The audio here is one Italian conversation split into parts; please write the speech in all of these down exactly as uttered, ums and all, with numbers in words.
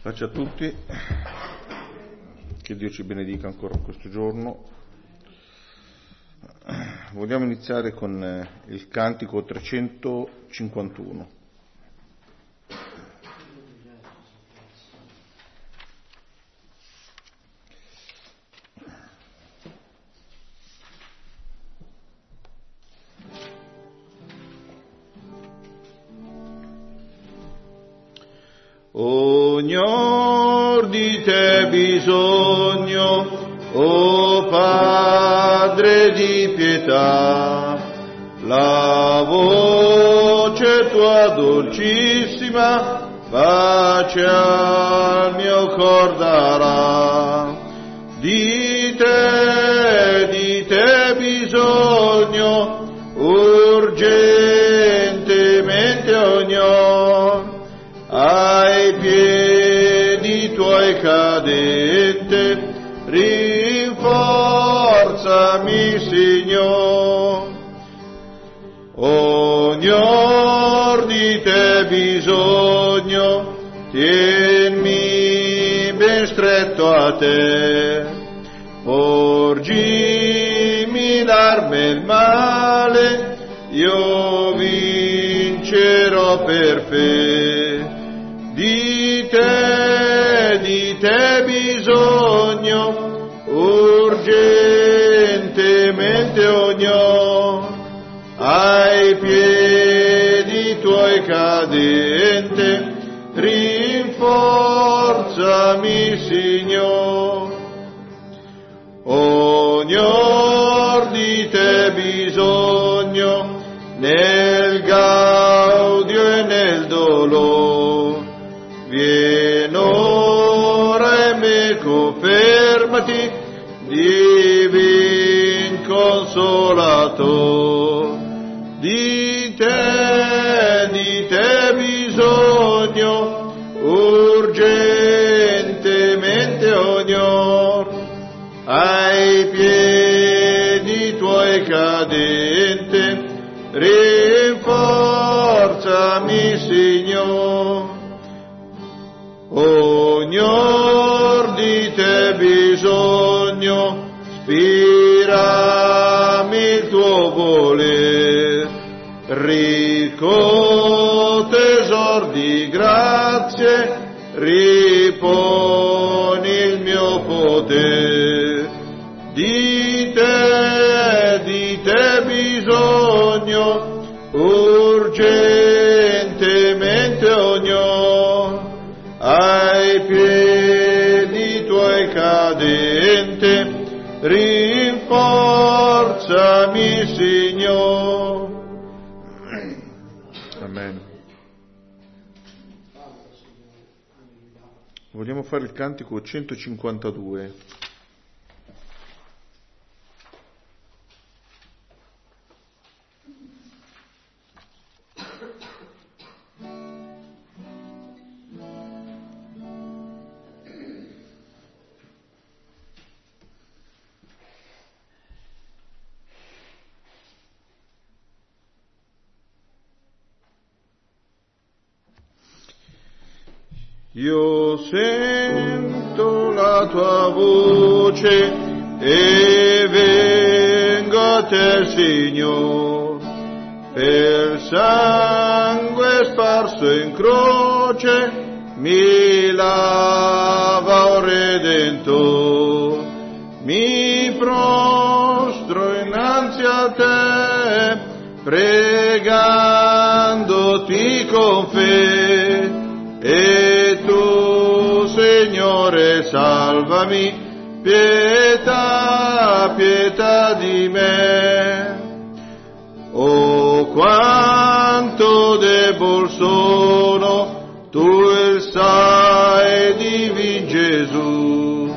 Pace a tutti, che Dio ci benedica ancora questo giorno. Vogliamo iniziare con il cantico trecentocinquantuno. Ognor di te bisogno, o Padre di pietà, la voce tua dolcissima pace al mio cor darà. Di te, di te bisogno, urgentemente ognor, ai piedi tuoi cadente, rinforzami, Signor. Ognor di te bisogno, tienmi ben stretto a te, porgimi l'arme e il male, io vincerò per fede. Di te, di te bisogno, urgentemente ognor, ai piedi tuoi cadente, rinforzami, Signor. Ognor di te bisogno, nel gaudio e nel dolore, vien ora e meco, fermati, divin consolator. Di te, di te bisogno, urgentemente ognor, ai piedi tuoi cadente, rinforzami, Signor. Ognor di te bisogno, spirami il tuo voler, ricco tesor di grazie, riponi il mio potere. Di te, di te bisogno, urgentemente ognor, ai piedi tuoi cadente, rinforzami, Signor. Amen. Vogliamo fare il cantico centocinquantadue. Io sento la tua voce e vengo a te, Signor, per sangue sparso in croce mi lava, o Redentor. Mi prostro innanzi a te, pregandoti con fede, e tu, Signore, salvami, pietà, pietà di me. Oh, quanto debol sono, tu il sai, divin Gesù,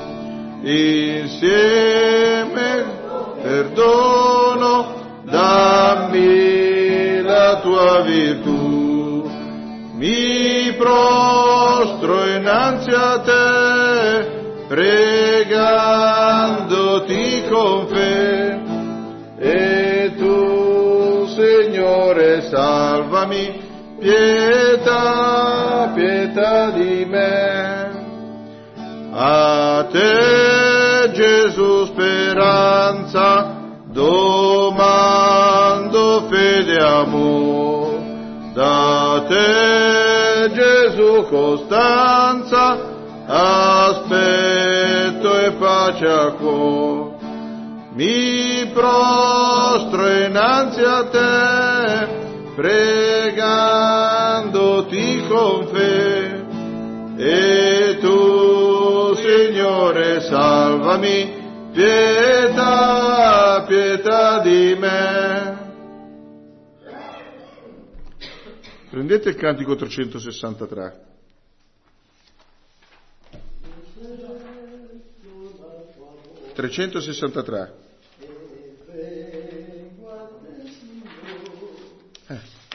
insieme perdono, dammi la tua virtù. Mi prostro innanzi a te, pregandoti con fede, e tu, Signore, salvami, pietà, pietà di me. A te Gesù speranza, domando fede e amor. Da te Gesù costanza, aspetto e pace a cuore. Mi prostro innanzi a te, pregandoti con fede, e tu, Signore, salvami, pietà, pietà di me. Prendete il cantico trecentosessantatré. trecentosessantatré. Eh.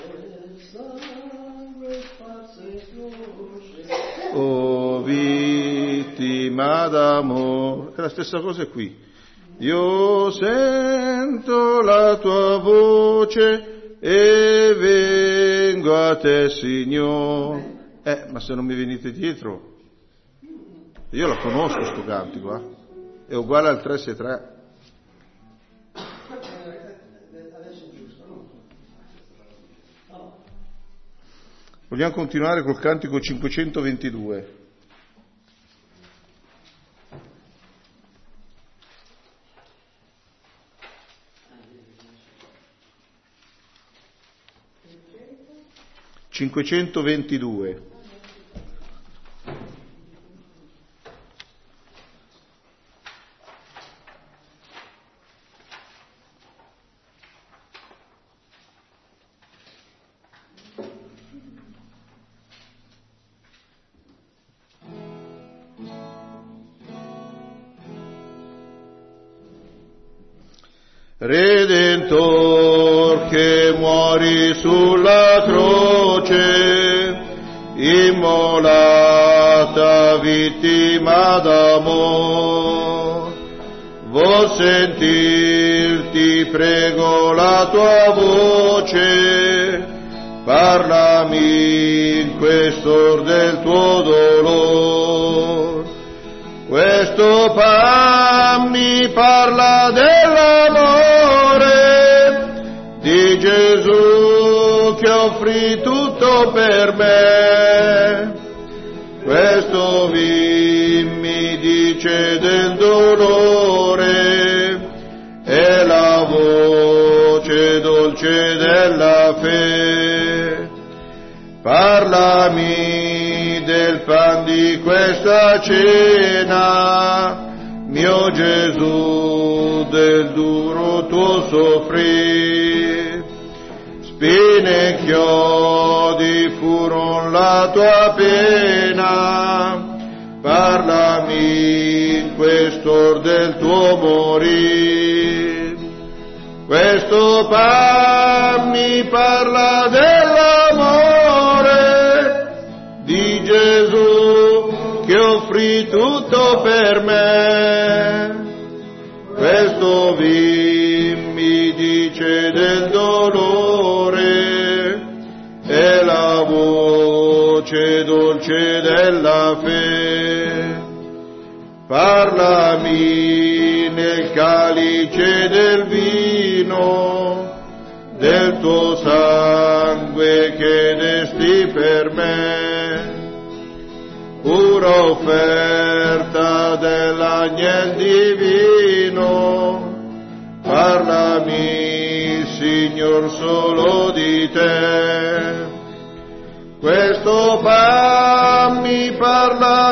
Oh vittima d'amore, è la stessa cosa qui. Io sento la tua voce e vengo a te, Signore. Eh, ma se non mi venite dietro, io la conosco sto cantico, eh? È uguale al tre sei tre. Vogliamo continuare col cantico cinquecentoventidue. cinquecentoventidue. Redentor che muori sulla croce, immolata vittima d'amor, vuol sentirti, prego, la tua voce, parlami in quest'or del tuo dolor. Questo pan mi parla dell'amore di Gesù che offrì tutto per me. Questo vin mi dice del dolore e la voce dolce della fede. Parlami del pan di questa cena, mio Gesù, del duro tuo soffrir. Spine e chiodi furon la tua pena, parlami in quest'or del tuo morir. Questo pan mi parla dell'amore di Gesù che offrì tutto per me. Questo vin mi dice del dolore e la voce dolce della fede. Parlami nel calice del vino, del tuo sangue che desti per me, pura offerta dell'agnel divino. Parlami, Signor, solo di te. Questo pan mi parla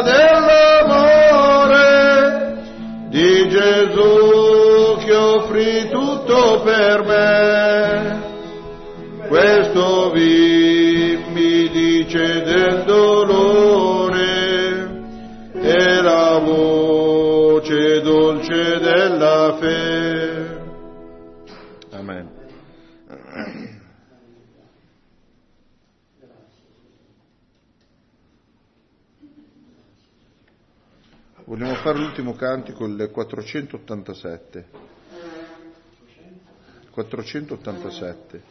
dell'amore di Gesù che offrì tutto per me. Questo vin mi dice del dolore e la voce dolce della fede. Amen. Vogliamo fare l'ultimo cantico, il quattrocentottantasette. quattrocentottantasette.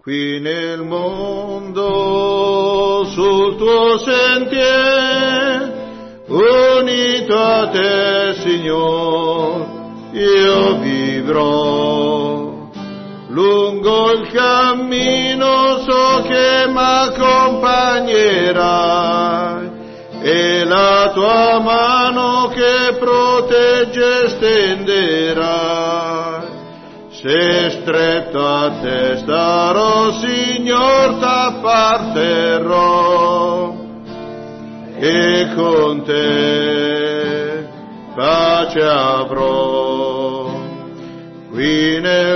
qui nel mondo, sul tuo sentiero, unito a te, Signore, io vivrò. Lungo il cammino so che m'accompagnerai, e la tua mano che protegge stenderai. Se stretto a te starò, Signor, t'apparterrò, e con te pace avrò. Qui nel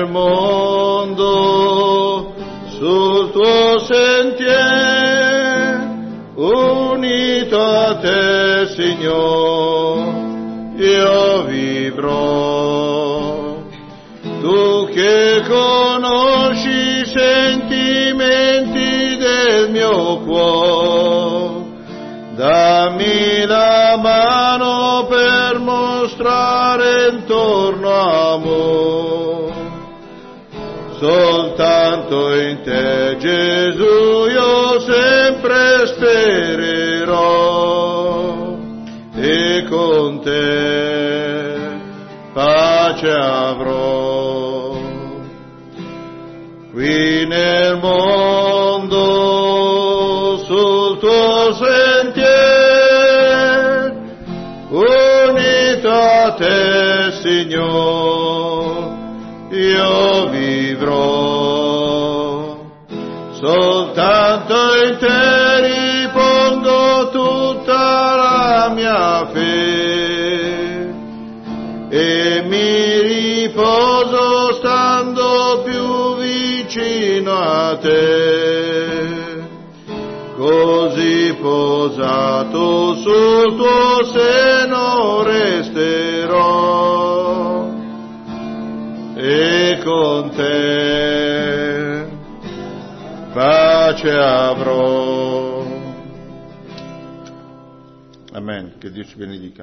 mondo, sul tuo sentiero, unito a te, Signore, io vivrò. Tu che conosci i sentimenti del mio cuore, dammi la mano per mostrare intorno amore. Soltanto in te, Gesù, io sempre spererò, e con te pace avrò. Qui nel mondo, sul tuo sentiero, unito a te, Signore, io vivrò. Soltanto in te ripongo tutta la mia fede, e mi riposo stando più vicino a te. Così posato sul tuo seno resterò, e con te pace avrò. Amen. Che Dio ci benedica.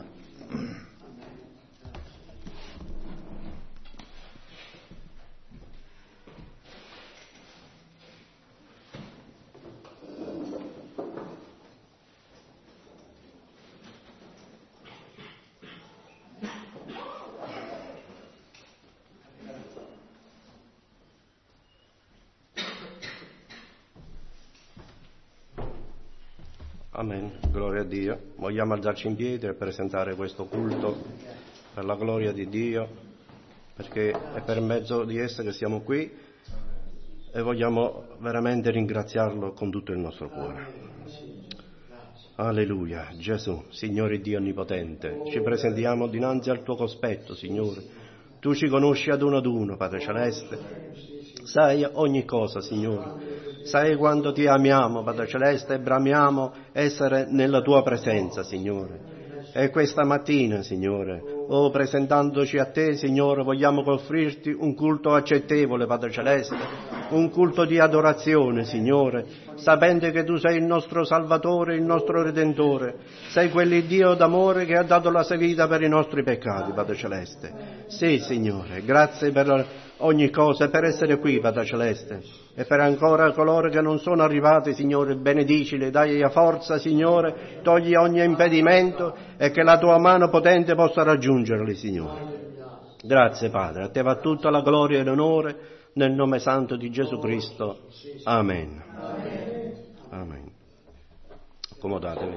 Amen, gloria a Dio. Vogliamo alzarci in piedi e presentare questo culto per la gloria di Dio, perché è per mezzo di esso che siamo qui e vogliamo veramente ringraziarlo con tutto il nostro cuore. Alleluia, Gesù, Signore Dio Onnipotente, ci presentiamo dinanzi al tuo cospetto, Signore. Tu ci conosci ad uno ad uno, Padre Celeste, sai ogni cosa, Signore. Sai quanto ti amiamo, Padre Celeste, e bramiamo essere nella tua presenza, Signore. E questa mattina, Signore, oh, presentandoci a te, Signore, vogliamo offrirti un culto accettevole, Padre Celeste, un culto di adorazione, Signore, sapendo che tu sei il nostro Salvatore, il nostro Redentore, sei quell'Iddio d'amore che ha dato la sua vita per i nostri peccati, Padre Celeste. Sì, Signore, grazie per ogni cosa, per essere qui, Padre Celeste, e per ancora coloro che non sono arrivati, Signore, benedicili, dai forza, Signore, togli ogni impedimento e che la tua mano potente possa raggiungerli, Signore. Grazie, Padre, a te va tutta la gloria e l'onore nel nome santo di Gesù Cristo. Amen. Amen. Accomodatevi.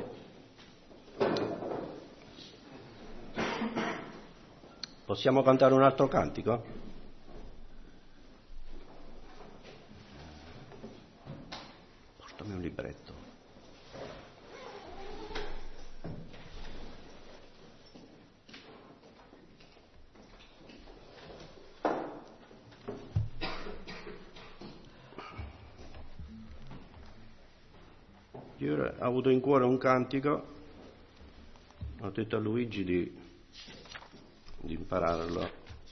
Possiamo cantare un altro cantico? Portami un libretto. Io ho avuto in cuore un cantico, ho detto a Luigi di, di impararlo.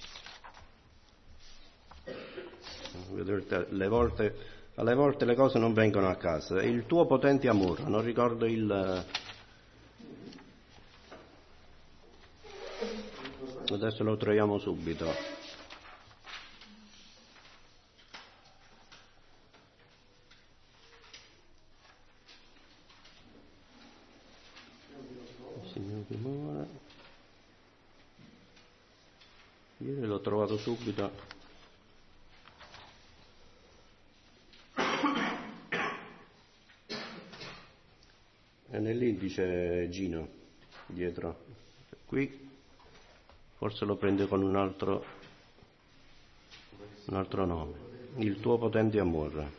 Vedete, le volte, alle volte le cose non vengono a casa. Il tuo potente amore, non ricordo il... Adesso lo troviamo subito. vado subito. E nell'indice Gino, dietro. Qui forse lo prende con un altro, un altro nome. Il tuo potente amore.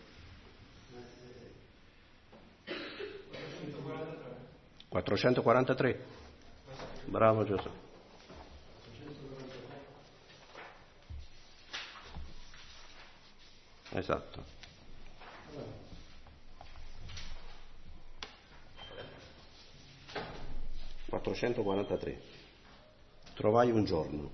quattrocentoquarantatré. Bravo Giuseppe. Esatto. quattrocentoquarantatré. Trovai un giorno.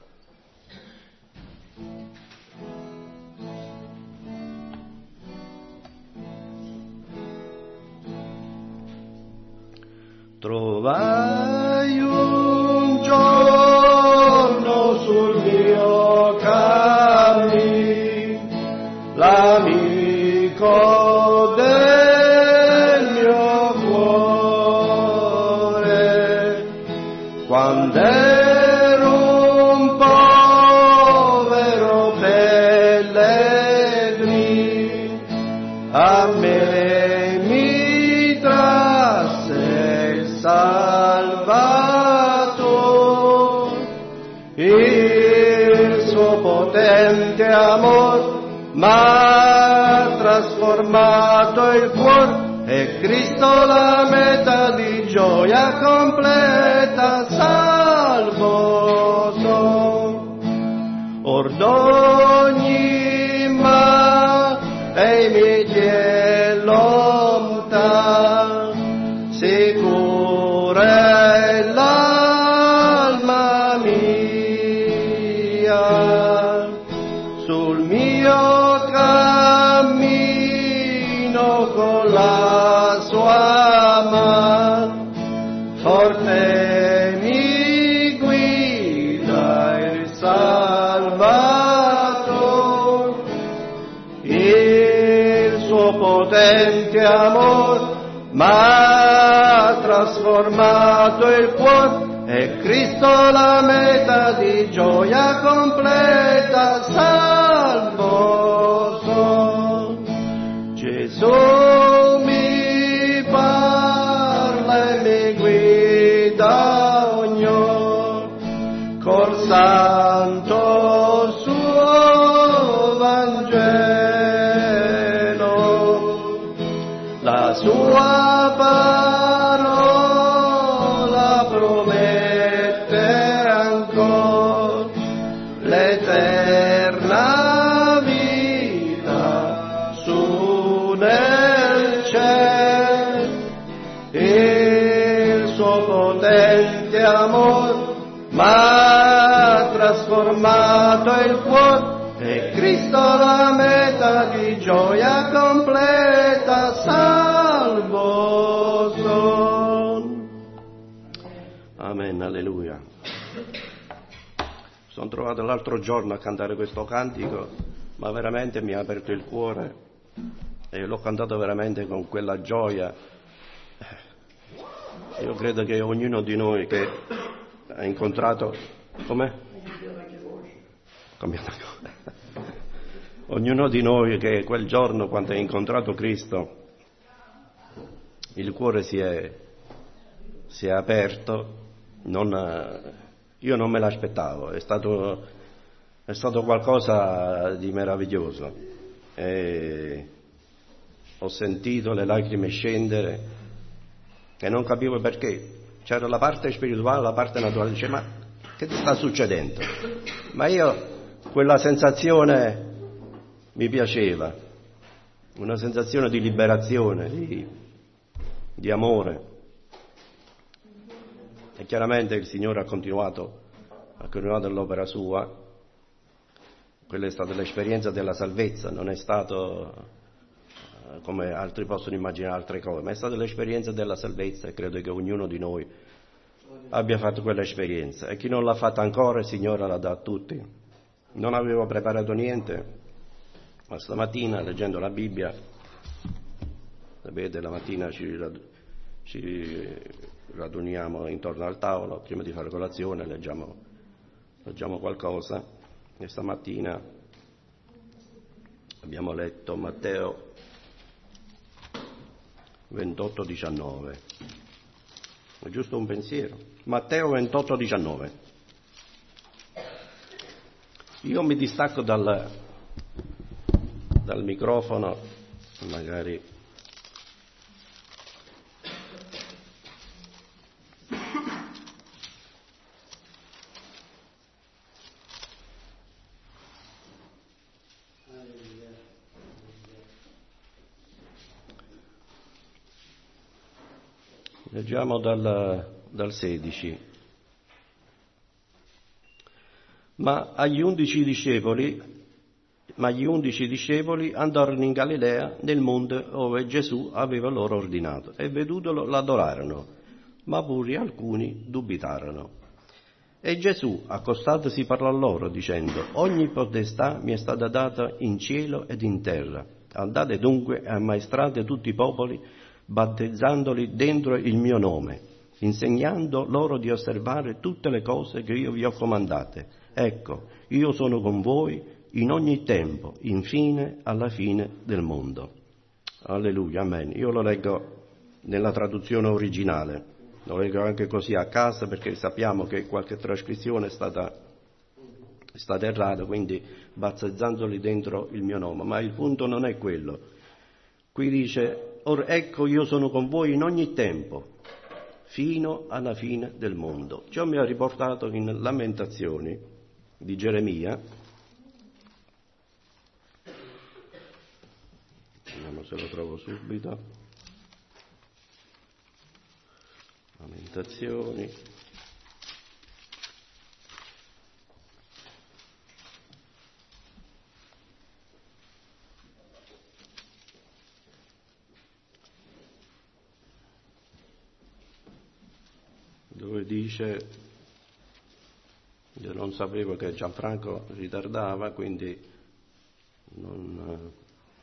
Trovai un giorno sul mio cammino l'amico del mio cuore, quando ero un povero pellegrino, a me mi trasse salvato, il suo potente amor m'ha trasformato il cuore, e Cristo la meta di gioia completa, salvo son. Or d'ogni mal ei mi tie lontan, sicura è l'alma mia, sul mio cammino con la sua mano forte mi guida il Salvatore, il suo potente amor m'ha trasformato il cuore, e Cristo la meta di gioia completa, salvo son. Gesù mi parla e mi guida ogni col santo suo Vangelo, la sua parola promette ancora l'eterna vita su nel cielo, il suo potente amor m'ha trasformato il cuore, e Cristo la meta di gioia completa, salvo son. Amen, alleluia. Sono trovato l'altro giorno a cantare questo cantico, ma veramente mi ha aperto il cuore e l'ho cantato veramente con quella gioia. Io credo che ognuno di noi che ha incontrato, com'è? Ognuno di noi che quel giorno, quando ha incontrato Cristo, il cuore si è, si è aperto. Non, io non me l'aspettavo, è stato, è stato qualcosa di meraviglioso. E ho sentito le lacrime scendere e non capivo perché. C'era la parte spirituale, la parte naturale, dice: ma che ti sta succedendo? Ma io quella sensazione mi piaceva, una sensazione di liberazione, di, di amore. E chiaramente il Signore ha continuato, ha continuato l'opera sua. Quella è stata l'esperienza della salvezza, non è stato eh, come altri possono immaginare altre cose, ma è stata l'esperienza della salvezza, e credo che ognuno di noi abbia fatto quell'esperienza. E chi non l'ha fatta ancora, il Signore la dà a tutti. Non avevo preparato niente, ma stamattina, leggendo la Bibbia, sapete, la mattina ci, ci raduniamo intorno al tavolo, prima di fare colazione leggiamo, leggiamo qualcosa, Questa mattina abbiamo letto Matteo ventotto diciannove. È giusto un pensiero. Matteo ventotto diciannove. Io mi distacco dal, dal microfono, magari. Leggiamo dal, dal sedici. Ma agli undici discepoli, ma gli undici discepoli andarono in Galilea, nel monte dove Gesù aveva loro ordinato, e vedutolo l'adorarono, ma pure alcuni dubitarono. E Gesù, accostatosi, parlò a loro, dicendo: ogni potestà mi è stata data in cielo ed in terra. Andate dunque e ammaestrate tutti i popoli, battezzandoli dentro il mio nome, insegnando loro di osservare tutte le cose che io vi ho comandate. Ecco, io sono con voi in ogni tempo, infine alla fine del mondo. Alleluia, amen. Io lo leggo nella traduzione originale, lo leggo anche così a casa, perché sappiamo che qualche trascrizione è stata, è stata errata, quindi battezzandoli dentro il mio nome. Ma il punto non è quello. Qui dice: or ecco, io sono con voi in ogni tempo, fino alla fine del mondo. Ciò mi ha riportato in Lamentazioni di Geremia. Vediamo se lo trovo subito. Lamentazioni. Dove dice, io non sapevo che Gianfranco ritardava, quindi non,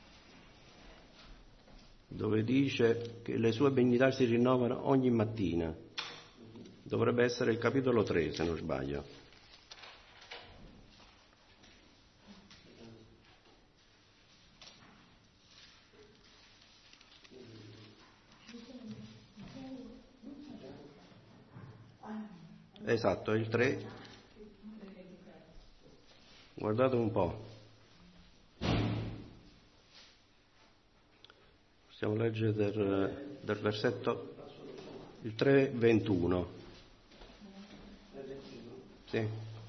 dove dice che le sue benignità si rinnovano ogni mattina. Dovrebbe essere il capitolo tre, se non sbaglio. Esatto, il tre. Guardate un po'. Possiamo leggere del, del versetto il tre ventuno. Sì.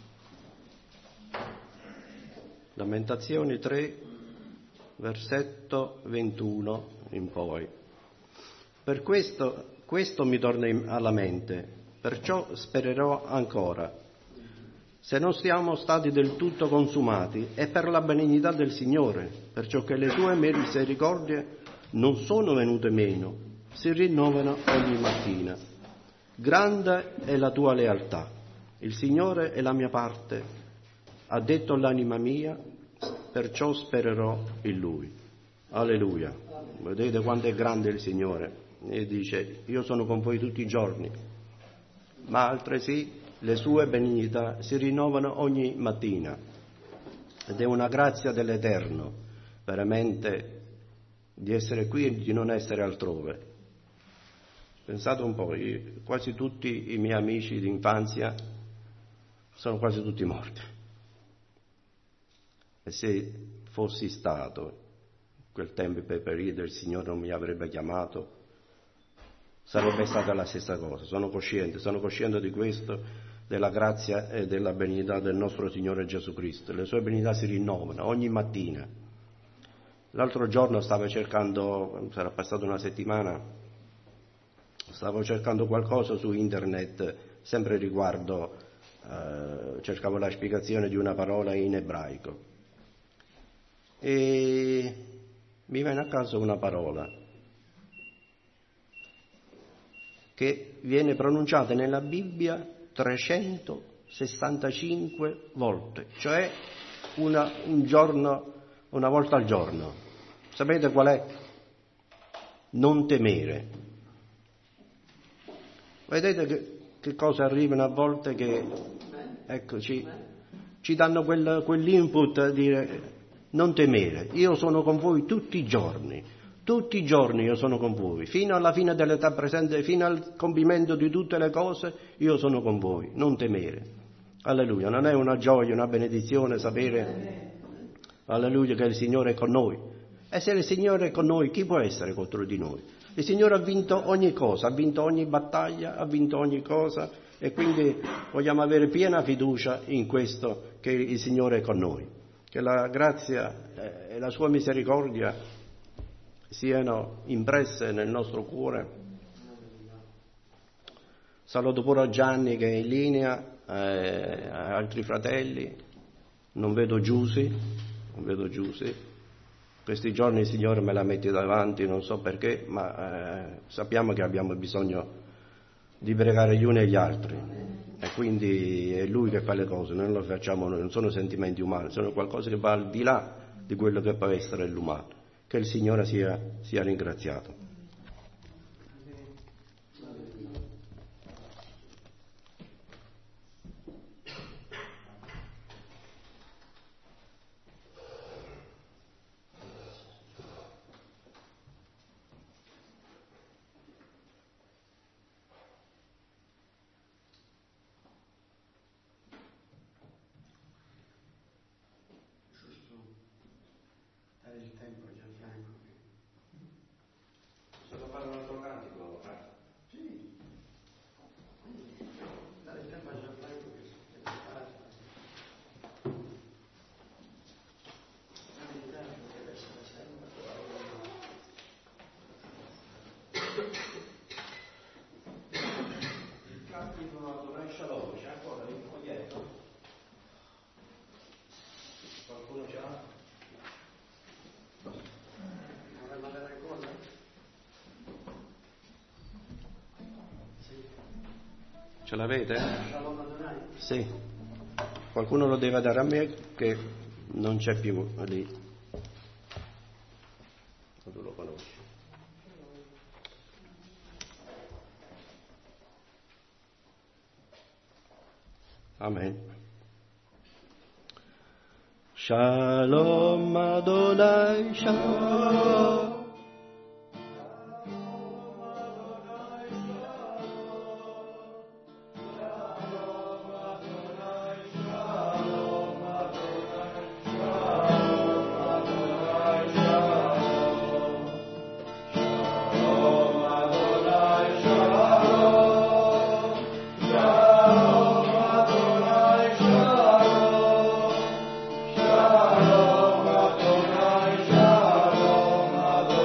Lamentazioni tre, versetto ventuno in poi. Per questo, questo mi torna alla mente. Perciò spererò ancora. Se non siamo stati del tutto consumati, è per la benignità del Signore, perciò che le sue misericordie non sono venute meno, si rinnovano ogni mattina. Grande è la tua lealtà. Il Signore è la mia parte, ha detto l'anima mia, perciò spererò in Lui. Alleluia. Vedete quanto è grande il Signore. E dice: io sono con voi tutti i giorni, ma altresì le sue benignità si rinnovano ogni mattina, ed è una grazia dell'Eterno veramente di essere qui e di non essere altrove. Pensate un po', io, quasi tutti i miei amici d'infanzia sono quasi tutti morti, e se fossi stato in quel tempo per periodo il Signore non mi avrebbe chiamato, sarebbe stata la stessa cosa. Sono cosciente, sono cosciente di questo, della grazia e della benignità del nostro Signore Gesù Cristo. Le sue benignità si rinnovano ogni mattina. L'altro giorno stavo cercando, sarà passata una settimana, stavo cercando qualcosa su internet, sempre riguardo, eh, cercavo la spiegazione di una parola in ebraico. E mi viene a caso una parola che viene pronunciata nella Bibbia trecentosessantacinque volte, cioè una, un giorno, una volta al giorno. Sapete qual è? Non temere. Vedete che, che cosa arrivano a volte che, ecco, ci, ci danno quel, quell'input a dire non temere, io sono con voi tutti i giorni, tutti i giorni io sono con voi, fino alla fine dell'età presente, fino al compimento di tutte le cose, io sono con voi, non temere. Alleluia, non è una gioia, una benedizione sapere, alleluia, che il Signore è con noi. E se il Signore è con noi, chi può essere contro di noi? Il Signore ha vinto ogni cosa, ha vinto ogni battaglia, ha vinto ogni cosa, e quindi vogliamo avere piena fiducia in questo, che il Signore è con noi. Che la grazia e la sua misericordia siano impresse nel nostro cuore. Saluto pure a Gianni che è in linea, eh, altri fratelli, non vedo Giusy, non vedo Giusy. Questi giorni il Signore me la mette davanti, non so perché, ma eh, sappiamo che abbiamo bisogno di pregare gli uni e gli altri, e quindi è Lui che fa le cose, non lo facciamo noi, non sono sentimenti umani, sono qualcosa che va al di là di quello che può essere l'umano. Che il Signore sia, sia ringraziato. Il tempo già a fianco. Solo fare un altro cantico? Sì. Dare il tempo già a fianco che si prepara. Il tempo deve essere sempre. Il cantico Adonai Shalom c'è ancora il foglietto? Qualcuno ce l'ha? Ce l'avete? Sì. Qualcuno lo deve dare a me che non c'è più lì. Tu lo conosci. Amen. Shalom Adonai Shalom. Shalom Adonai Shalom.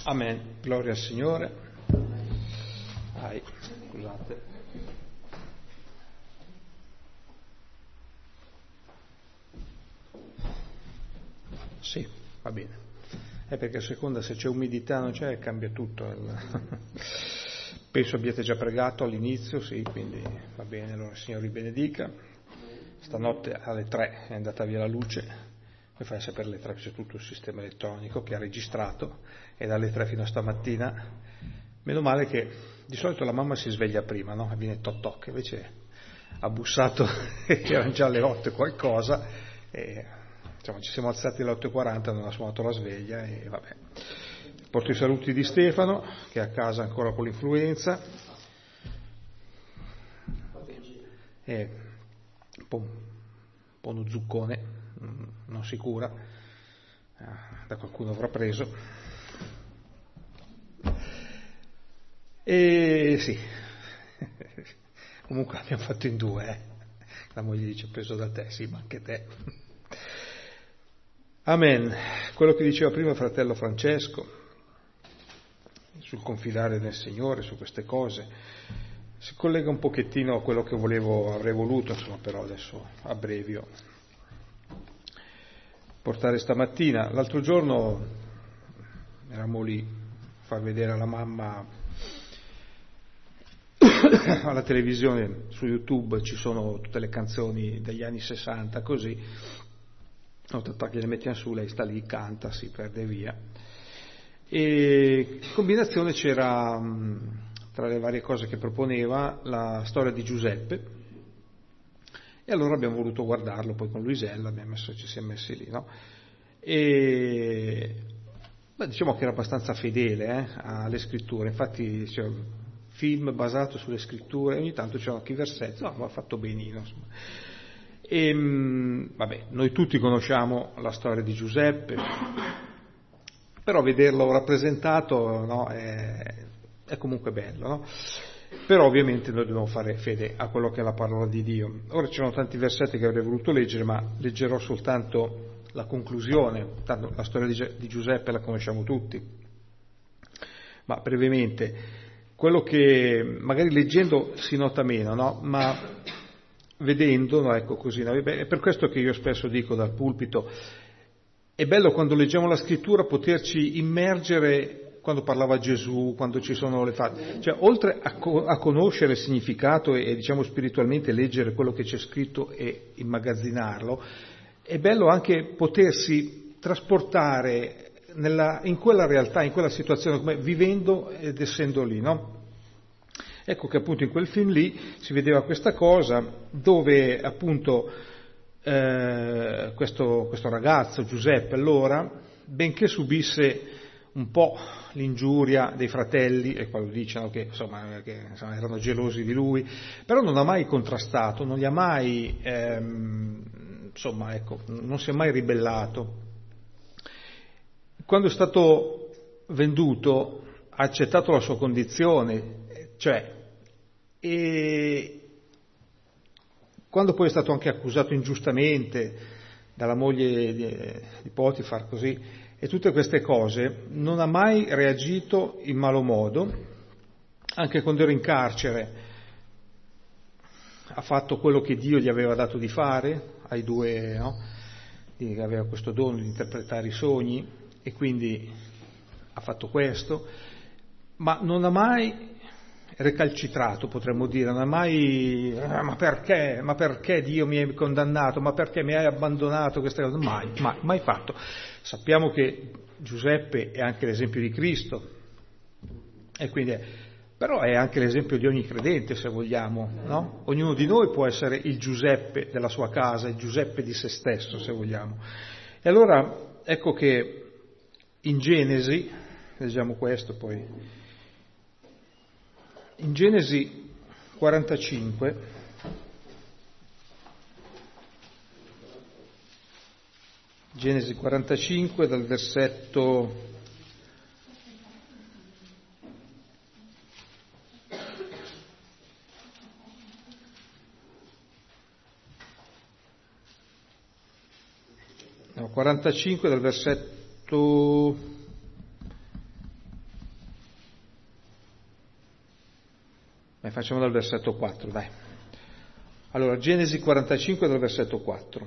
Amen. Gloria al Signore. Dai, scusate. Sì, va bene. È perché a seconda se c'è umidità o non c'è, cambia tutto. Penso abbiate già pregato all'inizio, sì, quindi va bene, allora il Signore vi benedica. Stanotte alle tre è andata via la luce. Mi fai sapere alle tre, c'è tutto il sistema elettronico che ha registrato, e dalle tre fino a stamattina. Meno male che di solito la mamma si sveglia prima, no? E viene toc toc, invece ha bussato che erano già le otto e qualcosa, e insomma ci siamo alzati alle otto e quaranta, non ha suonato la sveglia e vabbè. Porto i saluti di Stefano, che è a casa ancora con l'influenza. È un po', un po' uno zuccone. Non si cura, da qualcuno avrà preso. E sì, comunque abbiamo fatto in due, eh. La moglie dice: preso da te, sì, ma anche te. Amen. Quello che diceva prima fratello Francesco sul confidare nel Signore, su queste cose, si collega un pochettino a quello che volevo, avrei voluto, insomma, però adesso abbrevio portare stamattina. L'altro giorno eravamo lì a far vedere alla mamma alla televisione, su YouTube ci sono tutte le canzoni degli anni sessanta, così che le mettiamo su, lei sta lì, canta, si perde via. E in combinazione c'era, tra le varie cose che proponeva, la storia di Giuseppe. E allora abbiamo voluto guardarlo, poi con Luisella abbiamo messo, ci siamo messi lì, no? E beh, diciamo che era abbastanza fedele eh, alle scritture, infatti c'è un film basato sulle scritture, ogni tanto c'erano anche i versetti, no, ma ha fatto benino, insomma. E vabbè, noi tutti conosciamo la storia di Giuseppe, però vederlo rappresentato, no, è, è comunque bello, no? Però ovviamente noi dobbiamo fare fede a quello che è la parola di Dio. Ora c'erano tanti versetti che avrei voluto leggere, ma leggerò soltanto la conclusione. Tanto la storia di Giuseppe la conosciamo tutti, ma brevemente, quello che magari leggendo si nota meno, no? Ma vedendo, no, ecco così, no? È per questo che io spesso dico dal pulpito, è bello quando leggiamo la scrittura poterci immergere. Quando parlava Gesù, quando ci sono le fatti, cioè oltre a, co- a conoscere il significato e, e diciamo spiritualmente leggere quello che c'è scritto e immagazzinarlo, è bello anche potersi trasportare nella, in quella realtà, in quella situazione, come vivendo ed essendo lì, no? Ecco che appunto in quel film lì si vedeva questa cosa dove appunto eh, questo, questo ragazzo Giuseppe allora, benché subisse un po' l'ingiuria dei fratelli, e quello dicono che, insomma, che insomma, erano gelosi di lui, però non ha mai contrastato, non li ha mai, ehm, insomma, ecco, non si è mai ribellato. Quando è stato venduto ha accettato la sua condizione, cioè, e quando poi è stato anche accusato ingiustamente dalla moglie di, di Potifar, così, e tutte queste cose, non ha mai reagito in malo modo, anche quando era in carcere ha fatto quello che Dio gli aveva dato di fare, ai due, no? Aveva questo dono di interpretare i sogni, e quindi ha fatto questo, ma non ha mai recalcitrato, potremmo dire, non ha mai, ah, ma perché, ma perché Dio mi hai condannato, ma perché mi hai abbandonato, queste cose, mai, mai, mai fatto. Sappiamo che Giuseppe è anche l'esempio di Cristo, e quindi è, però è anche l'esempio di ogni credente, se vogliamo, no? Ognuno di noi può essere il Giuseppe della sua casa, il Giuseppe di se stesso, se vogliamo. E allora ecco che in Genesi, leggiamo questo poi, in Genesi quarantacinque, Genesi quarantacinque dal versetto no, quarantacinque dal versetto facciamo dal versetto quattro, dai. Allora, Genesi quarantacinque dal versetto quattro.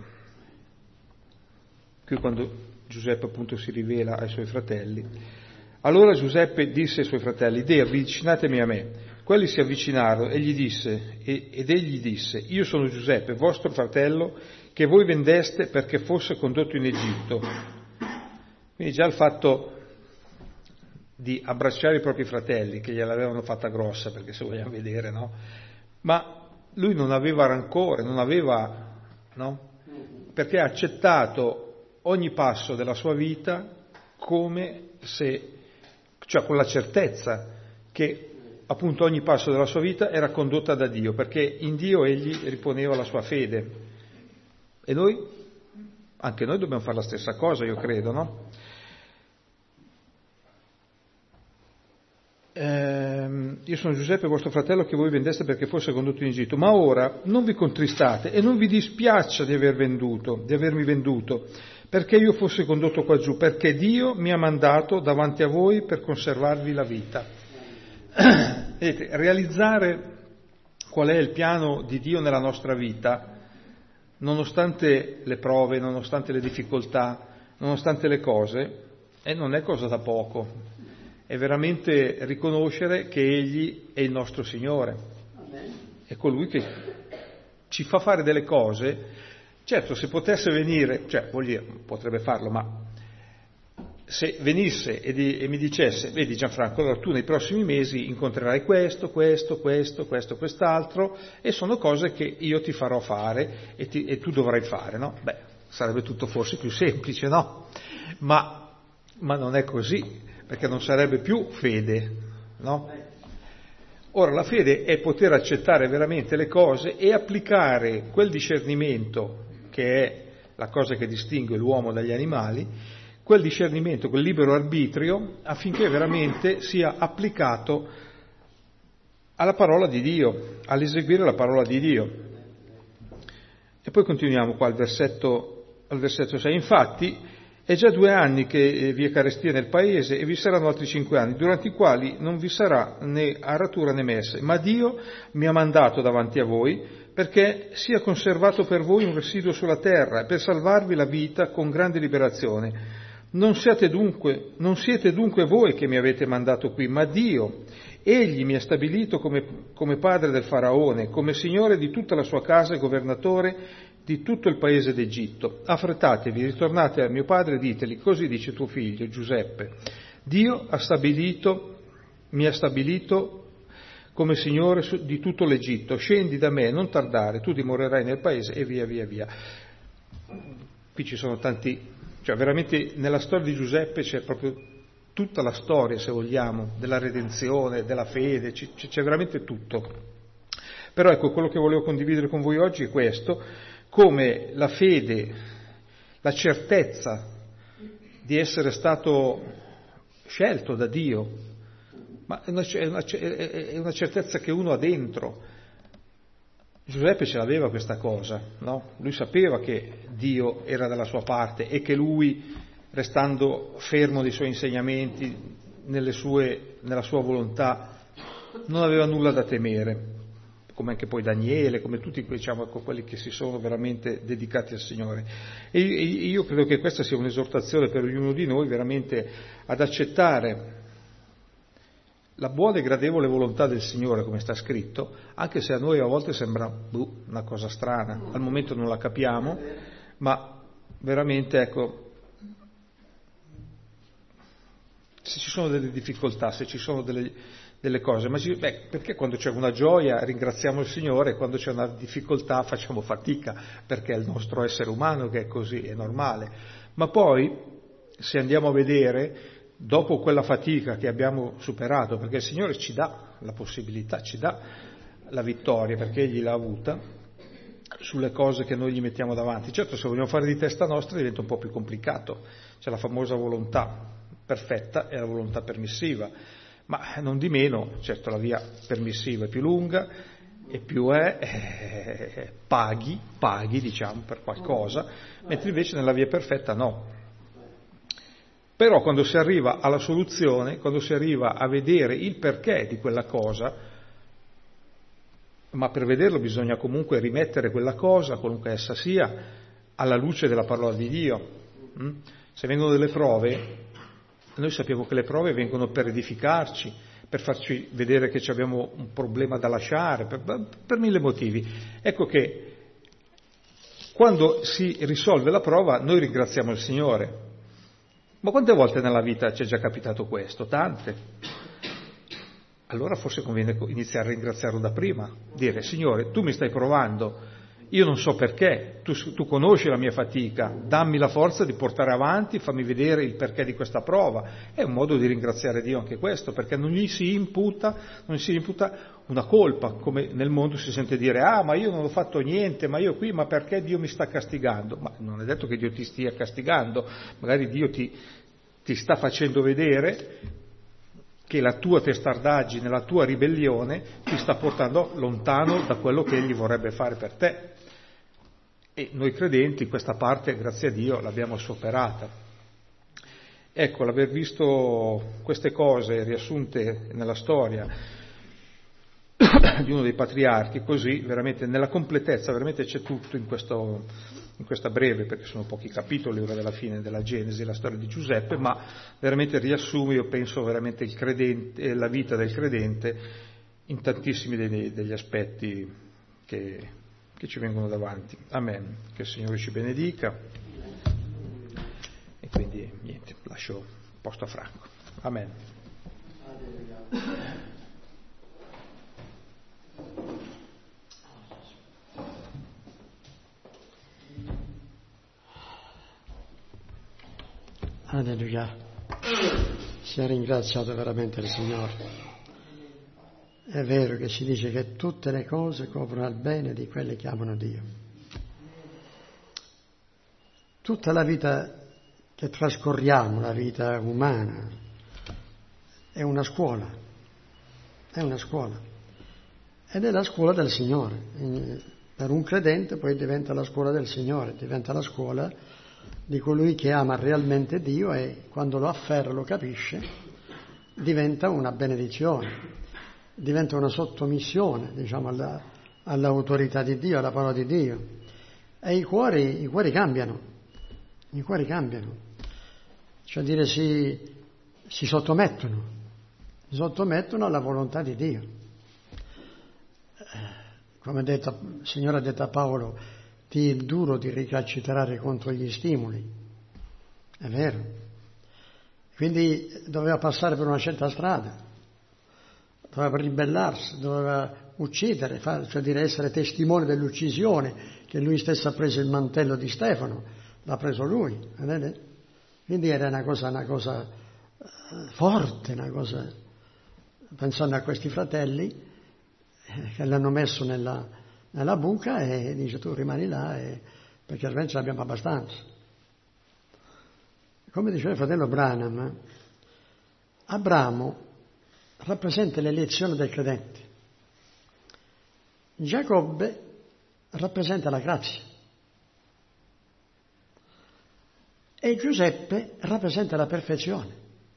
Qui quando Giuseppe appunto si rivela ai suoi fratelli. Allora Giuseppe disse ai suoi fratelli: Deh, avvicinatemi a me. Quelli si avvicinarono e gli disse, ed egli disse: Io sono Giuseppe, vostro fratello, che voi vendeste perché fosse condotto in Egitto. Quindi già il fatto di abbracciare i propri fratelli, che gliel'avevano fatta grossa, perché se vogliamo vedere, no? Ma lui non aveva rancore, non aveva, no? Perché ha accettato ogni passo della sua vita come se, cioè con la certezza che appunto ogni passo della sua vita era condotta da Dio, perché in Dio egli riponeva la sua fede. E noi? Anche noi dobbiamo fare la stessa cosa, io credo, no? Eh, io sono Giuseppe, vostro fratello, che voi vendeste perché fosse condotto in Egitto. Ma ora non vi contristate e non vi dispiaccia di aver venduto, di avermi venduto, perché io fossi condotto qua giù, perché Dio mi ha mandato davanti a voi per conservarvi la vita. Vedete, realizzare qual è il piano di Dio nella nostra vita, nonostante le prove, nonostante le difficoltà, nonostante le cose, e non è cosa da poco. È veramente riconoscere che Egli è il nostro Signore, è colui che ci fa fare delle cose. Certo, se potesse venire, cioè vuol dire, potrebbe farlo, ma se venisse e, di, e mi dicesse: vedi Gianfranco, allora tu nei prossimi mesi incontrerai questo, questo, questo, questo, quest'altro, e sono cose che io ti farò fare e, ti, e tu dovrai fare, no? Beh, sarebbe tutto forse più semplice, no? Ma, ma non è così, perché non sarebbe più fede, no? Ora, la fede è poter accettare veramente le cose e applicare quel discernimento, che è la cosa che distingue l'uomo dagli animali, quel discernimento, quel libero arbitrio, affinché veramente sia applicato alla parola di Dio, all'eseguire la parola di Dio. E poi continuiamo qua al versetto, al versetto sei. Infatti, è già due anni che vi è carestia nel paese e vi saranno altri cinque anni, durante i quali non vi sarà né aratura né messe, ma Dio mi ha mandato davanti a voi perché sia conservato per voi un residuo sulla terra e per salvarvi la vita con grande liberazione. Non siete dunque, non siete dunque voi che mi avete mandato qui, ma Dio. Egli mi ha stabilito come, come padre del faraone, come signore di tutta la sua casa e governatore di tutto il paese d'Egitto. Affrettatevi, ritornate a mio padre e diteli: così dice tuo figlio Giuseppe, Dio ha stabilito, mi ha stabilito come signore di tutto l'Egitto. Scendi da me, non tardare, tu dimorerai nel paese, e via via via. Qui ci sono tanti, cioè veramente nella storia di Giuseppe c'è proprio tutta la storia, se vogliamo, della redenzione, della fede, c'è veramente tutto. Però ecco, quello che volevo condividere con voi oggi è questo: come la fede, la certezza di essere stato scelto da Dio, ma è una, è una, è una certezza che uno ha dentro. Giuseppe ce l'aveva questa cosa, no? Lui sapeva che Dio era dalla sua parte e che lui, restando fermo nei suoi insegnamenti, nelle sue, nella sua volontà, non aveva nulla da temere. Come anche poi Daniele, come tutti, diciamo, quelli che si sono veramente dedicati al Signore. E io credo che questa sia un'esortazione per ognuno di noi veramente ad accettare la buona e gradevole volontà del Signore, come sta scritto, anche se a noi a volte sembra buh, una cosa strana, al momento non la capiamo, ma veramente, ecco, se ci sono delle difficoltà, se ci sono delle... delle cose, ma beh, perché quando c'è una gioia ringraziamo il Signore e quando c'è una difficoltà facciamo fatica, perché è il nostro essere umano che è così, è normale. Ma poi, se andiamo a vedere, dopo quella fatica che abbiamo superato, perché il Signore ci dà la possibilità, ci dà la vittoria, perché Egli l'ha avuta, sulle cose che noi gli mettiamo davanti. Certo, se vogliamo fare di testa nostra diventa un po' più complicato, c'è la famosa volontà perfetta e la volontà permissiva. Ma non di meno, certo la via permissiva è più lunga e più è eh, paghi, paghi diciamo per qualcosa, mentre invece nella via perfetta no. Però quando si arriva alla soluzione, quando si arriva a vedere il perché di quella cosa, ma per vederlo bisogna comunque rimettere quella cosa, qualunque essa sia, alla luce della parola di Dio. Se vengono delle prove, noi sappiamo che le prove vengono per edificarci, per farci vedere che abbiamo un problema da lasciare, per, per mille motivi. Ecco che quando si risolve la prova noi ringraziamo il Signore. Ma quante volte nella vita ci è già capitato questo? Tante. Allora forse conviene iniziare a ringraziarlo da prima, dire: Signore, tu mi stai provando, io non so perché, tu, tu conosci la mia fatica, dammi la forza di portare avanti, fammi vedere il perché di questa prova. È un modo di ringraziare Dio anche questo, perché non gli si imputa, non gli si imputa una colpa, come nel mondo si sente dire: ah, ma io non ho fatto niente, ma io qui, ma perché Dio mi sta castigando? Ma non è detto che Dio ti stia castigando, magari Dio ti, ti sta facendo vedere che la tua testardaggine, la tua ribellione ti sta portando lontano da quello che Egli vorrebbe fare per te. E noi credenti questa parte, grazie a Dio, l'abbiamo superata. Ecco, l'aver visto queste cose riassunte nella storia di uno dei patriarchi, così veramente nella completezza, veramente c'è tutto in, questo, in questa breve, perché sono pochi capitoli ora della fine della Genesi, la storia di Giuseppe, ma veramente riassume, io penso, veramente il credente, la vita del credente in tantissimi dei, degli aspetti che, che ci vengono davanti. Amen. Che il Signore ci benedica. E quindi niente, lascio posto a Franco. Amen. Alleluia, sia ringraziato veramente il Signore. È vero che ci dice che tutte le cose coprono al bene di quelli che amano Dio. Tutta la vita che trascorriamo, la vita umana, è una scuola, è una scuola, ed è la scuola del Signore. Per un credente poi diventa la scuola del Signore, diventa la scuola di colui che ama realmente Dio, e quando lo afferra, lo capisce, diventa una benedizione, diventa una sottomissione, diciamo, alla, all'autorità di Dio, alla parola di Dio. E i cuori, i cuori cambiano, i cuori cambiano, cioè dire si, si sottomettono, si sottomettono alla volontà di Dio. Come ha detto, il Signore ha detto a Paolo: ti è duro di ricalcitrare contro gli stimoli. È vero. Quindi doveva passare per una certa strada, doveva ribellarsi, doveva uccidere, cioè dire essere testimone dell'uccisione, che lui stesso ha preso il mantello di Stefano, l'ha preso lui. Vedete? Quindi era una cosa, una cosa forte, una cosa, pensando a questi fratelli che l'hanno messo nella nella buca, e dice: tu rimani là, e, perché altrimenti ce l'abbiamo abbastanza. Come diceva il fratello Branham, Abramo rappresenta l'elezione del credente, Giacobbe rappresenta la grazia e Giuseppe rappresenta la perfezione.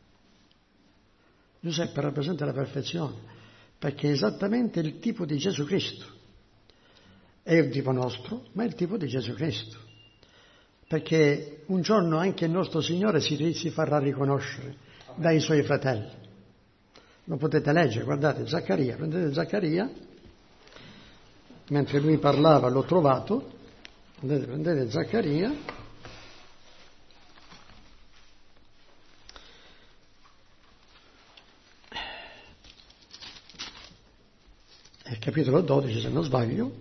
Giuseppe rappresenta la perfezione perché è esattamente il tipo di Gesù Cristo. È il tipo nostro, ma è il tipo di Gesù Cristo. Perché un giorno anche il nostro Signore si, si farà riconoscere dai Suoi fratelli. Lo potete leggere, guardate, Zaccaria, prendete Zaccaria, mentre lui parlava l'ho trovato, prendete, prendete Zaccaria, è il capitolo dodici se non sbaglio,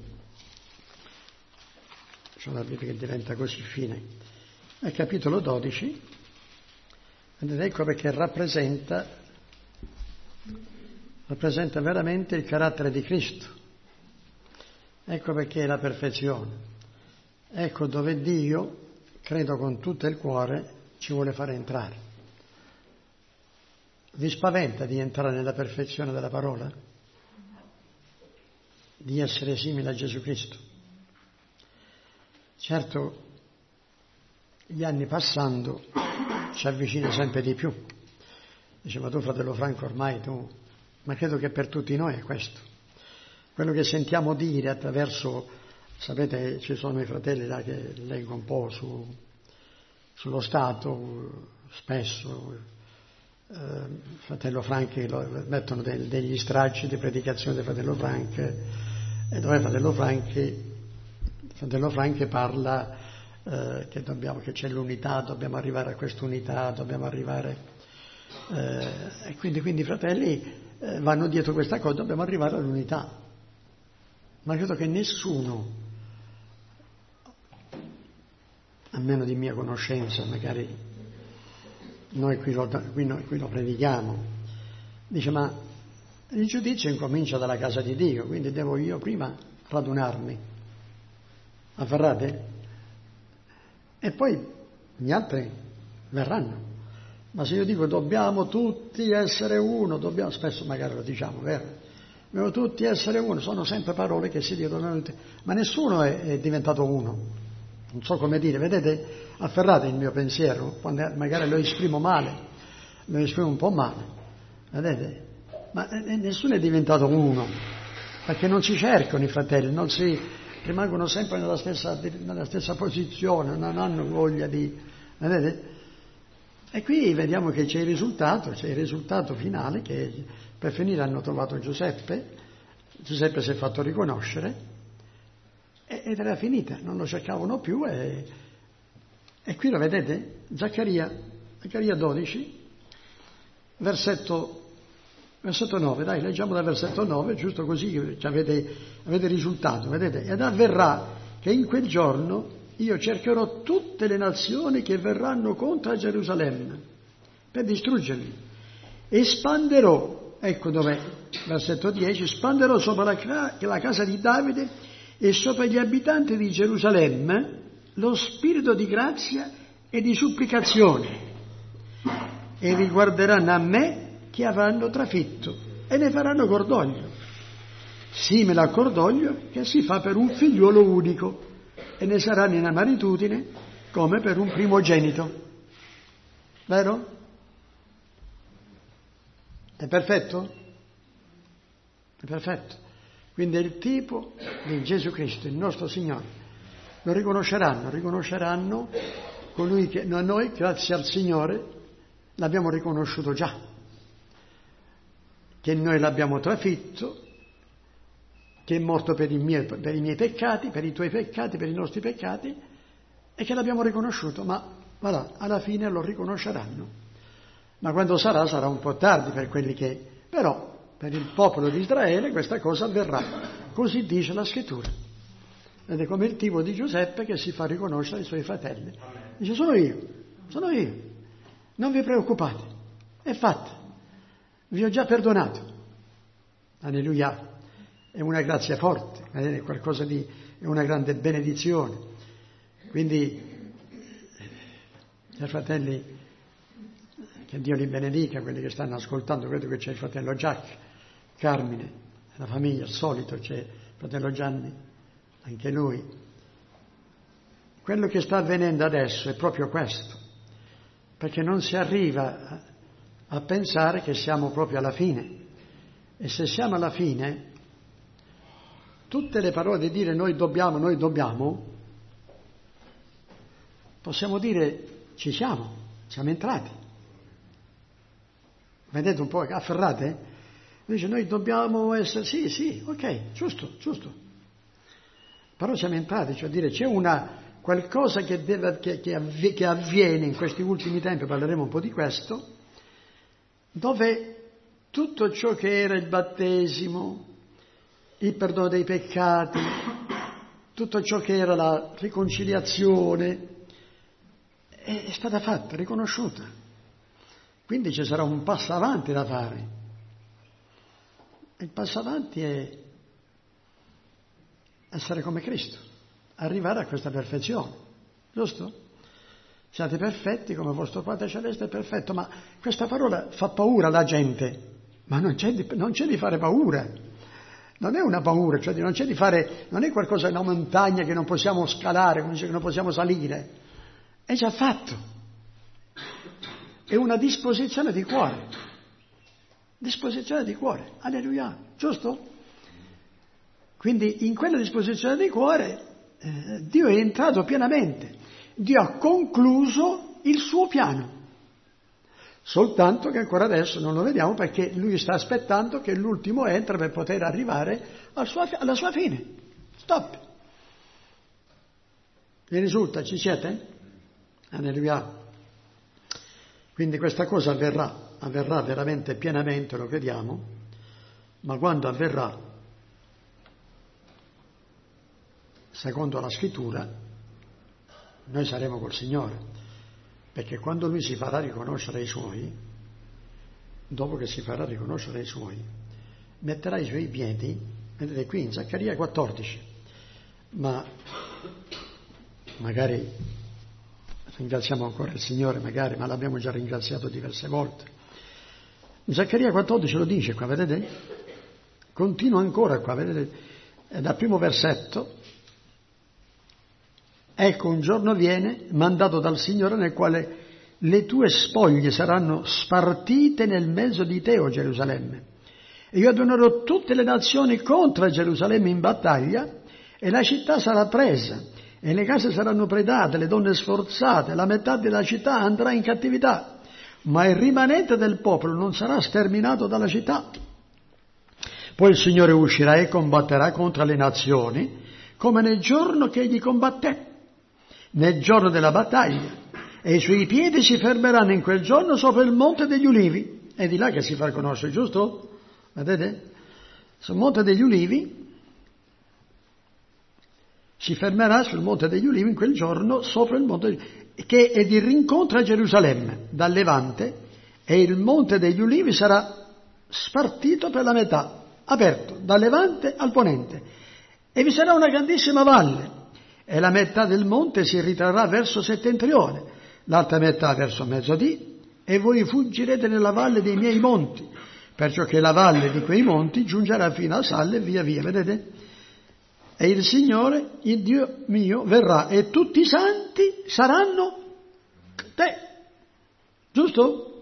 la Bibbia che diventa così fine, è capitolo dodici, ed ecco perché rappresenta rappresenta veramente il carattere di Cristo, ecco perché è la perfezione, ecco dove Dio, credo con tutto il cuore, ci vuole fare entrare. Vi spaventa di entrare nella perfezione della parola? Di essere simile a Gesù Cristo? Certo, gli anni passando ci avvicina sempre di più. Dice: ma tu, fratello Franco, ormai tu... Ma credo che per tutti noi è questo. quello che sentiamo dire attraverso, sapete, ci sono i fratelli là che leggono un po' su, sullo Stato, spesso, eh, fratello Franchi lo, mettono del, degli stracci di predicazione del fratello Franchi, e dove fratello Franchi, fratello Franchi parla eh, che, dobbiamo, che c'è l'unità, dobbiamo arrivare a quest'unità, dobbiamo arrivare, eh, e quindi, quindi i fratelli eh, vanno dietro questa cosa, dobbiamo arrivare all'unità. Ma credo che nessuno, a meno di mia conoscenza, magari noi qui lo, qui, noi, qui lo predichiamo, dice ma il giudizio incomincia dalla casa di Dio, quindi devo io prima radunarmi, afferrate? E poi gli altri verranno. Ma se io dico dobbiamo tutti essere uno, dobbiamo, spesso magari lo diciamo, vero? Dobbiamo tutti essere uno, sono sempre parole che si dicono, ma nessuno è, è diventato uno. Non so come dire, vedete, afferrate il mio pensiero, quando magari lo esprimo male, lo esprimo un po' male, vedete? Ma nessuno è diventato uno, perché non si cercano i fratelli, non si rimangono sempre nella stessa, nella stessa posizione, non hanno voglia di, vedete? E qui vediamo che c'è il risultato, c'è il risultato finale che per finire hanno trovato Giuseppe, Giuseppe si è fatto riconoscere ed era finita, non lo cercavano più e, e qui lo vedete, Zaccaria, Zaccaria dodici, versetto, versetto nove, dai leggiamo dal versetto nove, giusto così avete, avete risultato, vedete, ed avverrà che in quel giorno io cercherò tutte le nazioni che verranno contro Gerusalemme per distruggerli, espanderò, ecco dov'è, versetto dieci, spanderò sopra la, la casa di Davide e sopra gli abitanti di Gerusalemme lo spirito di grazia e di supplicazione e riguarderanno a me che avranno trafitto e ne faranno cordoglio, simile al cordoglio che si fa per un figliuolo unico e ne saranno in amaritudine come per un primogenito. Vero? È perfetto? È perfetto. Quindi è il tipo di Gesù Cristo, il nostro Signore. Lo riconosceranno, riconosceranno colui che noi, grazie al Signore, l'abbiamo riconosciuto già, che noi l'abbiamo trafitto, che è morto per i, miei, per i miei peccati, per i tuoi peccati, per i nostri peccati, e che l'abbiamo riconosciuto, ma voilà, alla fine lo riconosceranno. Ma quando sarà, sarà un po' tardi per quelli che... Però per il popolo di Israele questa cosa avverrà, così dice la Scrittura. Ed è come il tipo di Giuseppe che si fa riconoscere ai suoi fratelli. Dice, sono io, sono io, non vi preoccupate, è fatta, vi ho già perdonato. Alleluia. È una grazia forte, è qualcosa di, è una grande benedizione. Quindi, i fratelli, che Dio li benedica, quelli che stanno ascoltando, credo che c'è il fratello Giac, Carmine, la famiglia, al solito c'è il fratello Gianni, anche lui. Quello che sta avvenendo adesso è proprio questo, perché non si arriva a, a pensare che siamo proprio alla fine. E se siamo alla fine, tutte le parole di dire noi dobbiamo, noi dobbiamo, possiamo dire ci siamo, siamo entrati. Vedete un po', afferrate? Dice noi dobbiamo essere, sì, sì, ok, giusto, giusto. Però siamo entrati, cioè dire c'è una qualcosa che, deve, che, che, avv- che avviene in questi ultimi tempi, parleremo un po' di questo, dove tutto ciò che era il battesimo, il perdono dei peccati, tutto ciò che era la riconciliazione, è, è stata fatta, riconosciuta. Quindi ci sarà un passo avanti da fare. Il passo avanti è essere come Cristo, arrivare a questa perfezione, giusto? Siate perfetti come vostro Padre Celeste è perfetto, ma questa parola fa paura alla gente, ma non c'è di, non c'è di fare paura, non è una paura, cioè non c'è di fare, non è qualcosa, una montagna che non possiamo scalare, come dice, che non possiamo salire, è già fatto, è una disposizione di cuore, disposizione di cuore, alleluia, giusto? Quindi in quella disposizione di cuore eh, Dio è entrato pienamente, Dio ha concluso il suo piano, soltanto che ancora adesso non lo vediamo perché Lui sta aspettando che l'ultimo entra per poter arrivare al suo, alla sua fine. Stop. Vi risulta? Ci siete? Alleluia. Quindi questa cosa avverrà, avverrà veramente pienamente, lo crediamo, ma quando avverrà, secondo la scrittura, noi saremo col Signore, perché quando Lui si farà riconoscere i Suoi, dopo che si farà riconoscere i Suoi, metterà i Suoi piedi, vedete qui in Zaccaria quattordici, ma magari ringraziamo ancora il Signore, magari, ma l'abbiamo già ringraziato diverse volte. In Zaccaria quattordici lo dice qua, vedete? Continua ancora qua, vedete? Dal primo versetto. Ecco, un giorno viene, mandato dal Signore, nel quale le tue spoglie saranno spartite nel mezzo di te, o Gerusalemme. E io adonerò tutte le nazioni contro Gerusalemme in battaglia, e la città sarà presa. E le case saranno predate, le donne sforzate, la metà della città andrà in cattività, ma il rimanente del popolo non sarà sterminato dalla città. Poi il Signore uscirà e combatterà contro le nazioni, come nel giorno che egli combatté, nel giorno della battaglia, e i suoi piedi si fermeranno in quel giorno sopra il monte degli Ulivi. È di là che si fa conoscere, giusto? Vedete? Sul monte degli Ulivi. Si fermerà sul monte degli Ulivi in quel giorno sopra il monte che è di rincontro a Gerusalemme dal Levante, e il monte degli Ulivi sarà spartito per la metà, aperto dal Levante al Ponente, e vi sarà una grandissima valle, e la metà del monte si ritrarrà verso settentrione, l'altra metà verso mezzodì, e voi fuggirete nella valle dei miei monti, perciò che la valle di quei monti giungerà fino a Salle e via via, vedete? E il Signore, il Dio mio, verrà e tutti i santi saranno te. Giusto?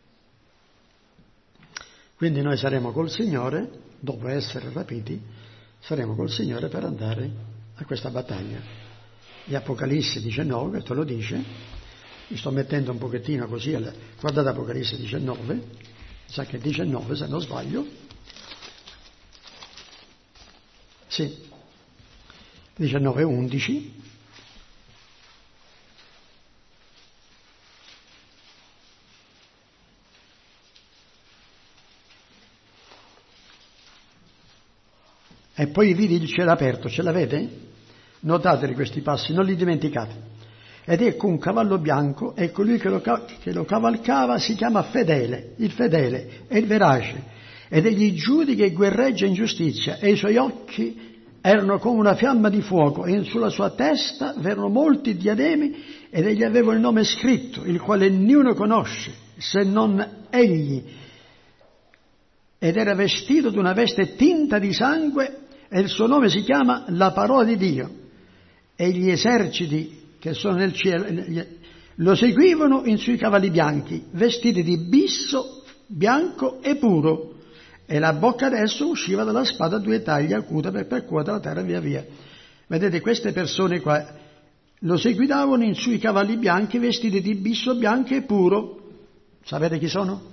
Quindi noi saremo col Signore, dopo essere rapiti, saremo col Signore per andare a questa battaglia. Di Apocalisse diciannove, questo lo dice, mi sto mettendo un pochettino così, guardate Apocalisse diciannove, sa che diciannove se non sbaglio, sì, diciannove undici, e poi vidi il cielo aperto, ce l'avete? Notateli questi passi, non li dimenticate. Ed ecco un cavallo bianco, e colui che lo, che lo cavalcava si chiama Fedele, il fedele, e il verace, ed egli giudica e guerreggia in giustizia, e i suoi occhi erano come una fiamma di fuoco, e sulla sua testa v'erano molti diademi, ed egli aveva il nome scritto, il quale nessuno conosce, se non egli, ed era vestito di una veste tinta di sangue, e il suo nome si chiama la parola di Dio, e gli eserciti che sono nel cielo lo seguivano in sui cavalli bianchi, vestiti di bisso bianco e puro, e la bocca adesso usciva dalla spada a due taglie acuta per percuotere la terra via via. Vedete, queste persone qua lo seguitavano in sui cavalli bianchi, vestiti di bisso bianco e puro. Sapete chi sono?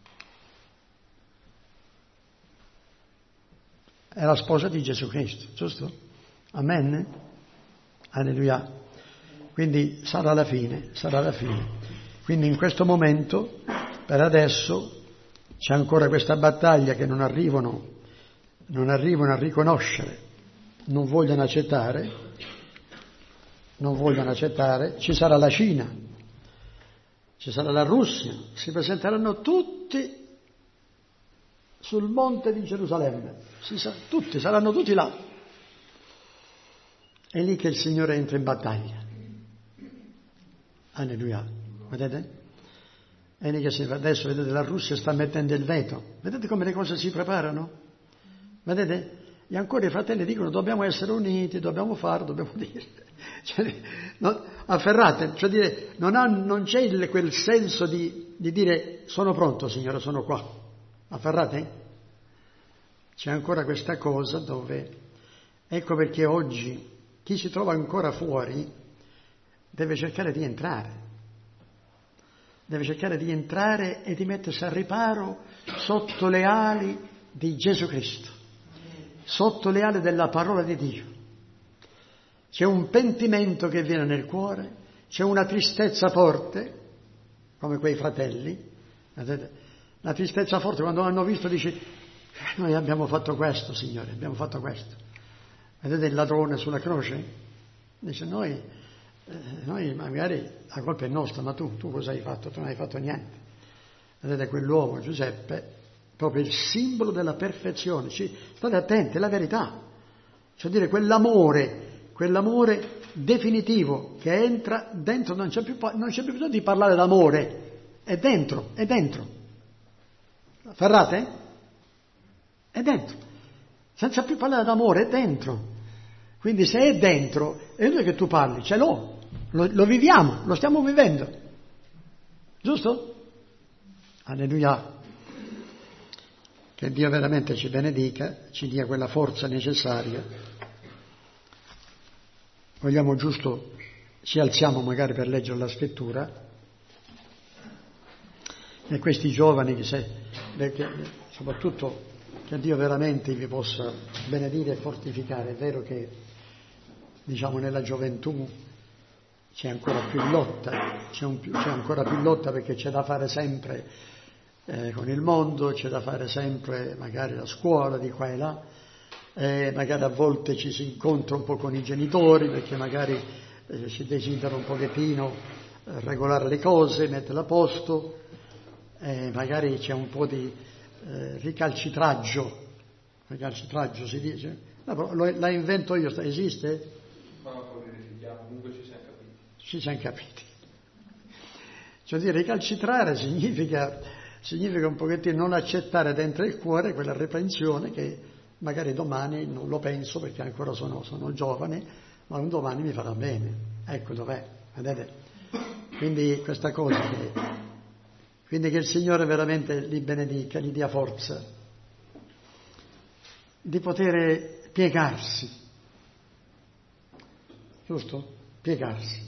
È la sposa di Gesù Cristo, giusto? Amen? Alleluia. Quindi sarà la fine, sarà la fine. Quindi in questo momento, per adesso, c'è ancora questa battaglia che non arrivano, non arrivano a riconoscere, non vogliono accettare, non vogliono accettare. Ci sarà la Cina, ci sarà la Russia, si presenteranno tutti sul monte di Gerusalemme, si sa, tutti, saranno tutti là. È lì che il Signore entra in battaglia. Alleluia, vedete? È lì che si, adesso vedete la Russia sta mettendo il veto, vedete come le cose si preparano? Vedete? E ancora i fratelli dicono dobbiamo essere uniti, dobbiamo fare, dobbiamo dire, cioè, no, afferrate, cioè dire, non, ha, non c'è il, quel senso di, di dire sono pronto Signore, sono qua, afferrate? C'è ancora questa cosa dove Ecco perché oggi chi si trova ancora fuori deve cercare di entrare, deve cercare di entrare e di mettersi al riparo sotto le ali di Gesù Cristo, sotto le ali della parola di Dio. C'è un pentimento che viene nel cuore, c'è una tristezza forte, come quei fratelli, vedete? La tristezza forte quando hanno visto dice: noi abbiamo fatto questo, Signore, abbiamo fatto questo. Vedete il ladrone sulla croce? Dice: noi, eh, noi magari la colpa è nostra, ma tu, tu cosa hai fatto? Tu non hai fatto niente. Vedete quell'uomo, Giuseppe, proprio il simbolo della perfezione. Ci, state attenti, è la verità. Cioè dire quell'amore, quell'amore definitivo che entra dentro, non c'è più, non c'è più bisogno di parlare d'amore, è dentro, è dentro. Ferrate? È dentro. Senza più parlare d'amore, è dentro. Quindi se è dentro, è inutile che tu parli, ce l'ho, lo, lo viviamo, lo stiamo vivendo. Giusto? Alleluia. Che Dio veramente ci benedica, ci dia quella forza necessaria. Vogliamo giusto, ci alziamo magari per leggere la scrittura. E questi giovani, che se, che, soprattutto, che Dio veramente vi possa benedire e fortificare. È vero che, diciamo, nella gioventù c'è ancora più lotta, c'è, un, c'è ancora più lotta perché c'è da fare sempre eh, con il mondo, c'è da fare sempre magari la scuola di qua e là, eh, magari a volte ci si incontra un po' con i genitori perché magari eh, si desidera un pochettino eh, regolare le cose, metterle a posto, eh, magari c'è un po' di Eh, ricalcitraggio, ricalcitraggio si dice, no, lo, la invento io, esiste? Ma non lo verifichiamo, comunque ci siamo capiti. Ci siamo capiti. Cioè dire ricalcitrare significa, significa un pochettino non accettare dentro il cuore quella reprensione che magari domani non lo penso perché ancora sono, sono giovane, ma un domani mi farà bene. Ecco dov'è, vedete? Quindi questa cosa che Quindi che il Signore veramente li benedica, gli dia forza di poter piegarsi, giusto? Piegarsi.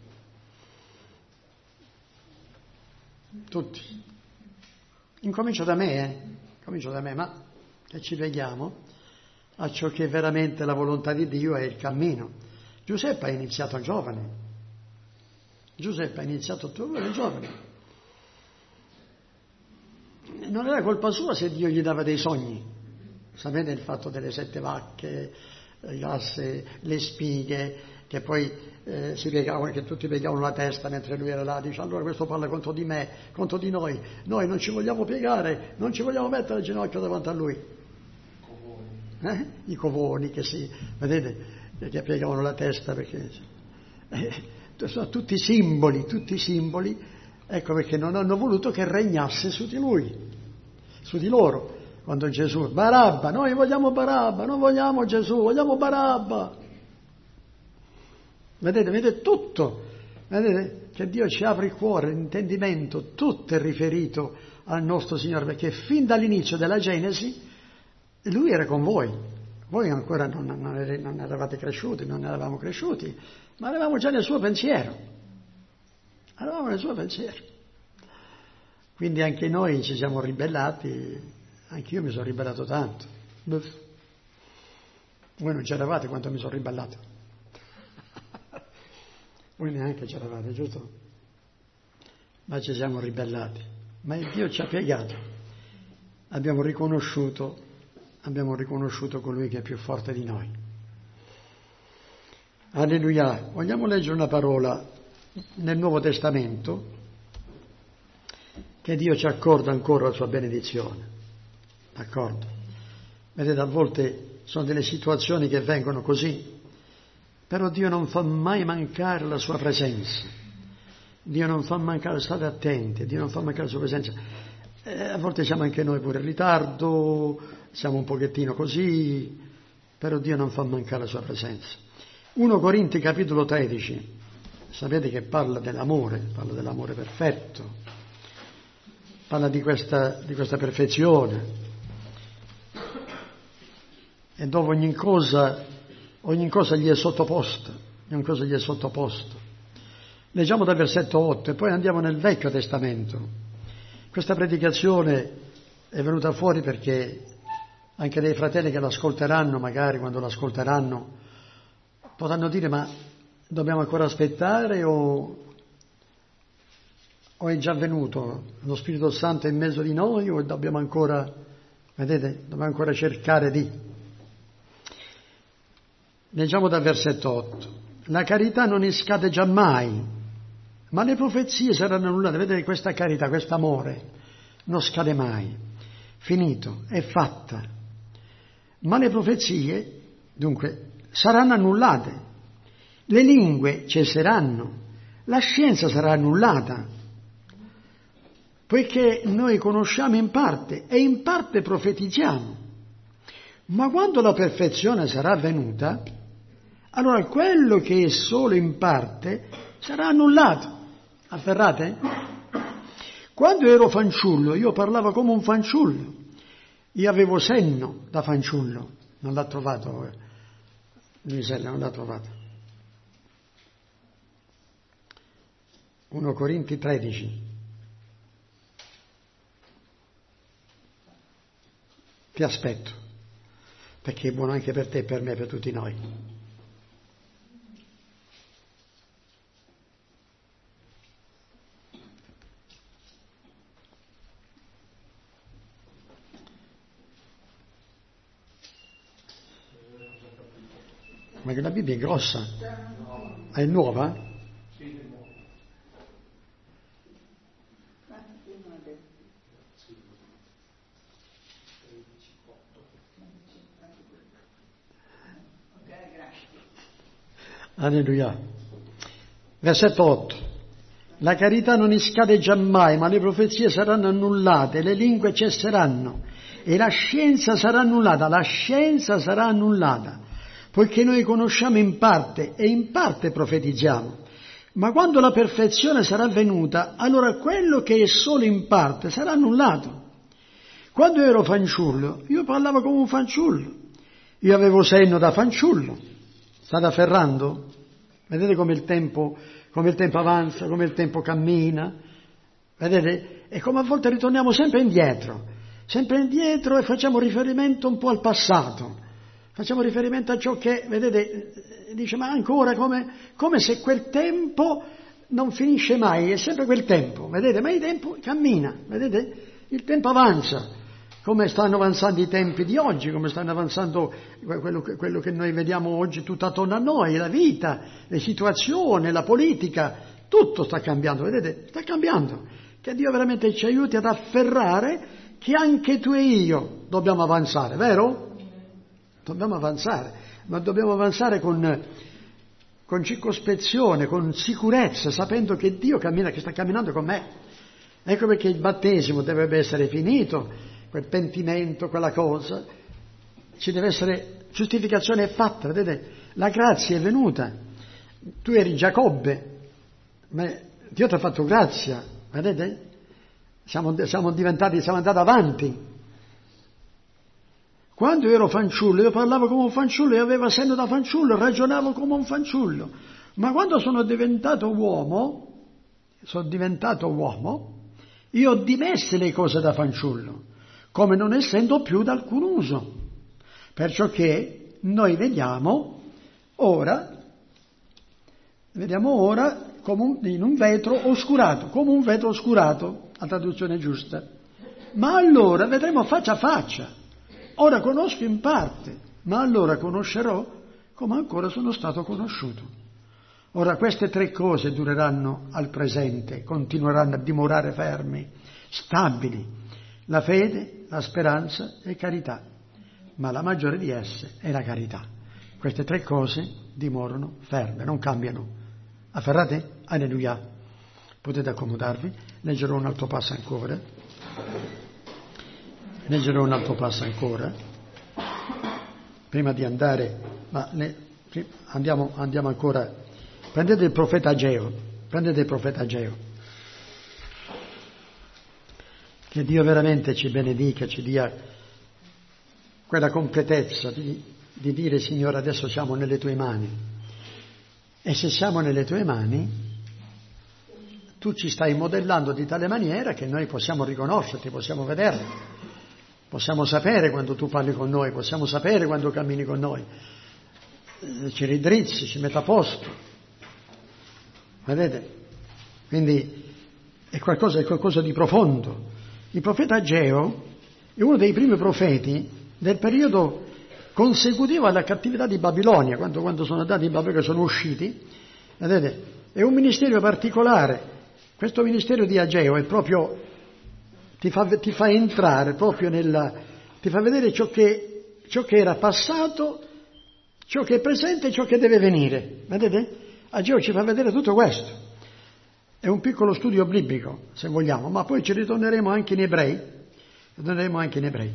Tutti. Incomincio da me, eh? Comincio da me, ma che ci pieghiamo a ciò che è veramente la volontà di Dio e il cammino. Giuseppe ha iniziato giovane. Giuseppe ha iniziato tutto giovane. Non era colpa sua se Dio gli dava dei sogni. Sapete il fatto delle sette vacche, le asse, le spighe, che poi eh, si piegavano, che tutti piegavano la testa mentre lui era là, dice: allora questo parla contro di me, contro di noi, noi non ci vogliamo piegare, non ci vogliamo mettere il ginocchio davanti a lui. Eh? I covoni che si, vedete, che piegavano la testa perché eh, sono tutti simboli, tutti simboli. Ecco perché non hanno voluto che regnasse su di lui, su di loro. Quando Gesù, Barabba, noi vogliamo Barabba, non vogliamo Gesù, vogliamo Barabba. Vedete, vedete tutto, vedete che Dio ci apre il cuore, l'intendimento, tutto è riferito al nostro Signore, perché fin dall'inizio della Genesi Lui era con voi. Voi ancora non, non, non eravate cresciuti, non eravamo cresciuti, ma eravamo già nel suo pensiero. Eravamo nel suo pensiero. Quindi anche noi ci siamo ribellati, anche io mi sono ribellato tanto. Voi non c'eravate quando mi sono ribellato. Voi neanche c'eravate, giusto? Ma ci siamo ribellati. Ma Dio ci ha piegato. Abbiamo riconosciuto, abbiamo riconosciuto colui che è più forte di noi. Alleluia. Vogliamo leggere una parola nel Nuovo Testamento, che Dio ci accorda ancora la sua benedizione. D'accordo? Vedete, a volte sono delle situazioni che vengono così, però Dio non fa mai mancare la sua presenza. Dio non fa mancare, state attenti, Dio non fa mancare la sua presenza. Eh, a volte siamo anche noi pure in ritardo, siamo un pochettino così, però Dio non fa mancare la sua presenza. primo Corinti capitolo tredici, sapete che parla dell'amore, parla dell'amore perfetto, parla di questa, di questa perfezione. E dopo ogni cosa ogni cosa gli è sottoposta, ogni cosa gli è sottoposta. Leggiamo dal versetto otto e poi andiamo nel Vecchio Testamento. Questa predicazione è venuta fuori perché anche dei fratelli che l'ascolteranno, magari quando l'ascolteranno, potranno dire: ma dobbiamo ancora aspettare o, o è già venuto lo Spirito Santo in mezzo di noi, o dobbiamo ancora, vedete, dobbiamo ancora cercare di... Leggiamo dal versetto otto. La carità non scade giammai, ma le profezie saranno annullate. Vedete, questa carità, questo amore non scade mai, finito, è fatta. Ma le profezie, dunque, saranno annullate, le lingue cesseranno, la scienza sarà annullata, poiché noi conosciamo in parte e in parte profetizziamo. Ma quando la perfezione sarà venuta, allora quello che è solo in parte sarà annullato. Afferrate? Quando ero fanciullo, io parlavo come un fanciullo. Io avevo senno da fanciullo. Non l'ha trovato, eh. Luisella, non l'ha trovato. primo Corinzi tredici. Ti aspetto, perché è buono anche per te e per me, per tutti noi. Ma che la Bibbia è grossa? È nuova? Alleluia. Versetto otto. La carità non scade giammai, ma le profezie saranno annullate, le lingue cesseranno e la scienza sarà annullata. La scienza sarà annullata, poiché noi conosciamo in parte e in parte profetizziamo. Ma quando la perfezione sarà venuta, allora quello che è solo in parte sarà annullato. Quando ero fanciullo, io parlavo come un fanciullo. Io avevo senno da fanciullo. State afferrando? Vedete come il tempo, come il tempo avanza, come il tempo cammina? Vedete? E come a volte ritorniamo sempre indietro, sempre indietro e facciamo riferimento un po' al passato. Facciamo riferimento a ciò che, vedete, dice, ma ancora come, come se quel tempo non finisce mai, è sempre quel tempo, vedete? Ma il tempo cammina, vedete? Il tempo avanza, come stanno avanzando i tempi di oggi, come stanno avanzando quello che, quello che noi vediamo oggi tutto attorno a noi, la vita, le situazioni, la politica, tutto sta cambiando, vedete? Sta cambiando. Che Dio veramente ci aiuti ad afferrare che anche tu e io dobbiamo avanzare, vero? Dobbiamo avanzare, ma dobbiamo avanzare con, con circospezione, con sicurezza, sapendo che Dio cammina, che sta camminando con me. Ecco perché il battesimo dovrebbe essere finito, quel pentimento, quella cosa. Ci deve essere giustificazione fatta, vedete? La grazia è venuta. Tu eri Giacobbe, ma Dio ti ha fatto grazia, vedete? Siamo, siamo diventati, siamo andati avanti. Quando ero fanciullo, io parlavo come un fanciullo e avevo senno da fanciullo, ragionavo come un fanciullo. Ma quando sono diventato uomo, sono diventato uomo, io ho dimesse le cose da fanciullo, come non essendo più d'alcun uso. Perciò che noi vediamo ora, vediamo ora come un, in un vetro oscurato, come un vetro oscurato, la traduzione giusta. Ma allora vedremo faccia a faccia. Ora conosco in parte, ma allora conoscerò come ancora sono stato conosciuto. Ora queste tre cose dureranno al presente, continueranno a dimorare fermi, stabili, la fede, la speranza e carità, ma la maggiore di esse è la carità. Queste tre cose dimorano ferme, non cambiano. Afferrate? Alleluia. Potete accomodarvi, leggerò un altro passo ancora. Leggerò un altro passo ancora, prima di andare, ma ne, andiamo, andiamo ancora, prendete il profeta Ageo, prendete il profeta Ageo, che Dio veramente ci benedica, ci dia quella completezza di, di dire Signore adesso siamo nelle tue mani. E se siamo nelle tue mani, tu ci stai modellando di tale maniera che noi possiamo riconoscerti, possiamo vederti, possiamo sapere quando tu parli con noi, possiamo sapere quando cammini con noi, ci ridrizzi, ci metta a posto. Vedete? Quindi è qualcosa, è qualcosa di profondo. Il profeta Ageo è uno dei primi profeti del periodo consecutivo alla cattività di Babilonia, quando, quando sono andati in Babilonia, sono usciti. Vedete? È un ministero particolare. Questo ministero di Ageo è proprio, ti fa, ti fa entrare proprio nella, ti fa vedere ciò che, ciò che era passato, ciò che è presente e ciò che deve venire. Vedete? Ageo ci fa vedere tutto questo. È un piccolo studio biblico, se vogliamo, ma poi ci ritorneremo anche in Ebrei. Ritorneremo anche in Ebrei.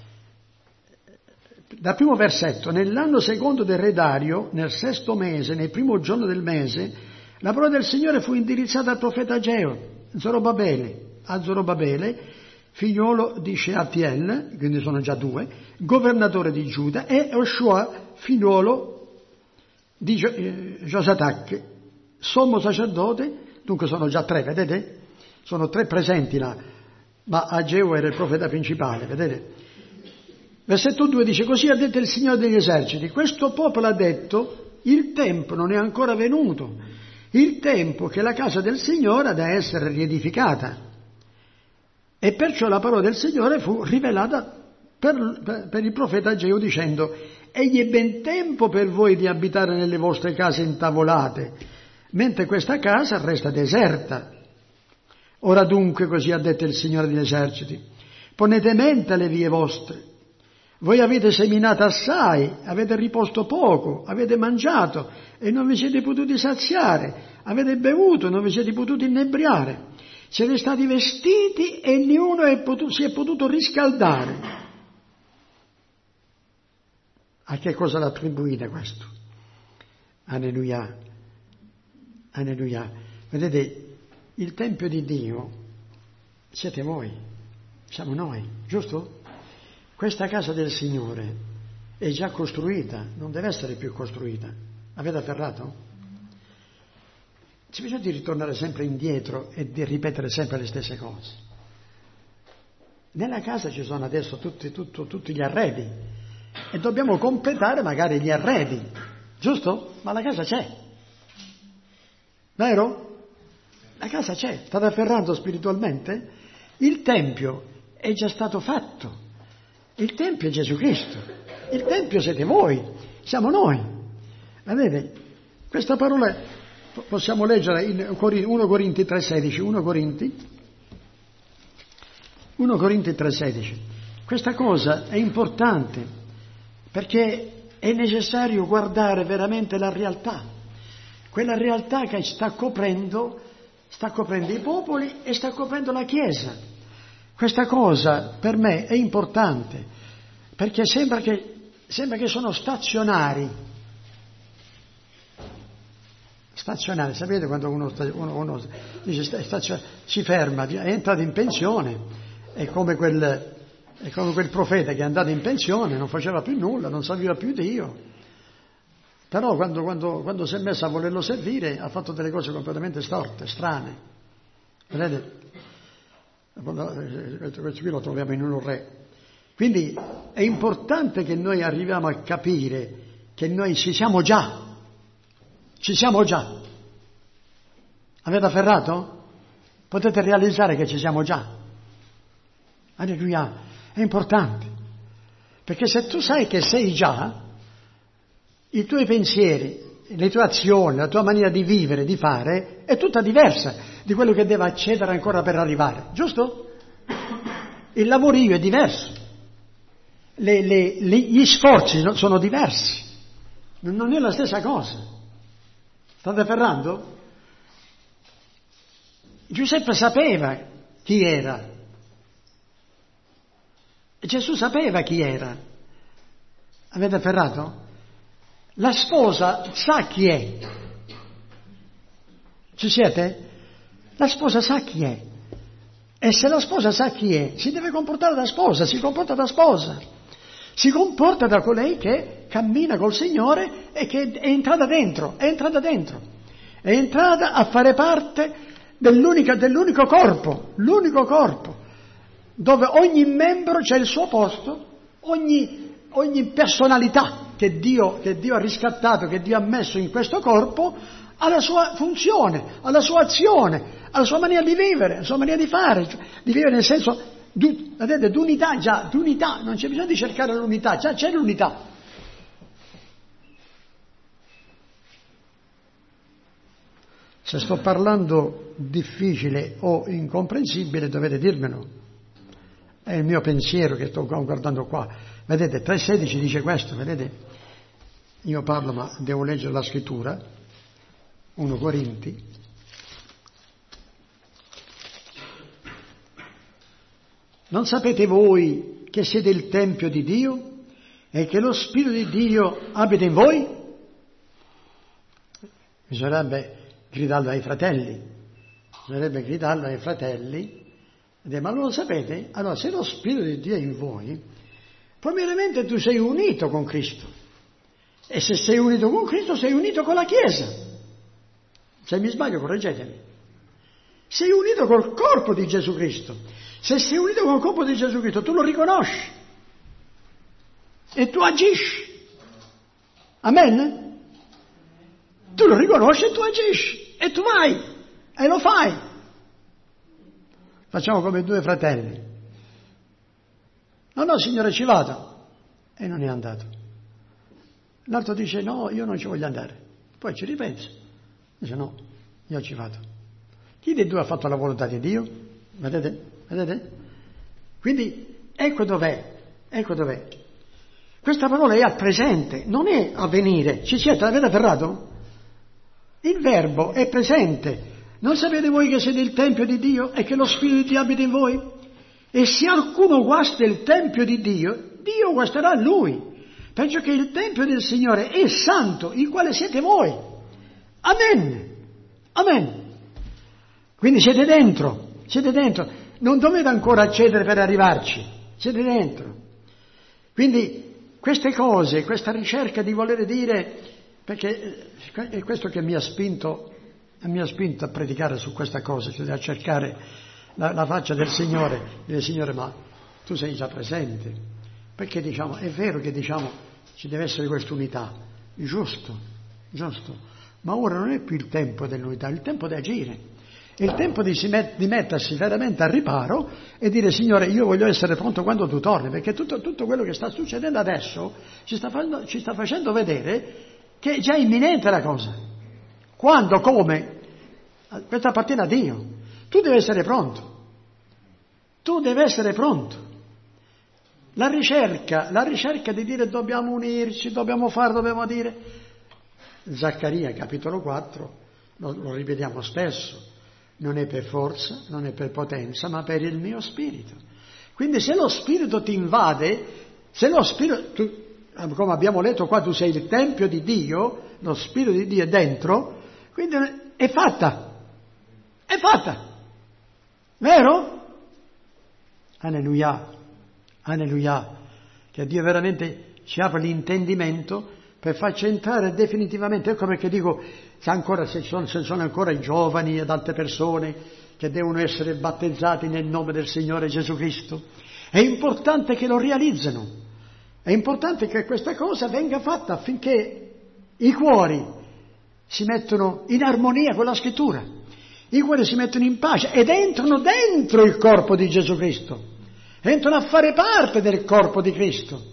Dal primo versetto, nell'anno secondo del re Dario, nel sesto mese, nel primo giorno del mese, la parola del Signore fu indirizzata al profeta Ageo, Zorobabele, a Zorobabele, figliuolo di Shealtiel, quindi sono già due, governatore di Giuda, e Oshua, figliuolo di Josadac, sommo sacerdote. Dunque sono già tre, vedete? Sono tre presenti là, ma Ageo era il profeta principale, vedete? Versetto due dice, così ha detto il Signore degli eserciti, questo popolo ha detto, il tempo non è ancora venuto, il tempo che la casa del Signore ha da essere riedificata. E perciò la parola del Signore fu rivelata per, per, per il profeta Ageo dicendo, egli è ben tempo per voi di abitare nelle vostre case intavolate, mentre questa casa resta deserta. Ora dunque, così ha detto il Signore degli eserciti, ponete mente alle vie vostre. Voi avete seminato assai, avete riposto poco, avete mangiato e non vi siete potuti saziare, avete bevuto e non vi siete potuti inebriare, siete stati vestiti e niuno è potuto, si è potuto riscaldare. A che cosa l'attribuite questo? Alleluia. Alleluia. Vedete, il Tempio di Dio siete voi, siamo noi, giusto? Questa casa del Signore è già costruita, non deve essere più costruita. Avete afferrato? C'è bisogno di ritornare sempre indietro e di ripetere sempre le stesse cose. Nella casa ci sono adesso tutti, tutto, tutti gli arredi e dobbiamo completare magari gli arredi, giusto? Ma la casa c'è. Vero? La casa c'è, state afferrando spiritualmente? Il Tempio è già stato fatto. Il Tempio è Gesù Cristo. Il Tempio siete voi, siamo noi. Vedete? Questa parola possiamo leggere in primo Corinti tre sedici. primo Corinti primo Corinti tre sedici. Questa cosa è importante perché è necessario guardare veramente la realtà. Quella realtà che sta coprendo, sta coprendo i popoli e sta coprendo la Chiesa. Questa cosa per me è importante, perché sembra che, sembra che sono stazionari. Stazionari, sapete quando uno, sta, uno, uno dice stazionari, si ferma, è entrato in pensione, è come, quel, è come quel profeta che è andato in pensione, non faceva più nulla, non serviva più Dio. Però quando, quando, quando si è messo a volerlo servire ha fatto delle cose completamente storte, strane. Vedete? Questo qui lo troviamo in un re. Quindi è importante che noi arriviamo a capire che noi ci siamo già. Ci siamo già. Avete afferrato? Potete realizzare che ci siamo già. Alleluia. È importante. Perché se tu sai che sei già, i tuoi pensieri, le tue azioni, la tua maniera di vivere, di fare, è tutta diversa di quello che deve accedere ancora per arrivare, giusto? Il lavorio è diverso, le, le, le, gli sforzi sono diversi, non è la stessa cosa. State afferrando? Giuseppe sapeva chi era, Gesù sapeva chi era. Avete afferrato? La sposa sa chi è. Ci siete? La sposa sa chi è. E se la sposa sa chi è, si deve comportare da sposa, si comporta da sposa. si comporta da colei che cammina col Signore e che è entrata dentro, è entrata dentro, è entrata a fare parte dell'unica, dell'unico corpo, l'unico corpo, dove ogni membro c'è il suo posto, ogni, ogni personalità che Dio, che Dio ha riscattato, che Dio ha messo in questo corpo, ha la sua funzione, ha la sua azione, ha la sua maniera di vivere, la sua maniera di fare, di vivere nel senso, di, vedete, d'unità già, d'unità, non c'è bisogno di cercare l'unità, già c'è l'unità. Se sto parlando difficile o incomprensibile dovete dirmelo, è il mio pensiero che sto guardando qua. Vedete, tre sedici dice questo, vedete, io parlo ma devo leggere la scrittura, primo Corinti, non sapete voi che siete il Tempio di Dio e che lo Spirito di Dio abita in voi? Bisognerebbe gridarlo ai fratelli, bisognerebbe gridarlo ai fratelli, ma non lo sapete? Allora, se lo Spirito di Dio è in voi, primeramente tu sei unito con Cristo, e se sei unito con Cristo sei unito con la Chiesa. Se mi sbaglio correggetemi. Sei unito col corpo di Gesù Cristo. Se sei unito col corpo di Gesù Cristo tu lo riconosci e tu agisci. Amen? Tu lo riconosci e tu agisci e tu vai e lo fai. Facciamo come due fratelli. No, no, Signore, ci vado. E non è andato. L'altro dice, no, io non ci voglio andare. Poi ci ripensa. Dice, no, io ci vado. Chi dei due ha fatto la volontà di Dio? Vedete? Vedete? Quindi, ecco dov'è. Ecco dov'è. Questa parola è al presente, non è a venire. Ci siete? L'avete afferrato? Il verbo è presente. Non sapete voi che siete il Tempio di Dio e che lo Spirito di Dio abita in voi? E se qualcuno guasta il Tempio di Dio, Dio guasterà lui. Perciò che il Tempio del Signore è santo, il quale siete voi. Amen. Amen. Quindi siete dentro, siete dentro. Non dovete ancora accedere per arrivarci, siete dentro. Quindi queste cose, questa ricerca di volere dire, perché è questo che mi ha spinto, mi ha spinto a predicare su questa cosa, cioè a cercare la, la faccia del Signore, dire Signore, ma tu sei già presente. Perché diciamo, è vero che diciamo ci deve essere questa unità, giusto, giusto, ma ora non è più il tempo dell'unità, è il tempo di agire, è il tempo di, si met, di mettersi veramente al riparo e dire Signore, io voglio essere pronto quando tu torni, perché tutto, tutto quello che sta succedendo adesso ci sta, facendo, ci sta facendo vedere che è già imminente la cosa. Quando, come? Questo appartiene a Dio. Tu devi essere pronto, tu devi essere pronto. La ricerca, la ricerca di dire dobbiamo unirci, dobbiamo fare, dobbiamo dire. Zaccaria, capitolo quattro, lo, lo ripetiamo spesso, non è per forza, non è per potenza, ma per il mio spirito. Quindi se lo spirito ti invade, se lo spirito, tu, come abbiamo letto qua, tu sei il Tempio di Dio, lo Spirito di Dio è dentro, quindi è fatta, è fatta, vero? Alleluia. Alleluia, che Dio veramente ci apre l'intendimento per farci entrare definitivamente. Ecco perché dico, se ancora se sono, se sono ancora i giovani ed altre persone che devono essere battezzati nel nome del Signore Gesù Cristo, è importante che lo realizzino, è importante che questa cosa venga fatta affinché i cuori si mettono in armonia con la Scrittura, i cuori si mettono in pace ed entrano dentro il corpo di Gesù Cristo. Entrano a fare parte del corpo di Cristo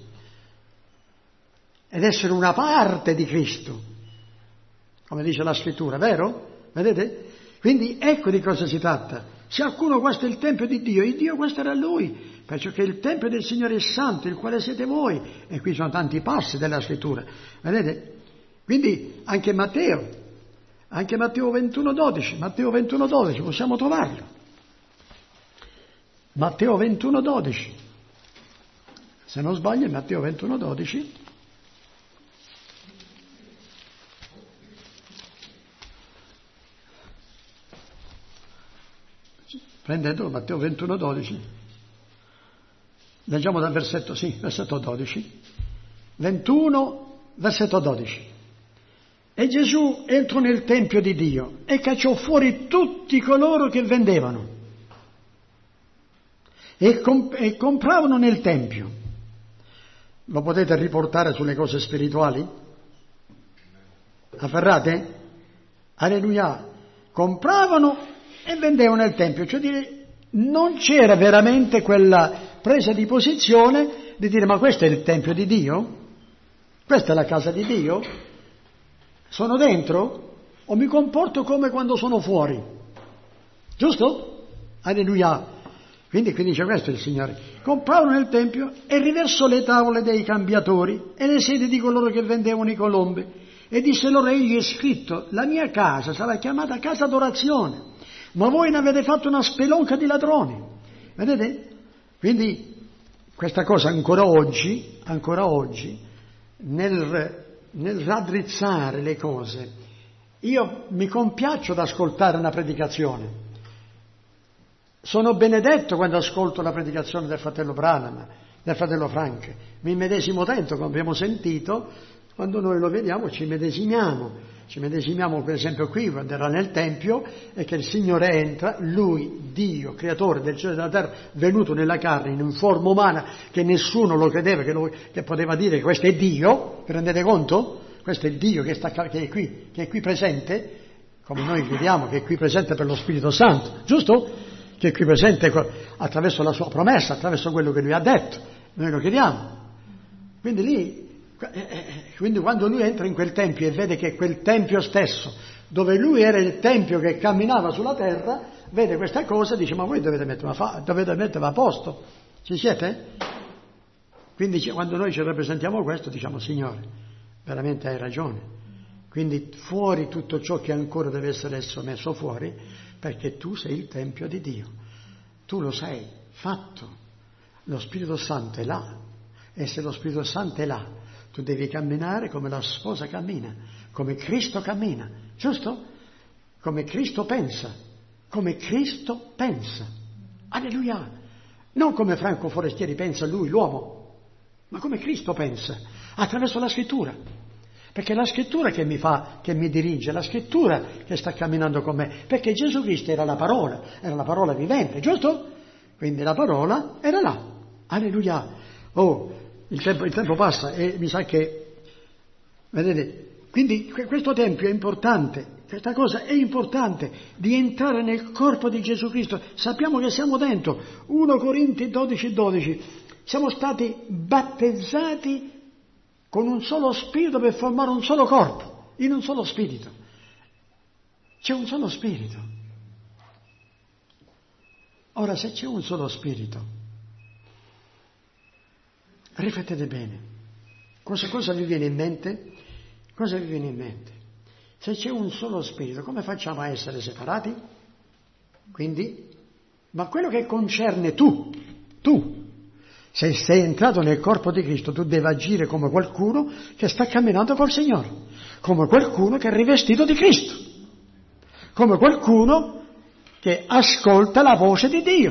ed essere una parte di Cristo, come dice la Scrittura, vero? Vedete? Quindi ecco di cosa si tratta. Se qualcuno guasta il Tempio di Dio, il Dio guasterà lui, perciò che il Tempio del Signore è santo, il quale siete voi. E qui sono tanti passi della Scrittura, vedete? Quindi anche Matteo, anche Matteo ventuno dodici, Matteo ventuno dodici, possiamo trovarlo. Matteo ventuno dodici, se non sbaglio è Matteo ventuno dodici. Prendetelo, Matteo ventuno dodici. Leggiamo dal versetto, sì, versetto dodici. ventuno, versetto dodici. E Gesù entrò nel Tempio di Dio e cacciò fuori tutti coloro che vendevano e, comp- e compravano nel Tempio. Lo potete riportare sulle cose spirituali? Afferrate? Alleluia! Compravano e vendevano nel Tempio, cioè dire, non c'era veramente quella presa di posizione di dire ma questo è il Tempio di Dio? Questa è la casa di Dio? Sono dentro o mi comporto come quando sono fuori? Giusto? Alleluia! Quindi qui dice questo il Signore. Compravano nel Tempio e riversò le tavole dei cambiatori e le sedi di coloro che vendevano i colombi. E disse loro, egli è scritto, la mia casa sarà chiamata casa d'adorazione, ma voi ne avete fatto una spelonca di ladroni. Vedete? Quindi questa cosa ancora oggi, ancora oggi, nel, nel raddrizzare le cose, io mi compiaccio ad ascoltare una predicazione. Sono benedetto quando ascolto la predicazione del fratello Branham, del fratello Frank. Mi medesimo tanto, come abbiamo sentito, quando noi lo vediamo ci medesimiamo. Ci medesimiamo per esempio qui, quando era nel Tempio, e che il Signore entra, Lui, Dio, creatore del cielo e della terra, venuto nella carne, in forma umana, che nessuno lo credeva, che, lo, che poteva dire che questo è Dio, vi rendete conto? Questo è il Dio che, sta, che, è qui, che è qui presente, come noi crediamo che è qui presente per lo Spirito Santo, giusto? Che è qui presente attraverso la sua promessa, attraverso quello che Lui ha detto, noi lo crediamo. Quindi lì, quindi quando Lui entra in quel Tempio e vede che quel Tempio stesso, dove Lui era il Tempio che camminava sulla terra, vede questa cosa e dice, ma voi dovete metterla a, dovete metterla a posto, ci siete? Quindi quando noi ci rappresentiamo questo diciamo, Signore, veramente hai ragione, quindi fuori tutto ciò che ancora deve essere messo fuori, perché tu sei il Tempio di Dio, tu lo sei, fatto, lo Spirito Santo è là, e se lo Spirito Santo è là, tu devi camminare come la sposa cammina, come Cristo cammina, giusto? Come Cristo pensa, come Cristo pensa, alleluia, non come Franco Forestieri pensa lui, l'uomo, ma come Cristo pensa, attraverso la Scrittura. Perché è la Scrittura che mi fa, che mi dirige, la Scrittura che sta camminando con me, perché Gesù Cristo era la parola, era la parola vivente, giusto? Quindi la parola era là, alleluia. Oh, il tempo, il tempo passa e mi sa che, vedete, quindi questo Tempio è importante, questa cosa è importante, di entrare nel corpo di Gesù Cristo. Sappiamo che siamo dentro, primo Corinzi dodici dodici, siamo stati battezzati con un solo spirito per formare un solo corpo, in un solo spirito. C'è un solo spirito. Ora, se c'è un solo spirito, riflettete bene. Cosa, cosa vi viene in mente? Cosa vi viene in mente? Se c'è un solo spirito, come facciamo a essere separati? Quindi, ma quello che concerne tu, tu, se sei entrato nel corpo di Cristo, tu devi agire come qualcuno che sta camminando col Signore, come qualcuno che è rivestito di Cristo, come qualcuno che ascolta la voce di Dio.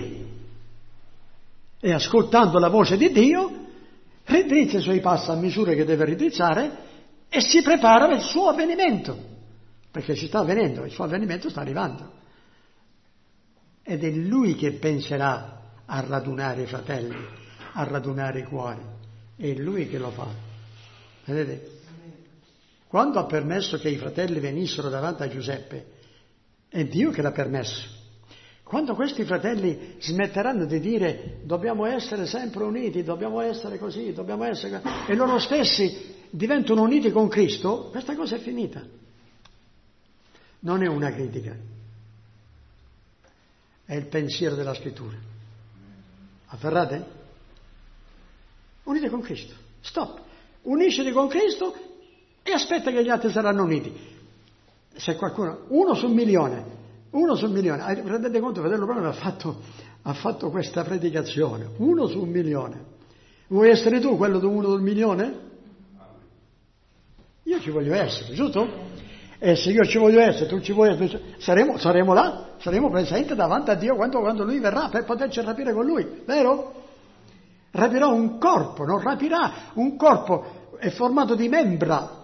E ascoltando la voce di Dio, ridrizza i suoi passi a misura che deve ridrizzare e si prepara per il suo avvenimento, perché si sta avvenendo, il suo avvenimento sta arrivando. Ed è Lui che penserà a radunare i fratelli, a radunare i cuori, è Lui che lo fa. Vedete? Quando ha permesso che i fratelli venissero davanti a Giuseppe, è Dio che l'ha permesso. Quando questi fratelli smetteranno di dire dobbiamo essere sempre uniti, dobbiamo essere così, dobbiamo essere, e loro stessi diventano uniti con Cristo, questa cosa è finita. Non è una critica, è il pensiero della Scrittura. Afferrate? Unite con Cristo, stop, unisciti con Cristo e aspetta che gli altri saranno uniti. Se qualcuno, uno su un milione, uno su un milione, rendete conto, fratello Branham ha fatto, ha fatto questa predicazione, uno su un milione. Vuoi essere tu quello di uno sul milione? Io ci voglio essere, giusto? E se io ci voglio essere, tu ci vuoi essere, saremo, saremo là, saremo presenti davanti a Dio quando, quando Lui verrà per poterci rapire con Lui, vero? rapirà un corpo, non rapirà un corpo, è formato di membra.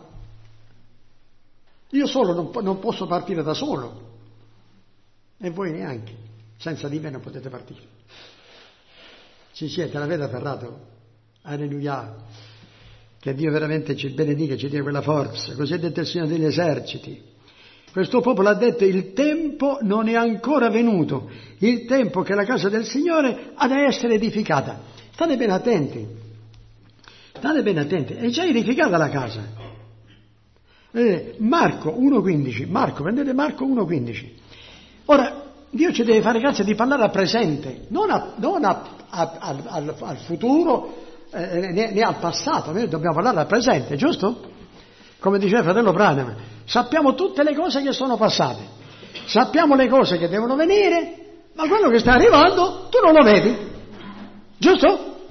Io solo non, non posso partire da solo, e voi neanche, senza di me non potete partire. Ci siete, l'avete afferrato? Alleluia. Che Dio veramente ci benedica, ci dia quella forza. Così ha detto il Signore degli eserciti. Questo popolo ha detto: il tempo non è ancora venuto, il tempo che la casa del Signore ha da essere edificata. State bene attenti, state bene attenti, è già edificata la casa. Vedete, Marco uno quindici, Marco, prendete Marco uno quindici. Ora, Dio ci deve fare grazia di parlare al presente, non, a, non a, a, a, al, al futuro eh, né, né al passato, noi dobbiamo parlare al presente, giusto? Come diceva il fratello Branham, sappiamo tutte le cose che sono passate, sappiamo le cose che devono venire, ma quello che sta arrivando tu non lo vedi, giusto?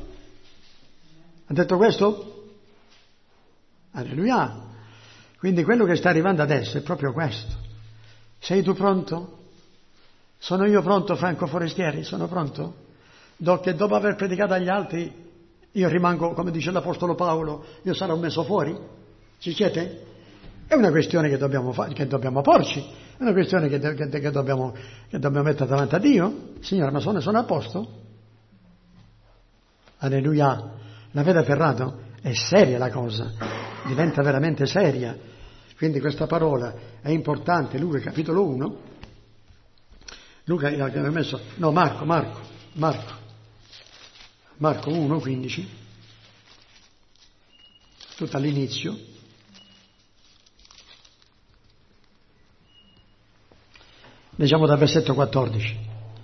Ha detto questo? Alleluia. Quindi quello che sta arrivando adesso è proprio questo. Sei tu pronto? Sono io pronto, Franco Forestieri? Sono pronto? Do che dopo aver predicato agli altri io rimango, come dice l'Apostolo Paolo, io sarò messo fuori? Ci siete? È una questione che dobbiamo, fa- che dobbiamo porci, è una questione che, che, che, dobbiamo, che dobbiamo mettere davanti a Dio. Signore, ma sono, sono a posto? Alleluia. L'avete afferrato? È seria la cosa, diventa veramente seria. Quindi questa parola è importante. Luca capitolo uno. Luca ha messo, no Marco, Marco, Marco, Marco uno quindici, tutto all'inizio. Leggiamo dal versetto quattordici.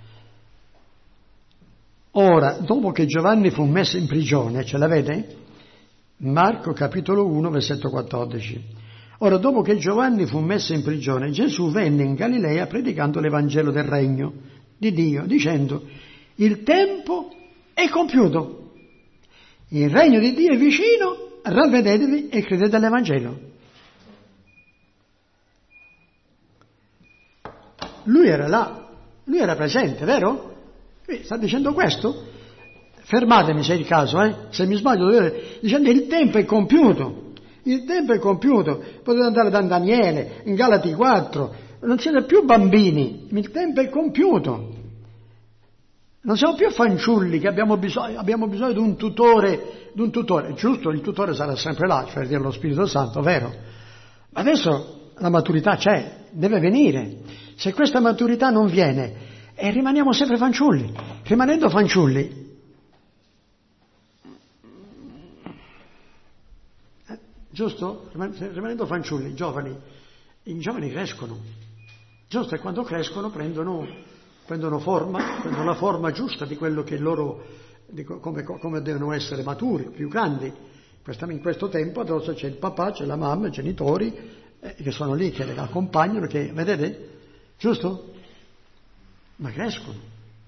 Ora, dopo che Giovanni fu messo in prigione, ce l'avete? Marco capitolo uno, versetto quattordici. Ora, dopo che Giovanni fu messo in prigione, Gesù venne in Galilea predicando l'Evangelo del Regno di Dio, dicendo: il tempo è compiuto, il Regno di Dio è vicino, ravvedetevi e credete all'Evangelo. Lui era là, lui era presente, vero? Lui sta dicendo questo? Fermatemi se è il caso, eh? Se mi sbaglio, dicendo il tempo è compiuto, il tempo è compiuto. Potete andare da Daniele, in Galati quattro, non siete più bambini, il tempo è compiuto. Non siamo più fanciulli che abbiamo bisogno, abbiamo bisogno di un tutore, di un tutore. Giusto, il tutore sarà sempre là, cioè dire lo Spirito Santo, vero? Ma adesso la maturità c'è, deve venire. Se questa maturità non viene, e rimaniamo sempre fanciulli, rimanendo fanciulli, eh, giusto? Rimanendo fanciulli, giovani, i giovani crescono, giusto? E quando crescono prendono, prendono forma, prendono la forma giusta di quello che loro, di come, come devono essere maturi, più grandi. In questo tempo adesso c'è il papà, c'è la mamma, i genitori, eh, che sono lì, che le accompagnano, che, vedete? Giusto? Ma crescono.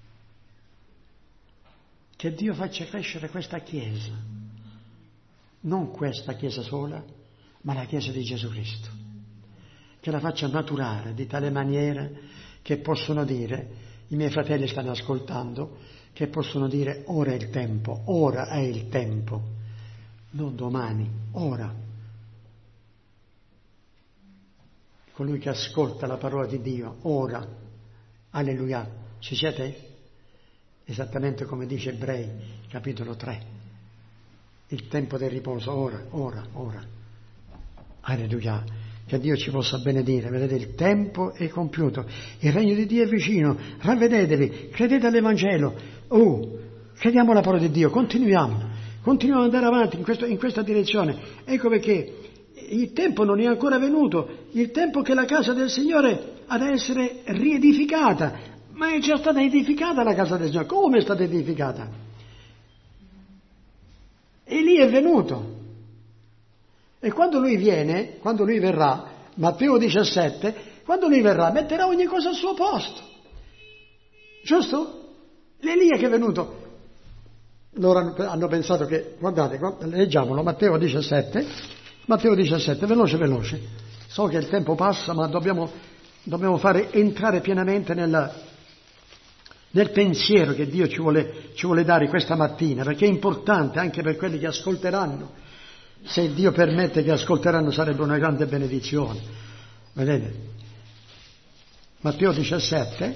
Che Dio faccia crescere questa Chiesa, non questa Chiesa sola, ma la Chiesa di Gesù Cristo, che la faccia maturare di tale maniera che possono dire, i miei fratelli stanno ascoltando, che possono dire: ora è il tempo, ora è il tempo, non domani, ora. Colui che ascolta la parola di Dio, ora, alleluia, ci siete? Esattamente come dice Ebrei, capitolo tre, il tempo del riposo, ora, ora, ora, alleluia, che Dio ci possa benedire, vedete, il tempo è compiuto, il regno di Dio è vicino, ravvedetevi, credete all'Evangelo, oh, crediamo alla parola di Dio, continuiamo, continuiamo ad andare avanti in, questo, in questa direzione, ecco perché il tempo non è ancora venuto, il tempo che la casa del Signore ha da essere riedificata, ma è già stata edificata la casa del Signore. Come è stata edificata? Elì è venuto, e quando lui viene, quando lui verrà, Matteo diciassette, quando lui verrà metterà ogni cosa al suo posto, giusto? L'Elia che è venuto, loro hanno pensato che, guardate, leggiamolo, Matteo diciassette, Matteo diciassette, veloce, veloce. So che il tempo passa, ma dobbiamo, dobbiamo fare entrare pienamente nella, nel pensiero che Dio ci vuole, ci vuole dare questa mattina, perché è importante anche per quelli che ascolteranno. Se Dio permette che ascolteranno sarebbe una grande benedizione. Vedete? Matteo diciassette,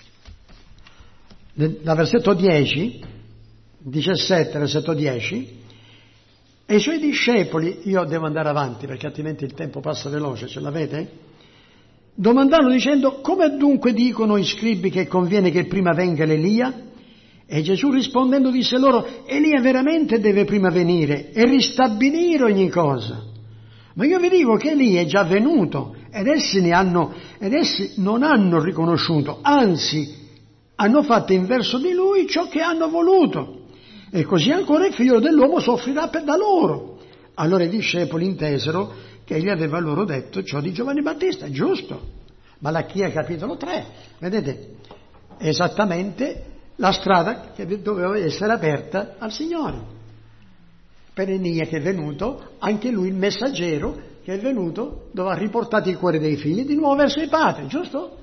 da versetto dieci, diciassette, versetto dieci, e i suoi discepoli, io devo andare avanti perché altrimenti il tempo passa veloce, ce l'avete? Domandarono dicendo: come dunque dicono i scribi che conviene che prima venga l'Elia? E Gesù rispondendo disse loro: Elia veramente deve prima venire e ristabilire ogni cosa. Ma io vi dico che Elia è già venuto ed essi, ne hanno, ed essi non hanno riconosciuto, anzi hanno fatto in verso di lui ciò che hanno voluto. E così ancora il figlio dell'uomo soffrirà per da loro. Allora i discepoli intesero che egli aveva loro detto ciò di Giovanni Battista, giusto? Malachia capitolo tre, vedete, esattamente la strada che doveva essere aperta al Signore. Per Elia che è venuto, anche lui il messaggero che è venuto, dove ha riportato il cuore dei figli di nuovo verso i padri, giusto?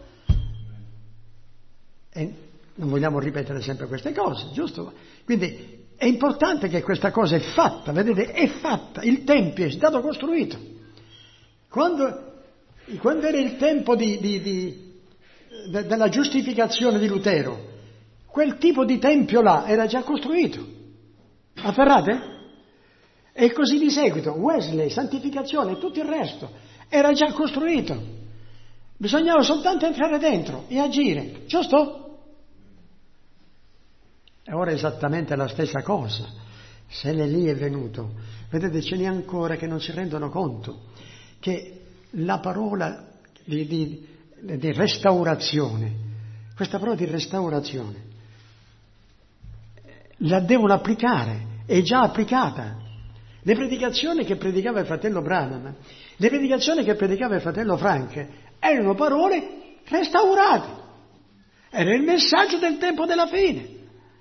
E non vogliamo ripetere sempre queste cose, giusto? Quindi è importante che questa cosa è fatta, vedete, è fatta, il Tempio è stato costruito. Quando, quando era il tempo di, di, di, de, della giustificazione di Lutero, quel tipo di Tempio là era già costruito. Afferrate? E così di seguito, Wesley, santificazione e tutto il resto, era già costruito. Bisognava soltanto entrare dentro e agire, giusto? E ora è esattamente la stessa cosa. Se l'Elia è venuto, vedete, ce n'è ancora che non si rendono conto che la parola di, di, di restaurazione, questa parola di restaurazione, la devono applicare, è già applicata. Le predicazioni che predicava il fratello Branham, le predicazioni che predicava il fratello Frank, erano parole restaurate. Era il messaggio del tempo della fine.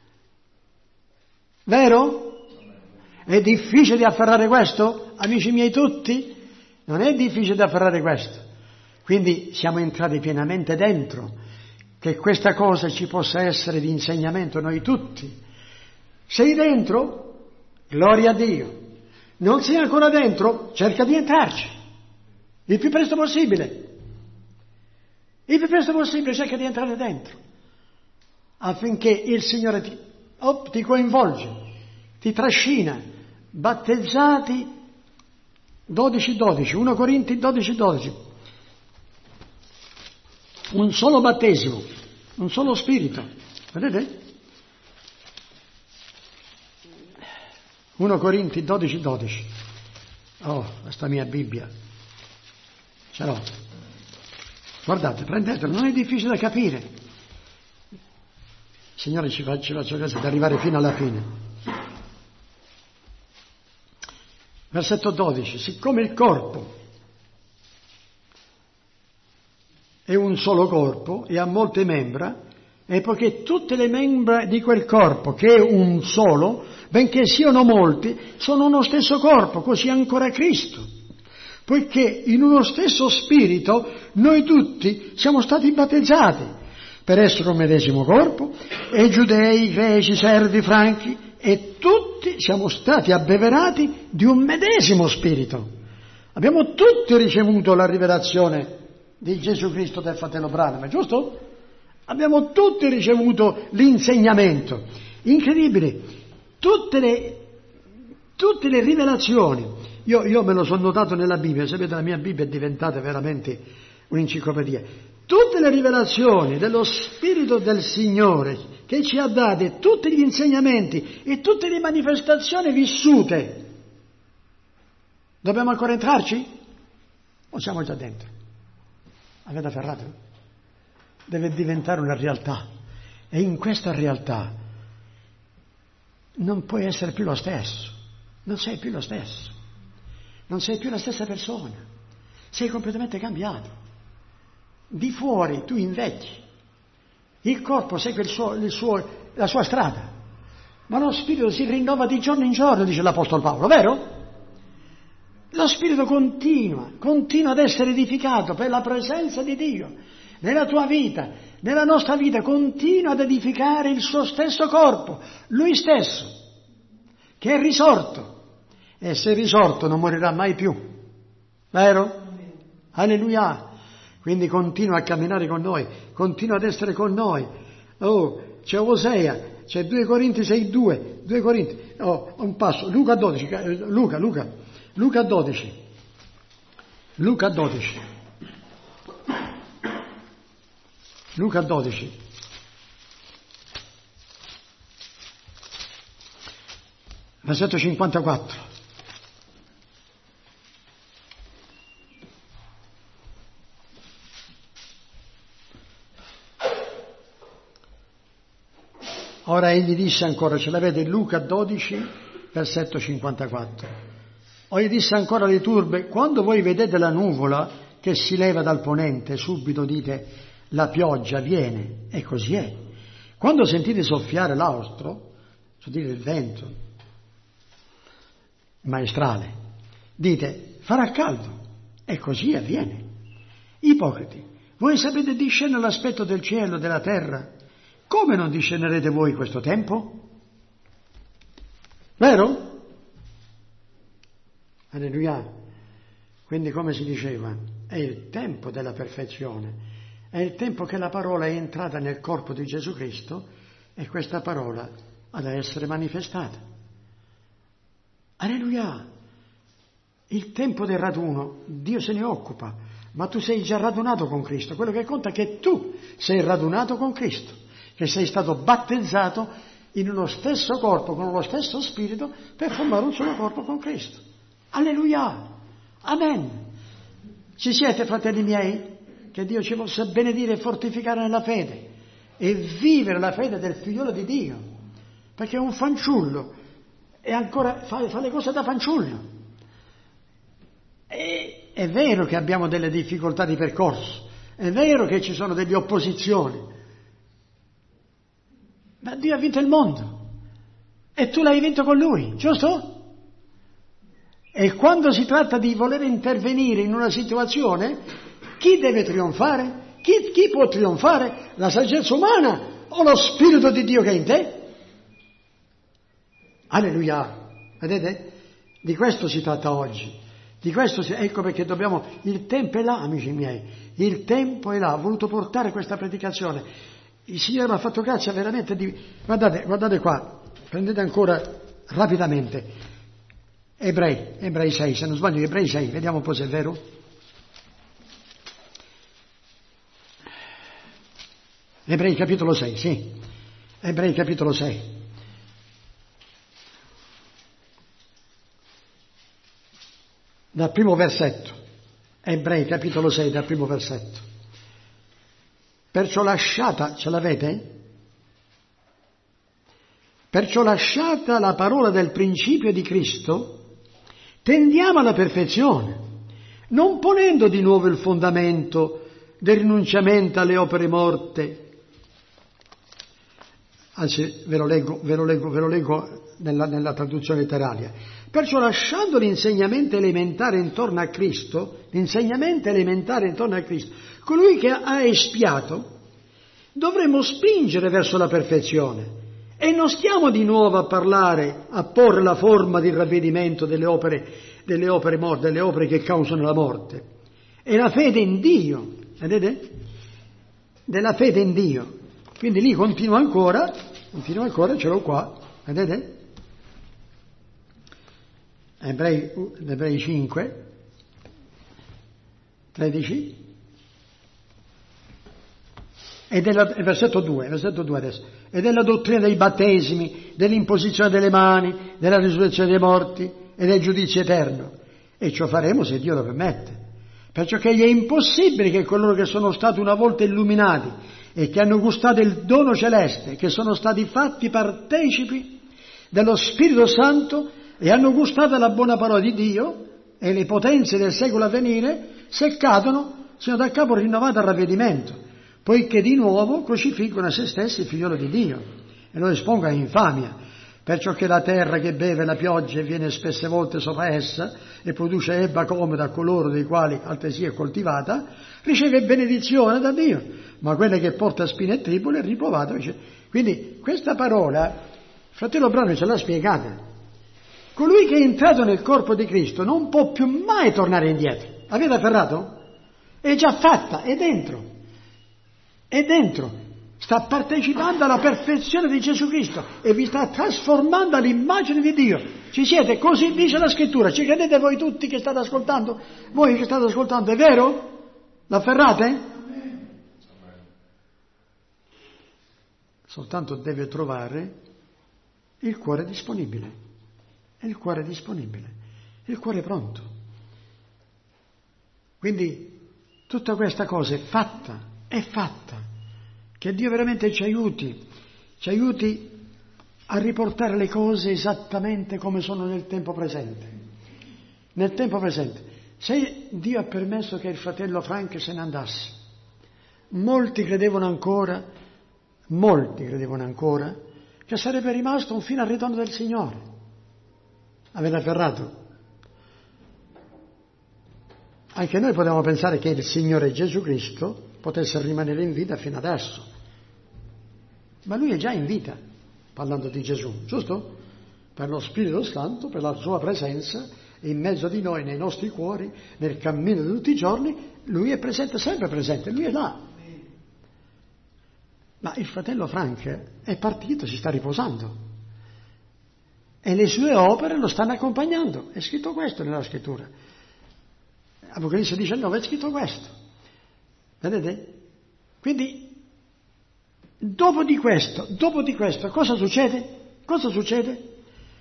Vero? È difficile di afferrare questo? Amici miei tutti? Non è difficile di afferrare questo. Quindi siamo entrati pienamente dentro, che questa cosa ci possa essere di insegnamento noi tutti. Sei dentro? Gloria a Dio. Non sei ancora dentro? Cerca di entrarci. Il più presto possibile. Il più presto possibile cerca di entrare dentro. Affinché il Signore ti, oh, ti coinvolge, ti trascina. Battezzati dodici dodici, primo Corinzi dodici dodici. Un solo battesimo, un solo spirito. Vedete? primo Corinzi dodici dodici. Oh, questa mia Bibbia. Ce l'ho. Guardate, prendetelo, non è difficile da capire. Il Signore ci faccia la sua grazia di arrivare fino alla fine. Versetto dodici. Siccome il corpo è un solo corpo e ha molte membra, e poiché tutte le membra di quel corpo, che è un solo, benché siano molti, sono uno stesso corpo, così ancora Cristo. Poiché in uno stesso spirito noi tutti siamo stati battezzati per essere un medesimo corpo, e giudei, greci, servi, franchi, e tutti siamo stati abbeverati di un medesimo spirito. Abbiamo tutti ricevuto la rivelazione di Gesù Cristo del fratello Branham, giusto? Abbiamo tutti ricevuto l'insegnamento. Incredibile. Tutte le, tutte le rivelazioni. Io, io me lo sono notato nella Bibbia. Sapete, la mia Bibbia è diventata veramente un'enciclopedia. Tutte le rivelazioni dello Spirito del Signore che ci ha date, tutti gli insegnamenti e tutte le manifestazioni vissute. Dobbiamo ancora entrarci? O siamo già dentro? Avete afferrato? Deve diventare una realtà, e in questa realtà non puoi essere più lo stesso, non sei più lo stesso, non sei più la stessa persona, sei completamente cambiato. Di fuori tu invecchi, il corpo segue il suo, il suo, la sua strada, ma lo spirito si rinnova di giorno in giorno, dice l'Apostolo Paolo, vero? Lo spirito continua, continua ad essere edificato per la presenza di Dio. nella tua vita, nella nostra vita, continua ad edificare il suo stesso corpo, lui stesso, che è risorto. E se è risorto non morirà mai più. Vero? Alleluia! Quindi continua a camminare con noi, continua ad essere con noi. Oh, c'è Osea, c'è due Corinti sei due, due Corinti, oh, un passo, Luca dodici, Luca, Luca, Luca dodici, Luca dodici, Luca dodici, versetto cinquantaquattro. Ora egli disse ancora, ce l'avete Luca dodici, versetto cinquantaquattro. O gli disse ancora alle turbe, quando voi vedete la nuvola che si leva dal ponente, subito dite, la pioggia viene, e così è. Quando sentite soffiare l'austro, sentite il vento maestrale, dite, farà caldo, e così avviene. Ipocriti, voi sapete discernere l'aspetto del cielo e della terra, come non discernerete voi questo tempo? Vero? Alleluia. Quindi, come si diceva, è il tempo della perfezione, è il tempo che la parola è entrata nel corpo di Gesù Cristo e questa parola ha da essere manifestata. Alleluia. Il tempo del raduno, Dio se ne occupa, ma tu sei già radunato con Cristo. Quello che conta è che tu sei radunato con Cristo, che sei stato battezzato in uno stesso corpo, con lo stesso spirito, per formare un solo corpo con Cristo. Alleluia! Amen! Ci siete, fratelli miei? Che Dio ci possa benedire e fortificare nella fede e vivere la fede del figliolo di Dio, perché un fanciullo è ancora, fa, fa le cose da fanciullo. E, è vero che abbiamo delle difficoltà di percorso, è vero che ci sono delle opposizioni, ma Dio ha vinto il mondo e tu l'hai vinto con Lui, giusto? E quando si tratta di voler intervenire in una situazione, chi deve trionfare? Chi, chi può trionfare? La saggezza umana o lo Spirito di Dio che è in te? Alleluia! Vedete? Di questo si tratta oggi. Di questo si... Ecco perché dobbiamo... Il tempo è là, amici miei. Il tempo è là. Ho voluto portare questa predicazione. Il Signore mi ha fatto grazia veramente di... Guardate, guardate qua. Prendete ancora rapidamente. Ebrei, Ebrei sei, se non sbaglio, Ebrei sei. Vediamo un po' se è vero. Ebrei capitolo sei, sì. Ebrei capitolo sei. Dal primo versetto. Ebrei capitolo sei, dal primo versetto. Perciò lasciata, ce l'avete? Perciò lasciata la parola del principio di Cristo, tendiamo alla perfezione, non ponendo di nuovo il fondamento del rinunciamento alle opere morte. Anzi, ve lo leggo, ve lo leggo, ve lo leggo nella, nella traduzione letteraria. Perciò lasciando l'insegnamento elementare intorno a Cristo, l'insegnamento elementare intorno a Cristo, colui che ha espiato, dovremo spingere verso la perfezione e non stiamo di nuovo a parlare, a porre la forma di ravvedimento delle opere, delle opere morte, delle opere che causano la morte. E la fede in Dio, vedete? Della fede in Dio. Quindi lì continua ancora, continua ancora, ce l'ho qua, vedete? Ebrei, Ebrei cinque, tredici, e della, versetto due, versetto due adesso, e della dottrina dei battesimi, dell'imposizione delle mani, della risurrezione dei morti e del giudizio eterno. E ciò faremo se Dio lo permette. Perciò che è impossibile che coloro che sono stati una volta illuminati e che hanno gustato il dono celeste, che sono stati fatti partecipi dello Spirito Santo e hanno gustato la buona parola di Dio e le potenze del secolo a venire, se cadono, siano da capo rinnovati al ravvedimento, poiché di nuovo crocifiggono a se stessi il figliolo di Dio e lo espongono a infamia. perciò che la terra che beve la pioggia e viene spesse volte sopra essa e produce erba comoda a coloro dei quali altresì è coltivata, riceve benedizione da Dio, ma quella che porta spine e tribole è riprovata. Quindi questa parola, fratello Branham ce l'ha spiegata. Colui che è entrato nel corpo di Cristo non può più mai tornare indietro. Avete afferrato? È già fatta, è dentro. È dentro. Sta partecipando alla perfezione di Gesù Cristo e vi sta trasformando all'immagine di Dio. Ci siete? Così dice la Scrittura. Ci credete voi tutti che state ascoltando? Voi che state ascoltando, è vero? L'afferrate? Soltanto deve trovare il cuore disponibile. È il cuore disponibile, il cuore pronto. Quindi tutta questa cosa è fatta, è fatta. Che Dio veramente ci aiuti, ci aiuti a riportare le cose esattamente come sono nel tempo presente. Nel tempo presente. Se Dio ha permesso che il fratello Frank se ne andasse, molti credevano ancora, molti credevano ancora, che sarebbe rimasto fino al ritorno del Signore. Avete afferrato? Anche noi potevamo pensare che il Signore Gesù Cristo potesse rimanere in vita fino adesso. Ma Lui è già in vita, parlando di Gesù, giusto? Per lo Spirito Santo, per la Sua presenza, in mezzo di noi, nei nostri cuori, nel cammino di tutti i giorni, Lui è presente, sempre presente, Lui è là. Ma il fratello Frank è partito, si sta riposando. E le sue opere lo stanno accompagnando. È scritto questo nella Scrittura. Apocalisse diciannove è scritto questo. Vedete? Quindi, dopo di questo, dopo di questo, cosa succede? Cosa succede?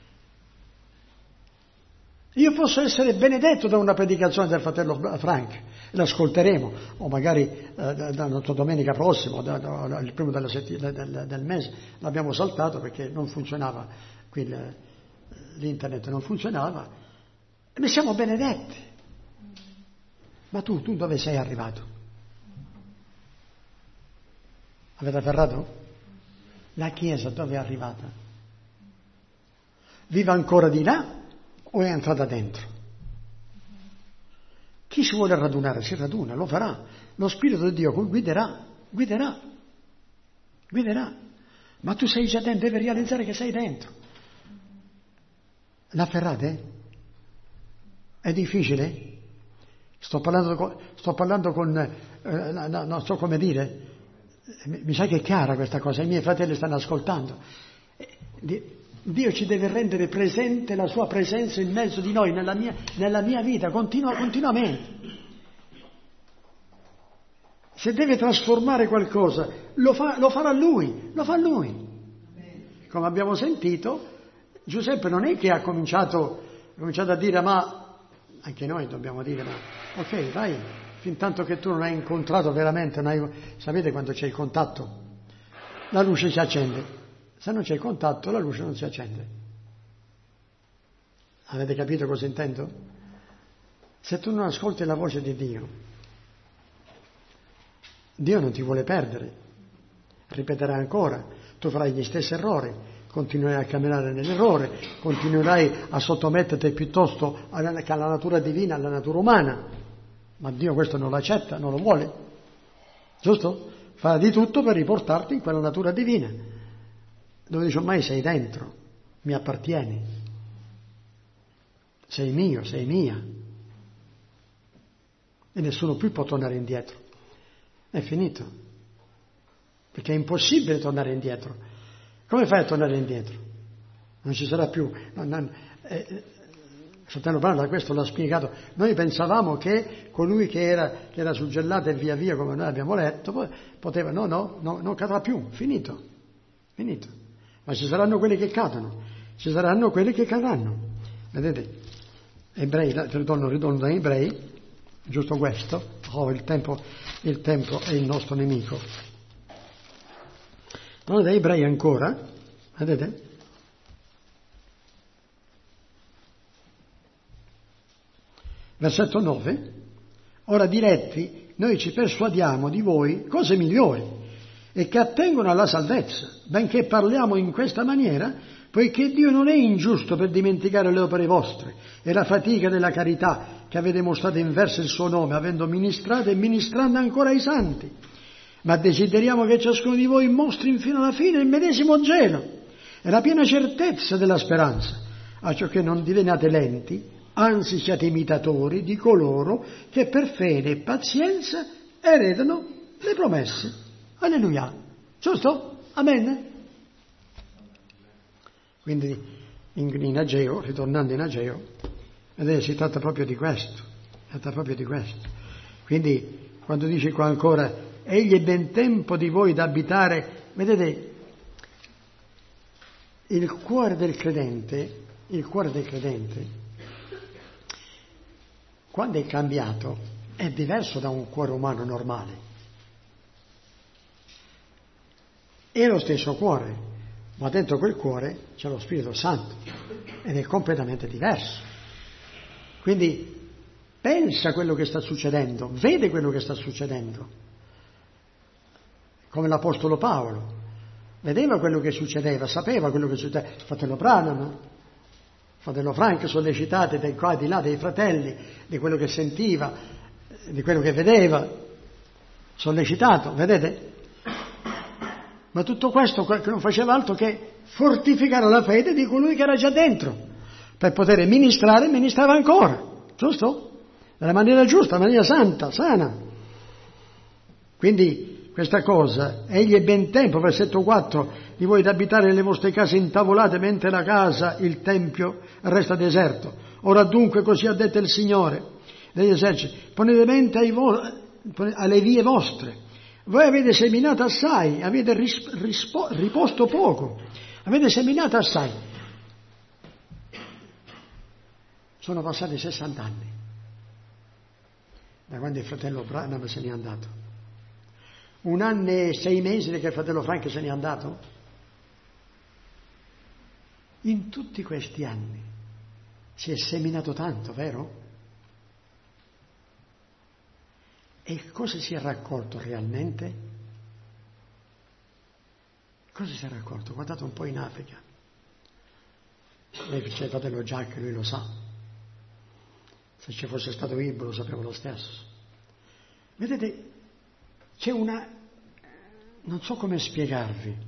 Io posso essere benedetto da una predicazione del fratello Frank, l'ascolteremo, o magari eh, da, da domenica prossima, da, da, il primo della settimana, del, del mese, l'abbiamo saltato perché non funzionava qui il, l'internet non funzionava, e ne siamo benedetti. Ma tu, tu dove sei arrivato? Avete afferrato? La Chiesa dove è arrivata? Vive ancora di là o è entrata dentro? Chi si vuole radunare si raduna, lo farà. Lo Spirito di Dio guiderà, guiderà, guiderà. Ma tu sei già dentro, devi realizzare che sei dentro. L'afferrate? È difficile? Sto parlando con, sto parlando con eh, no, non so come dire, mi, mi sa che è chiara questa cosa, i miei fratelli stanno ascoltando. Dio ci deve rendere presente la sua presenza in mezzo di noi, nella mia, nella mia vita, continua, continuamente. Se deve trasformare qualcosa, lo, fa, lo farà Lui, lo fa Lui. Come abbiamo sentito, Giuseppe non è che ha cominciato, ha cominciato a dire, ma anche noi dobbiamo dire, ma ok, vai, fin tanto che tu non hai incontrato veramente, non hai, sapete quando c'è il contatto, la luce si accende. Se non c'è il contatto, la luce non si accende. Avete capito cosa intendo? Se tu non ascolti la voce di Dio, Dio non ti vuole perdere. Ripeterà ancora, tu farai gli stessi errori, continuerai a camminare nell'errore, continuerai a sottometterti piuttosto alla, alla natura divina, alla natura umana. Ma Dio questo non lo accetta, non lo vuole. Giusto? Farà di tutto per riportarti in quella natura divina. Dove dice ormai sei dentro, mi appartieni, sei mio, sei mia, e nessuno più può tornare indietro, è finito, perché è impossibile tornare indietro. Come fai a tornare indietro? Non ci sarà più. Non, non, eh, fratello Branham questo l'ha spiegato. Noi pensavamo che colui che era, che era suggellato e via via, come noi abbiamo letto, poteva, no, no, no, non cadrà più, finito, finito. Ma ci saranno quelli che cadono, ci saranno quelli che cadranno. Vedete? Ebrei, ritorno, ritorno da Ebrei, giusto questo, oh, il tempo, il tempo è il nostro nemico. Torno da Ebrei ancora, vedete? Versetto nove. Ora diretti, noi ci persuadiamo di voi cose migliori e che attengono alla salvezza, benché parliamo in questa maniera, poiché Dio non è ingiusto per dimenticare le opere vostre e la fatica della carità che avete mostrato in verso il suo nome, avendo ministrato e ministrando ancora ai santi. Ma desideriamo che ciascuno di voi mostri fino alla fine il medesimo gelo e la piena certezza della speranza, acciò che non diveniate lenti, anzi siate imitatori di coloro che per fede e pazienza eredano le promesse. Alleluia. Giusto? Amen? Quindi in, in Ageo, ritornando in Ageo, vedete, si tratta proprio di questo. Si tratta proprio di questo. Quindi quando dice qua ancora, egli è ben tempo di voi da abitare, vedete, il cuore del credente, il cuore del credente, quando è cambiato, è diverso da un cuore umano normale. È lo stesso cuore, ma dentro quel cuore c'è lo Spirito Santo ed è completamente diverso. Quindi pensa a quello che sta succedendo, vede quello che sta succedendo, come l'Apostolo Paolo vedeva quello che succedeva, sapeva quello che succedeva. Fratello Branham, fratello Frank, sollecitate dai qua e di là dei fratelli, di quello che sentiva, di quello che vedeva, sollecitato, vedete? Ma tutto questo non faceva altro che fortificare la fede di colui che era già dentro, per poter ministrare, ministrava ancora, giusto? Nella maniera giusta, nella maniera santa, sana. Quindi questa cosa, egli è ben tempo, versetto quattro, di voi ad abitare nelle vostre case intavolate, mentre la casa, il tempio, resta deserto. Ora dunque così ha detto il Signore degli eserciti, ponete mente ai vo- alle vie vostre. Voi avete seminato assai, avete ris- rispo- riposto poco, avete seminato assai. Sono passati sessanta anni da quando il fratello Branham se n'è andato. Un anno e sei mesi che il fratello Frank se n'è andato. In tutti questi anni si è seminato tanto, vero? E cosa si è raccolto realmente? Cosa si è raccolto? Guardate un po' in Africa. Lei c'è il fratello Jack, lui lo sa. Se ci fosse stato Ibo lo sapevo lo stesso. Vedete, c'è una... non so come spiegarvi.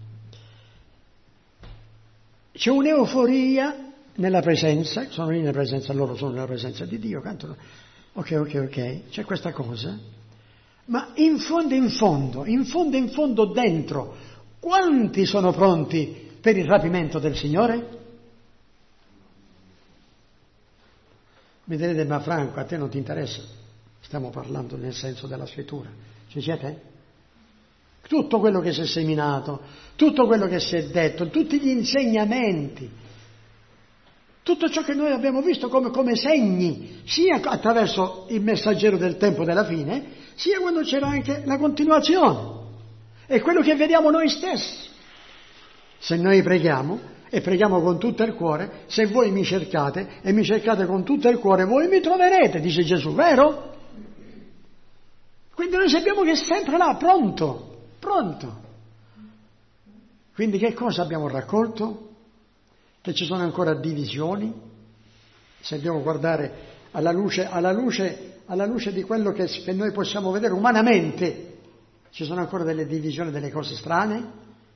C'è un'euforia nella presenza, sono lì nella presenza, loro sono nella presenza di Dio, cantano. Ok, ok, ok, c'è questa cosa. Ma in fondo, in fondo, in fondo, in fondo dentro, quanti sono pronti per il rapimento del Signore? Mi direte, ma Franco, a te non ti interessa? Stiamo parlando nel senso della scrittura. Ci siete? Tutto quello che si è seminato, tutto quello che si è detto, tutti gli insegnamenti, tutto ciò che noi abbiamo visto come, come segni, sia attraverso il messaggero del tempo della fine, sia quando c'era anche la continuazione. È quello che vediamo noi stessi. Se noi preghiamo, e preghiamo con tutto il cuore, se voi mi cercate, e mi cercate con tutto il cuore, voi mi troverete, dice Gesù, vero? Quindi noi sappiamo che è sempre là, pronto, pronto. Quindi che cosa abbiamo raccolto? Che ci sono ancora divisioni, se dobbiamo guardare alla luce, alla luce, alla luce di quello che, che noi possiamo vedere umanamente, ci sono ancora delle divisioni, delle cose strane.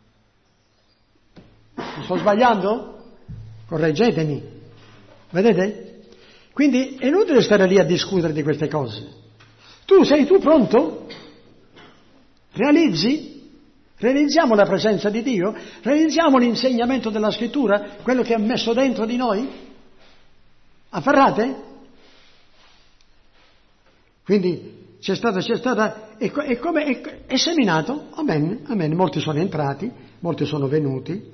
Mi sto sbagliando? Correggetemi. Vedete? Quindi è inutile stare lì a discutere di queste cose. Tu sei tu pronto? Realizzi? Realizziamo la presenza di Dio? Realizziamo l'insegnamento della Scrittura? Quello che ha messo dentro di noi? Afferrate? Quindi c'è stata, c'è stata, è, è come, è, è seminato, amen, amen, molti sono entrati, molti sono venuti,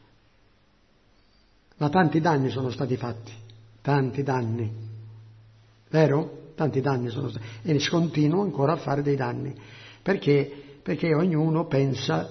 ma tanti danni sono stati fatti, tanti danni, vero? Tanti danni sono stati, e si continua ancora a fare dei danni, perché? Perché ognuno pensa,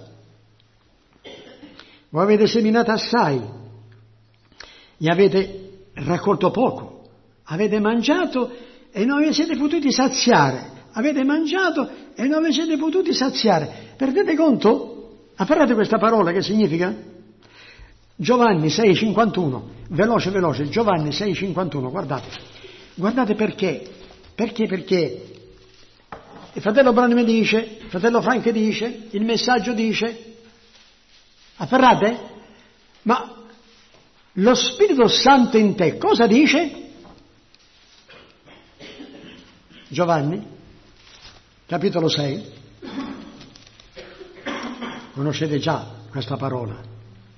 voi avete seminato assai, e avete raccolto poco, avete mangiato e non vi siete potuti saziare, avete mangiato e non vi siete potuti saziare. Perdete conto? Afferrate questa parola che significa? Giovanni sei cinquantuno, veloce veloce, Giovanni sei cinquantuno, guardate, guardate perché, perché, perché il fratello Branham dice, il fratello Frank dice, il messaggio dice, afferrate? Ma lo Spirito Santo in te cosa dice? Giovanni, capitolo sei, conoscete già questa parola.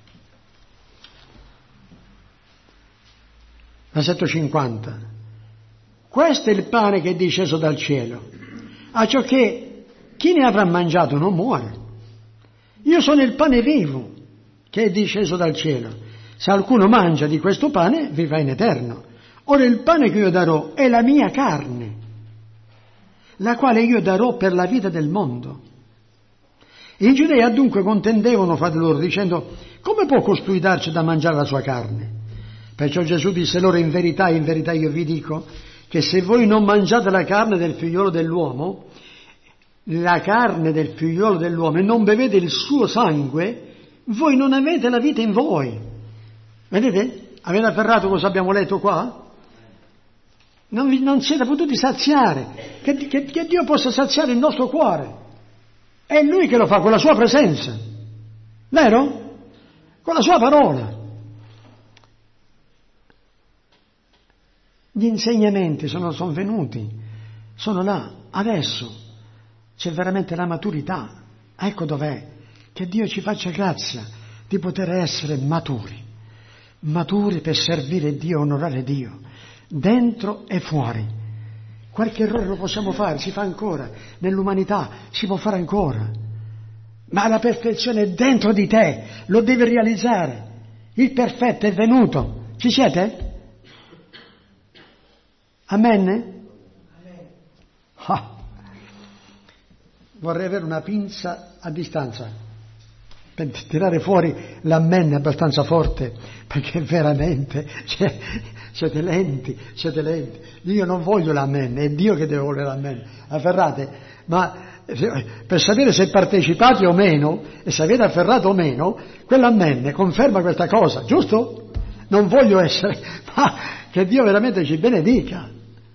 Versetto cinquanta. Questo è il pane che è disceso dal cielo, acciò che chi ne avrà mangiato non muore. Io sono il pane vivo che è disceso dal cielo. Se qualcuno mangia di questo pane, vivrà in eterno. Ora il pane che io darò è la mia carne, la quale io darò per la vita del mondo. I giudei dunque contendevano fra di loro, dicendo: come può costui darci da mangiare la sua carne? Perciò Gesù disse loro: in verità, in verità io vi dico che se voi non mangiate la carne del figliolo dell'uomo, la carne del figliolo dell'uomo, e non bevete il suo sangue, voi non avete la vita in voi. Vedete? Avete afferrato cosa abbiamo letto qua? Non, vi, non siete potuti saziare. Che, che, che Dio possa saziare il nostro cuore. È Lui che lo fa con la sua presenza. Vero? Con la sua parola. Gli insegnamenti sono, sono venuti, sono là, adesso c'è veramente la maturità. Ecco dov'è, che Dio ci faccia grazia di poter essere maturi, maturi per servire Dio, onorare Dio, dentro e fuori. Qualche errore lo possiamo fare, si fa ancora, nell'umanità si può fare ancora, ma la perfezione è dentro di te, lo devi realizzare, il perfetto è venuto, ci siete? Amen? Ah. Vorrei avere una pinza a distanza per tirare fuori l'amen abbastanza forte, perché veramente cioè, siete lenti, siete lenti. Io non voglio l'amen, è Dio che deve volere l'amen. Afferrate, ma per sapere se partecipate o meno, e se avete afferrato o meno, quell'amen conferma questa cosa, giusto? Non voglio essere, ma che Dio veramente ci benedica.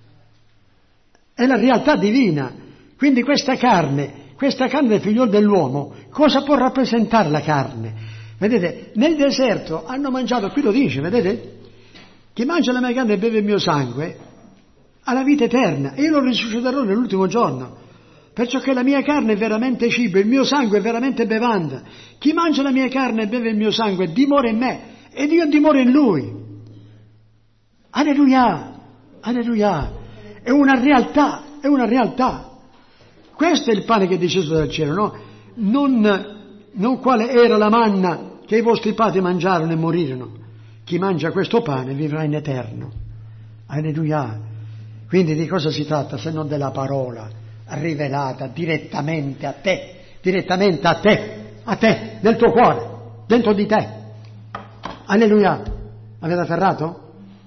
È la realtà divina. Quindi questa carne, questa carne del figliolo dell'uomo, cosa può rappresentare la carne? Vedete, nel deserto hanno mangiato, qui lo dice, vedete? Chi mangia la mia carne e beve il mio sangue ha la vita eterna, e io lo risusciterò nell'ultimo giorno. Perciò che la mia carne è veramente cibo, il mio sangue è veramente bevanda. Chi mangia la mia carne e beve il mio sangue dimora in me, ed io dimoro in lui. Alleluia, alleluia. È una realtà, è una realtà. Questo è il pane che è disceso dal cielo, no? Non, non quale era la manna che i vostri padri mangiarono e morirono. Chi mangia questo pane vivrà in eterno. Alleluia. Quindi di cosa si tratta se non della parola rivelata direttamente a te, direttamente a te, a te, nel tuo cuore, dentro di te. Alleluia. Avete afferrato?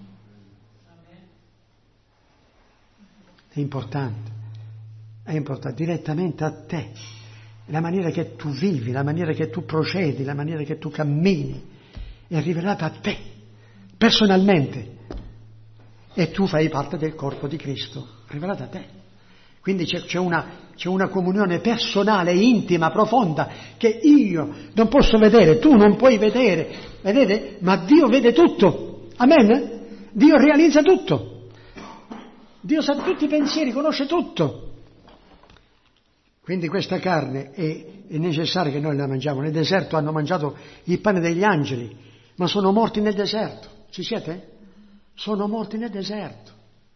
È importante, è importante, direttamente a te, la maniera che tu vivi, la maniera che tu procedi, la maniera che tu cammini, è rivelata a te, personalmente, e tu fai parte del corpo di Cristo, rivelata a te. Quindi c'è, c'è, una, c'è una comunione personale, intima, profonda, che io non posso vedere, tu non puoi vedere, vedete? Ma Dio vede tutto, amen? Dio realizza tutto. Dio sa tutti i pensieri, conosce tutto. Quindi questa carne è, è necessario che noi la mangiamo. Nel deserto hanno mangiato il pane degli angeli, ma sono morti nel deserto. Ci siete? Sono morti nel deserto.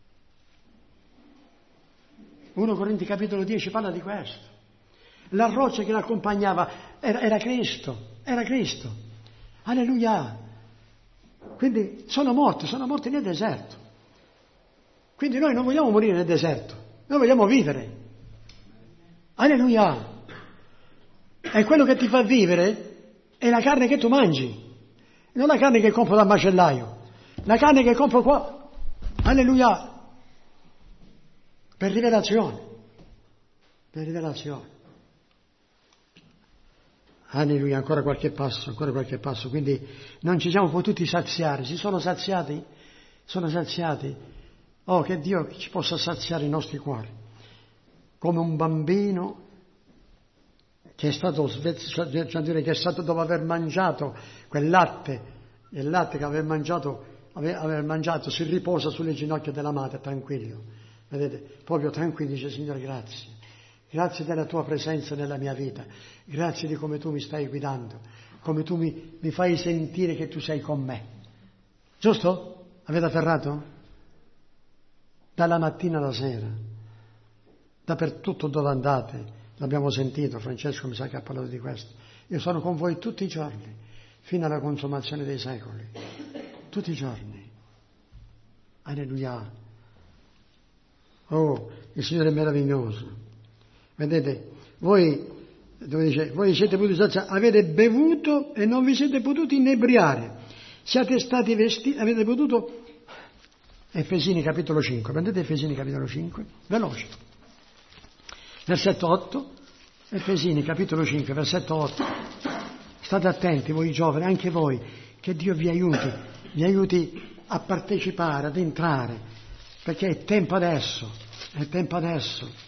primo Corinzi capitolo dieci parla di questo. La roccia che l'accompagnava era, era Cristo, era Cristo. Alleluia. Quindi sono morti, sono morti nel deserto. Quindi noi non vogliamo morire nel deserto, noi vogliamo vivere. Alleluia. E quello che ti fa vivere è la carne che tu mangi, non la carne che compro dal macellaio, la carne che compro qua. Alleluia. Per rivelazione, per rivelazione. Alleluia, ancora qualche passo, ancora qualche passo. Quindi non ci siamo potuti saziare, si sono saziati? Sono saziati. Oh, che Dio ci possa saziare i nostri cuori. Come un bambino che è stato, cioè dire, che è stato dopo aver mangiato quel latte, il latte che aveva mangiato, aveva mangiato, si riposa sulle ginocchia della madre, tranquillo. Vedete, proprio tranquillo, dice: Signore, grazie. Grazie della tua presenza nella mia vita, grazie di come tu mi stai guidando, come tu mi, mi fai sentire che tu sei con me. Giusto? Avete afferrato? Dalla mattina alla sera, dappertutto dove andate, l'abbiamo sentito, Francesco mi sa che ha parlato di questo. Io sono con voi tutti i giorni, fino alla consumazione dei secoli, tutti i giorni. Alleluia. Oh, il Signore è meraviglioso. Vedete, voi, dove dice, voi siete potuti saziare, avete bevuto e non vi siete potuti inebriare, siete stati vestiti, avete potuto, Efesini capitolo cinque, prendete Efesini capitolo cinque, veloce, versetto otto, Efesini capitolo cinque, versetto otto, state attenti voi giovani, anche voi, che Dio vi aiuti, vi aiuti a partecipare, ad entrare, perché è tempo adesso, è tempo adesso.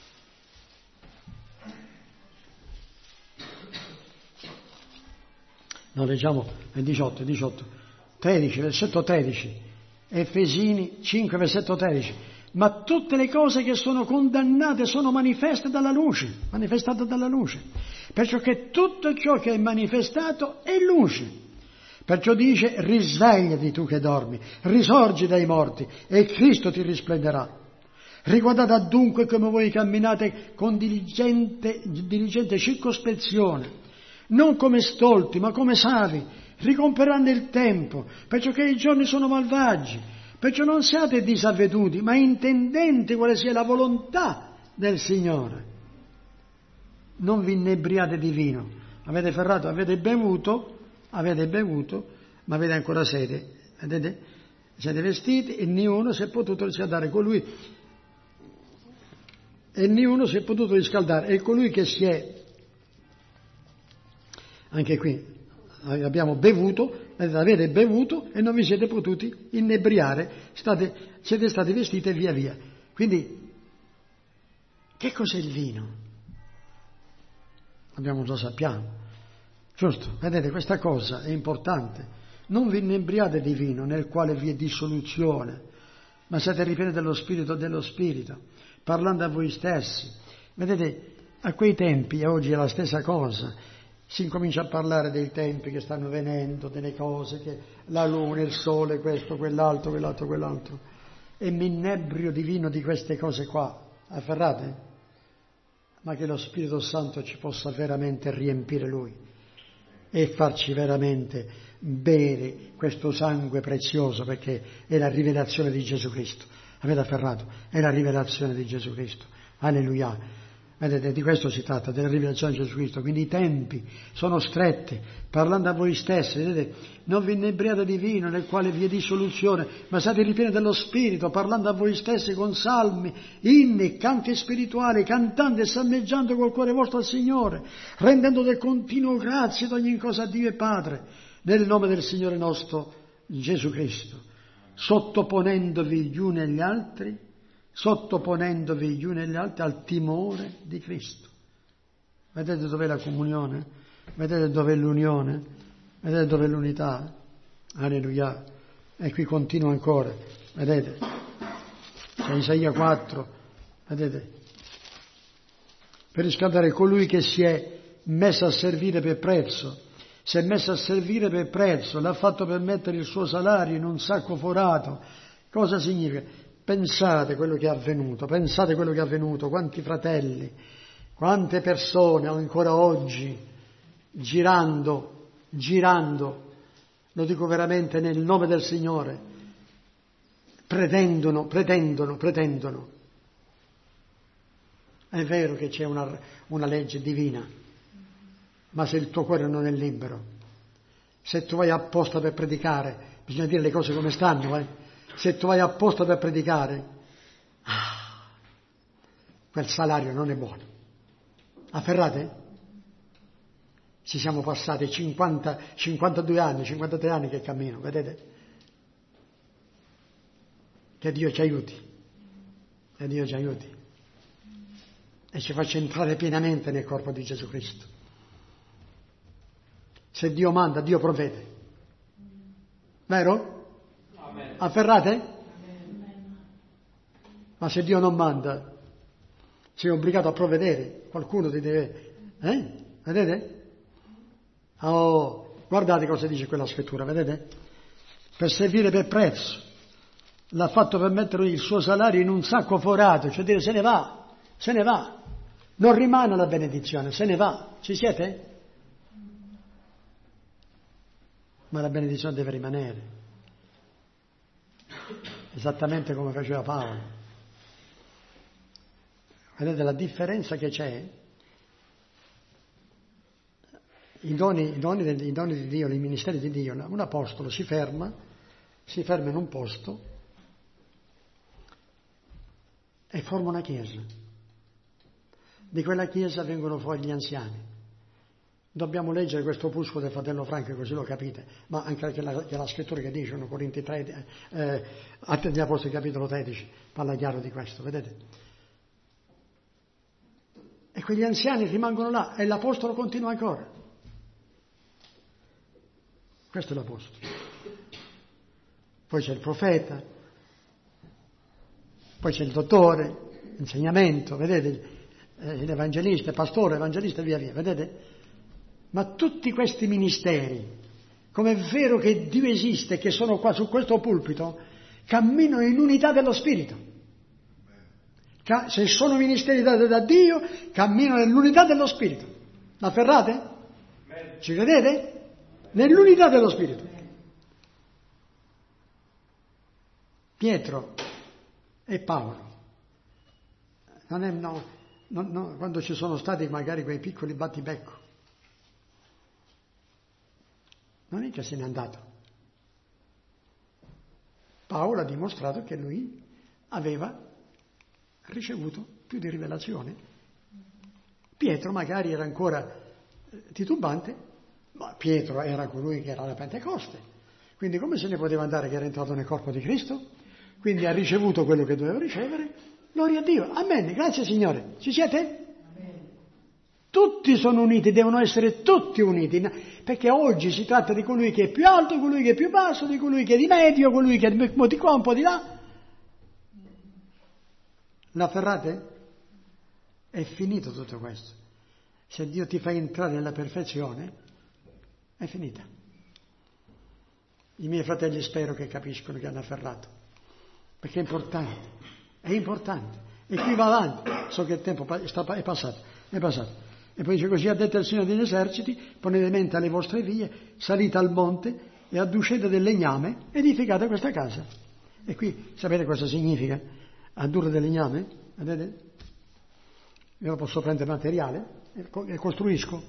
No, leggiamo il diciotto, diciotto, tredici, versetto tredici, Efesini cinque, versetto tredici. Ma tutte le cose che sono condannate sono manifeste dalla luce, manifestate dalla luce. Perciò che tutto ciò che è manifestato è luce. Perciò dice: risvegliati tu che dormi, risorgi dai morti e Cristo ti risplenderà. Riguardate dunque come voi camminate con diligente, diligente circospezione, non come stolti, ma come savi, ricomperando il tempo, perciò che i giorni sono malvagi. Perciò non siate disavveduti, ma intendenti quale sia la volontà del Signore. Non vi inebriate di vino. Avete ferrato, avete bevuto, avete bevuto, ma avete ancora sete. Vedete? Siete vestiti e niuno si è potuto riscaldare. Colui, e niuno si è potuto riscaldare. E colui che si è... Anche qui abbiamo bevuto, avete bevuto e non vi siete potuti inebriare, state, siete stati vestiti e via via. Quindi, che cos'è il vino? Abbiamo già sappiamo, giusto? Vedete, questa cosa è importante. Non vi inebriate di vino nel quale vi è dissoluzione, ma siete ripieni dello Spirito e dello Spirito, parlando a voi stessi. Vedete, a quei tempi, e oggi è la stessa cosa, si incomincia a parlare dei tempi che stanno venendo, delle cose, che la luna, il sole, questo, quell'altro, quell'altro, quell'altro. E mi innebrio di vino di queste cose qua. Afferrate? Ma che lo Spirito Santo ci possa veramente riempire Lui e farci veramente bere questo sangue prezioso, perché è la rivelazione di Gesù Cristo. Avete afferrato? È la rivelazione di Gesù Cristo. Alleluia. Vedete, di questo si tratta, della rivelazione di Gesù Cristo. Quindi i tempi sono stretti, parlando a voi stessi, vedete, non vi inebriate di vino nel quale vi è dissoluzione, ma siate ripieni dello Spirito, parlando a voi stessi con salmi, inni, canti spirituali, cantando e salmeggiando col cuore vostro al Signore, rendendo del continuo grazie ad ogni cosa a Dio e Padre, nel nome del Signore nostro Gesù Cristo, sottoponendovi gli uni agli altri, sottoponendovi gli uni agli altri al timore di Cristo. Vedete dov'è la comunione? Vedete dov'è l'unione? Vedete dov'è l'unità? Alleluia. E qui continua ancora. Vedete? C'è Isaia quattro. Vedete? Per riscaldare colui che si è messo a servire per prezzo. Si è messo a servire per prezzo. L'ha fatto per mettere il suo salario in un sacco forato. Cosa significa? Pensate quello che è avvenuto, pensate quello che è avvenuto, quanti fratelli, quante persone ancora oggi girando, girando, lo dico veramente nel nome del Signore, pretendono, pretendono, pretendono. È vero che c'è una, una legge divina, ma se il tuo cuore non è libero, se tu vai apposta per predicare, bisogna dire le cose come stanno, eh? Se tu vai apposta per predicare, ah, quel salario non è buono. Afferrate? Ci siamo passati cinquanta, cinquantadue anni, cinquantatré anni che cammino, vedete? Che Dio ci aiuti, che Dio ci aiuti e ci faccia entrare pienamente nel corpo di Gesù Cristo. Se Dio manda, Dio provvede. Vero? Amen. Afferrate? Amen. Ma se Dio non manda, sei obbligato a provvedere, qualcuno ti deve... Eh? Vedete? Oh, guardate cosa dice quella scrittura, vedete? Per servire per prezzo. L'ha fatto per mettere il suo salario in un sacco forato, cioè dire se ne va, se ne va. Non rimane la benedizione, se ne va. Ci siete? Ma la benedizione deve rimanere. Esattamente come faceva Paolo. Vedete la differenza che c'è? I doni, i, doni del, I doni di Dio, i ministeri di Dio, un apostolo si ferma, si ferma in un posto e forma una chiesa. Di quella chiesa vengono fuori gli anziani. Dobbiamo leggere questo opuscolo del fratello Franco così lo capite, ma anche che la, che la scrittura che dice, uno Corinti tre, eh, Atti degli Apostoli capitolo tredici, parla chiaro di questo, vedete? E quegli anziani rimangono là e l'apostolo continua ancora. Questo è l'apostolo. Poi c'è il profeta, poi c'è il dottore, insegnamento, vedete? Eh, l'evangelista, il pastore, evangelista e via via, vedete? Ma tutti questi ministeri, come è vero che Dio esiste, che sono qua su questo pulpito, camminano in unità dello Spirito. Se sono ministeri dati da Dio, camminano nell'unità dello Spirito. L'afferrate? Ci credete? Nell'unità dello Spirito. Pietro e Paolo. Non è, no, no, no, quando ci sono stati magari quei piccoli battibecco, non è che se n'è andato. Paolo ha dimostrato che lui aveva ricevuto più di rivelazione. Pietro magari era ancora titubante, ma Pietro era colui che era alla Pentecoste. Quindi come se ne poteva andare che era entrato nel corpo di Cristo? Quindi ha ricevuto quello che doveva ricevere. Gloria a Dio. Amen. Grazie Signore. Ci siete? Tutti sono uniti, devono essere tutti uniti, perché oggi si tratta di colui che è più alto, colui che è più basso, di colui che è di medio, colui che è un po' di qua, un po' di là. L'afferrate? È finito tutto questo. Se Dio ti fa entrare nella perfezione, è finita. I miei fratelli spero che capiscono che hanno afferrato, perché è importante, è importante. E qui va avanti, so che il tempo è passato, è passato. E poi dice così: ha detto il Signore degli eserciti, ponete mente alle vostre vie, salite al monte e adducete del legname, edificate questa casa. E qui sapete cosa significa? Addurre del legname? Vedete? Io posso prendere materiale e costruisco.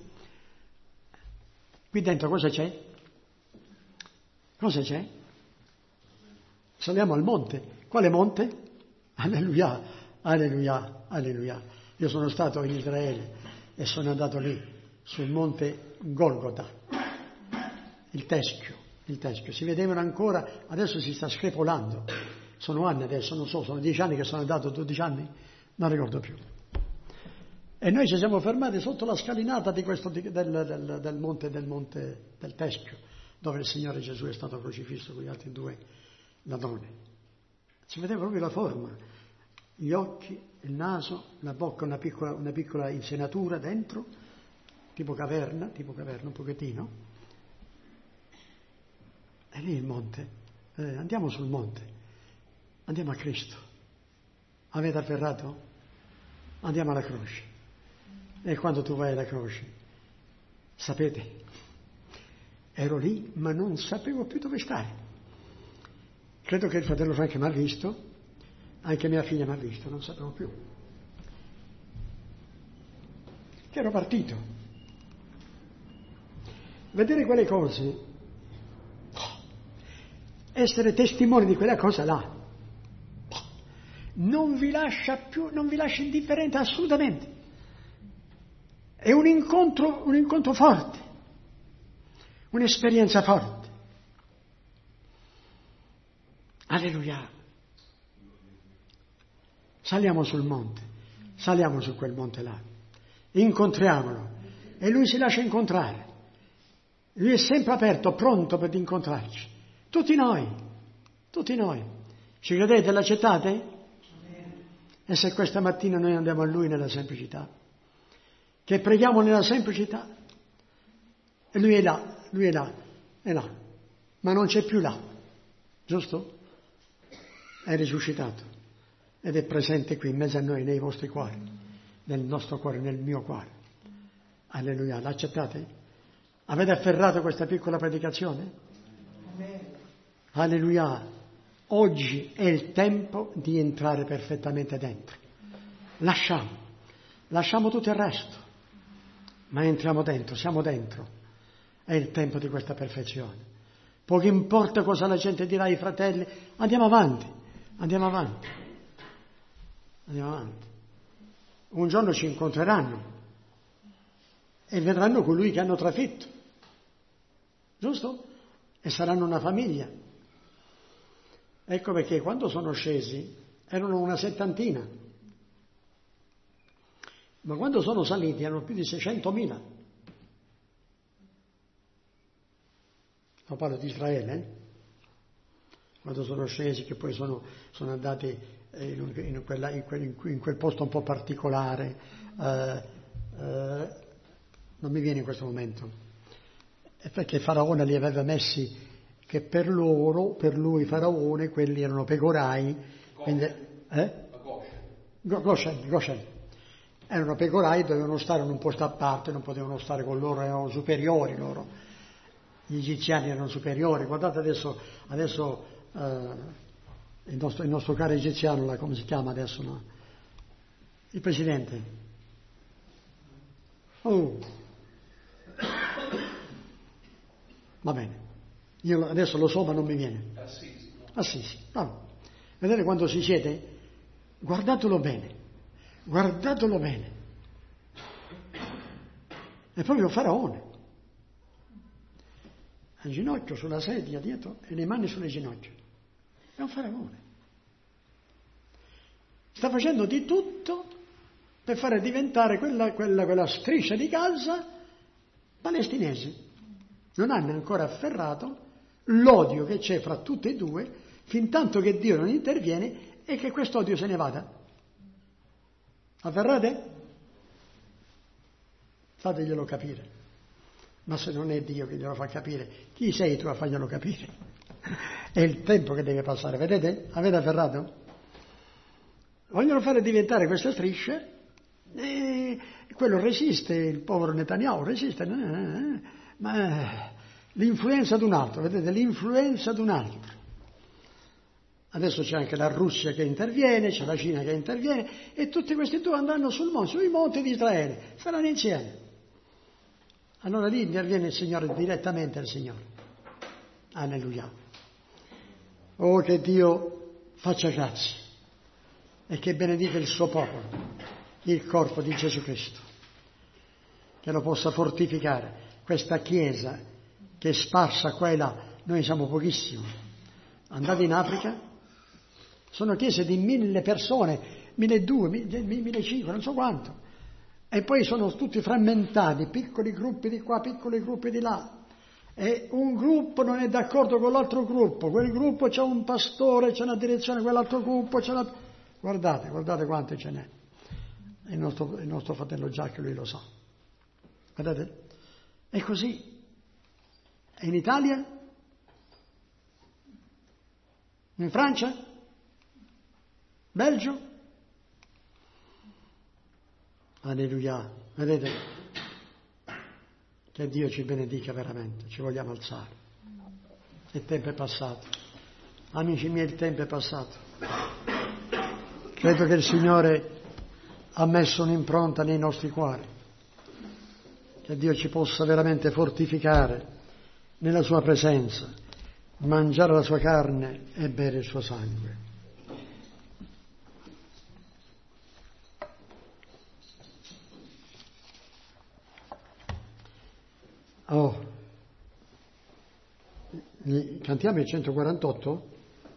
Qui dentro cosa c'è? Cosa c'è? Saliamo al monte. Quale monte? Alleluia, alleluia, alleluia. Io sono stato in Israele e sono andato lì, sul monte Golgota, il teschio, il teschio. Si vedevano ancora, adesso si sta screpolando. Sono anni adesso, non so, sono dieci anni che sono andato, dodici anni, non ricordo più. E noi ci siamo fermati sotto la scalinata di questo, del, del, del monte, del monte del Teschio, dove il Signore Gesù è stato crocifisso con gli altri due ladroni. Si vedeva proprio la forma, gli occhi, il naso, la bocca, una piccola, una piccola insenatura dentro, tipo caverna, tipo caverna un pochettino. E lì il monte, eh, andiamo sul monte, andiamo a Cristo. Avete afferrato? Andiamo alla croce. E quando tu vai alla croce, sapete, ero lì ma non sapevo più dove stare. Credo che il fratello Franco mi ha visto, anche mia figlia mi ha visto, non sapevo più. Che ero partito. Vedere quelle cose, essere testimoni di quella cosa là, non vi lascia più, non vi lascia indifferente assolutamente. È un incontro, un incontro forte. un'esperienza forte. Alleluia. Saliamo sul monte, saliamo su quel monte là, incontriamolo e lui si lascia incontrare. Lui è sempre aperto, pronto per incontrarci. Tutti noi, tutti noi. Ci credete, l'accettate? E se questa mattina noi andiamo a lui nella semplicità, che preghiamo nella semplicità, e lui è là, lui è là, è là, ma non c'è più là, giusto? È risuscitato ed è presente qui in mezzo a noi, nei vostri cuori, nel nostro cuore, nel mio cuore. Alleluia, l'accettate? Avete afferrato questa piccola predicazione? Alleluia. Oggi è il tempo di entrare perfettamente dentro. Lasciamo, lasciamo tutto il resto, ma entriamo dentro, siamo dentro. È il tempo di questa perfezione. Poco importa cosa la gente dirà ai fratelli, andiamo avanti, andiamo avanti, andiamo avanti. Un giorno ci incontreranno e vedranno colui che hanno trafitto, giusto? E saranno una famiglia. Ecco perché quando sono scesi erano una settantina, ma quando sono saliti erano più di seicentomila. Io parlo di Israele, eh? Quando sono scesi, che poi sono, sono andati in, in, quella, in, quel, in quel posto un po' particolare, eh, eh, non mi viene in questo momento, è perché Faraone li aveva messi, che per loro, per lui Faraone, quelli erano pecorai, quindi, eh? Goshen, Goshen. Erano pecorai, dovevano stare in un posto a parte, non potevano stare con loro, erano superiori loro. Gli egiziani erano superiori. Guardate adesso, adesso eh, il, nostro, il nostro caro egiziano, là, come si chiama adesso, no? Il presidente. Oh. Va bene. Io adesso lo so, ma non mi viene. Assisi. Assisi. No. Vedete quando si siede? Guardatelo bene. Guardatelo bene. È proprio Faraone. A ginocchio sulla sedia dietro e le mani sulle ginocchia. È un Faraone. Sta facendo di tutto per fare diventare quella, quella, quella striscia di Gaza palestinese. Non hanno ancora afferrato l'odio che c'è fra tutte e due, fin tanto che Dio non interviene e che quest'odio se ne vada. Avverrate? Fateglielo capire. Ma se non è Dio che glielo fa capire, chi sei tu a farglielo capire? È il tempo che deve passare, vedete? Avete avverrato? Vogliono fare diventare queste strisce e quello resiste, il povero Netanyahu resiste, ma l'influenza di un altro, vedete, l'influenza di un altro. Adesso c'è anche la Russia che interviene, c'è la Cina che interviene e tutti questi due andranno sul monte, sui monti di Israele, saranno insieme. Allora lì interviene il Signore, direttamente il Signore. Alleluia. Oh, che Dio faccia grazia e che benedica il suo popolo, il corpo di Gesù Cristo, che lo possa fortificare. Questa Chiesa che è sparsa qua e là, noi siamo pochissimi. Andate in Africa, sono chiese di mille persone, milleduecento, millecinquecento, non so quanto, e poi sono tutti frammentati, piccoli gruppi di qua, piccoli gruppi di là, e un gruppo non è d'accordo con l'altro gruppo, quel gruppo c'è un pastore, c'è una direzione, quell'altro gruppo c'è una... Guardate, guardate quante ce n'è. Il nostro, il nostro fratello Giacchi, lui lo sa. Guardate, è così. E in Italia? In Francia? Belgio? Alleluia. Vedete? Che Dio ci benedica veramente. Ci vogliamo alzare. Il tempo è passato. Amici miei, il tempo è passato. Credo che il Signore ha messo un'impronta nei nostri cuori. Che Dio ci possa veramente fortificare nella sua presenza, mangiare la sua carne e bere il suo sangue. Oh, Cantiamo il centoquarantotto?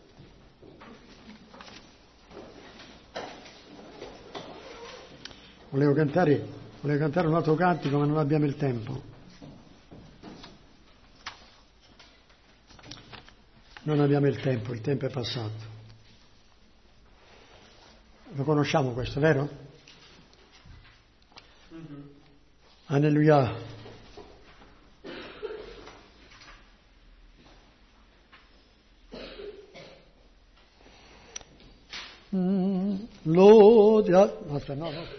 Volevo cantare, volevo cantare un altro cantico, ma non abbiamo il tempo. Non abbiamo il tempo, il tempo è passato. Lo conosciamo questo, vero? Mm-hmm. Alleluia. Mm, lode a... Aspetta, no, no.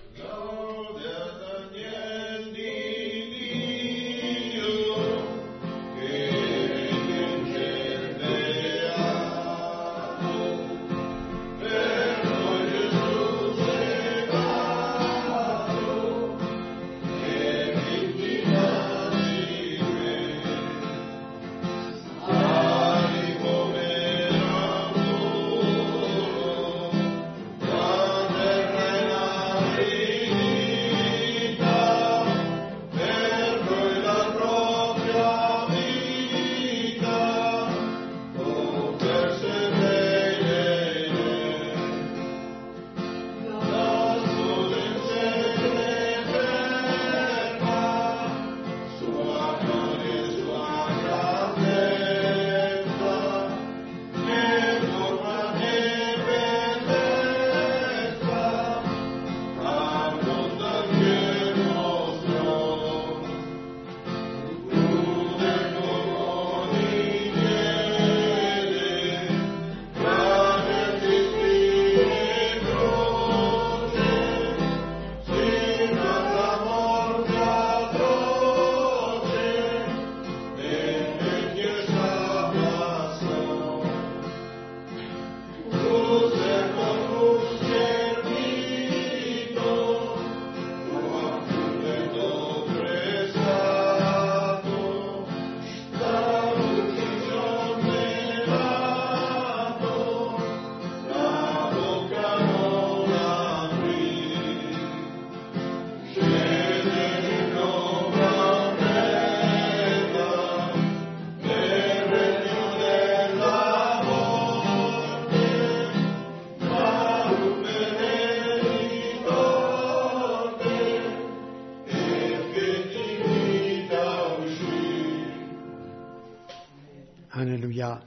Alleluia,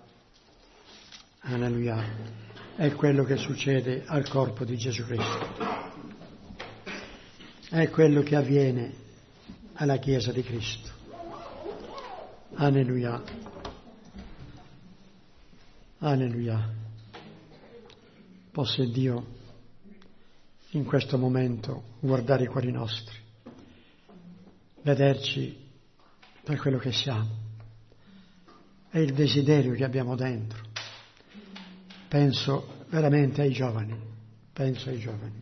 alleluia, è quello che succede al corpo di Gesù Cristo, è quello che avviene alla Chiesa di Cristo. Alleluia, alleluia. Possa Dio in questo momento guardare i cuori nostri, vederci per quello che siamo. È il desiderio che abbiamo dentro. Penso veramente ai giovani, penso ai giovani,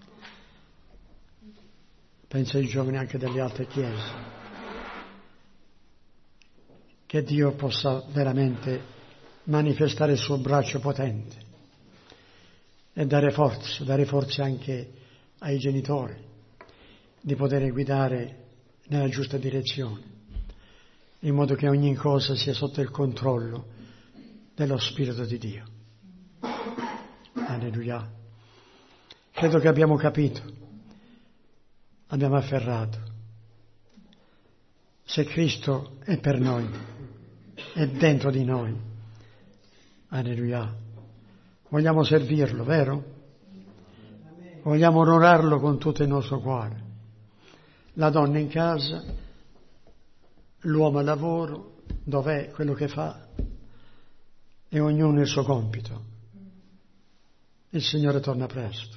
penso ai giovani anche delle altre chiese, che Dio possa veramente manifestare il suo braccio potente e dare forza, dare forze anche ai genitori di poter guidare nella giusta direzione, in modo che ogni cosa sia sotto il controllo dello Spirito di Dio. Alleluia. Credo che abbiamo capito, abbiamo afferrato. Se Cristo è per noi, è dentro di noi. Alleluia. Vogliamo servirlo, vero? Vogliamo onorarlo con tutto il nostro cuore. La donna in casa, l'uomo al lavoro, dov'è quello che fa, e ognuno il suo compito. Il Signore torna presto.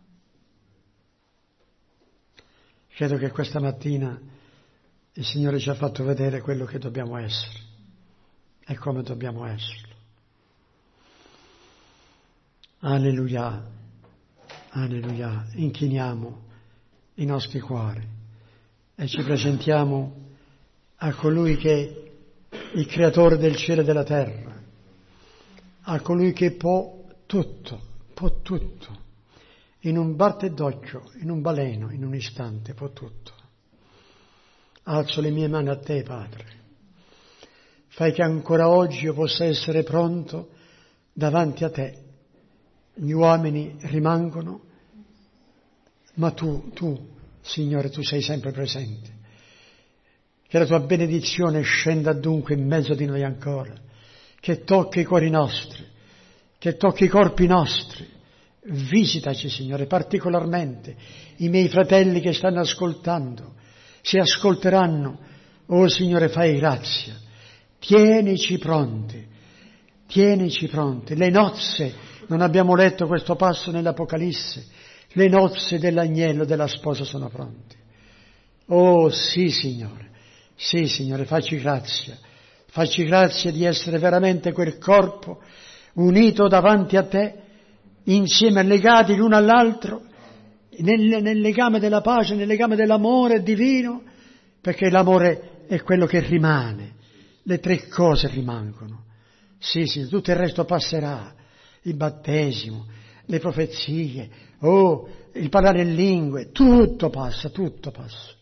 Credo che questa mattina il Signore ci ha fatto vedere quello che dobbiamo essere e come dobbiamo esserlo. Alleluia, alleluia. Inchiniamo i nostri cuori e ci presentiamo a colui che è il creatore del cielo e della terra, a colui che può tutto, può tutto, in un batter d'occhio, in un baleno, in un istante, può tutto. Alzo le mie mani a te, Padre, fai che ancora oggi io possa essere pronto davanti a te. Gli uomini rimangono, ma tu, tu, Signore, tu sei sempre presente. Che la tua benedizione scenda dunque in mezzo di noi ancora, che tocchi i cuori nostri, che tocchi i corpi nostri. Visitaci, Signore, particolarmente i miei fratelli che stanno ascoltando, si ascolteranno. Oh Signore, fai grazia, tienici pronti, tienici pronti. Le nozze, non abbiamo letto questo passo nell'Apocalisse, le nozze dell'agnello della sposa sono pronte. Oh sì, Signore, sì, Signore, facci grazia, facci grazia di essere veramente quel corpo unito davanti a te, insieme legati l'uno all'altro, nel, nel legame della pace, nel legame dell'amore divino, perché l'amore è quello che rimane, le tre cose rimangono. Sì, sì, tutto il resto passerà, il battesimo, le profezie, oh, il parlare in lingue, tutto passa, tutto passa.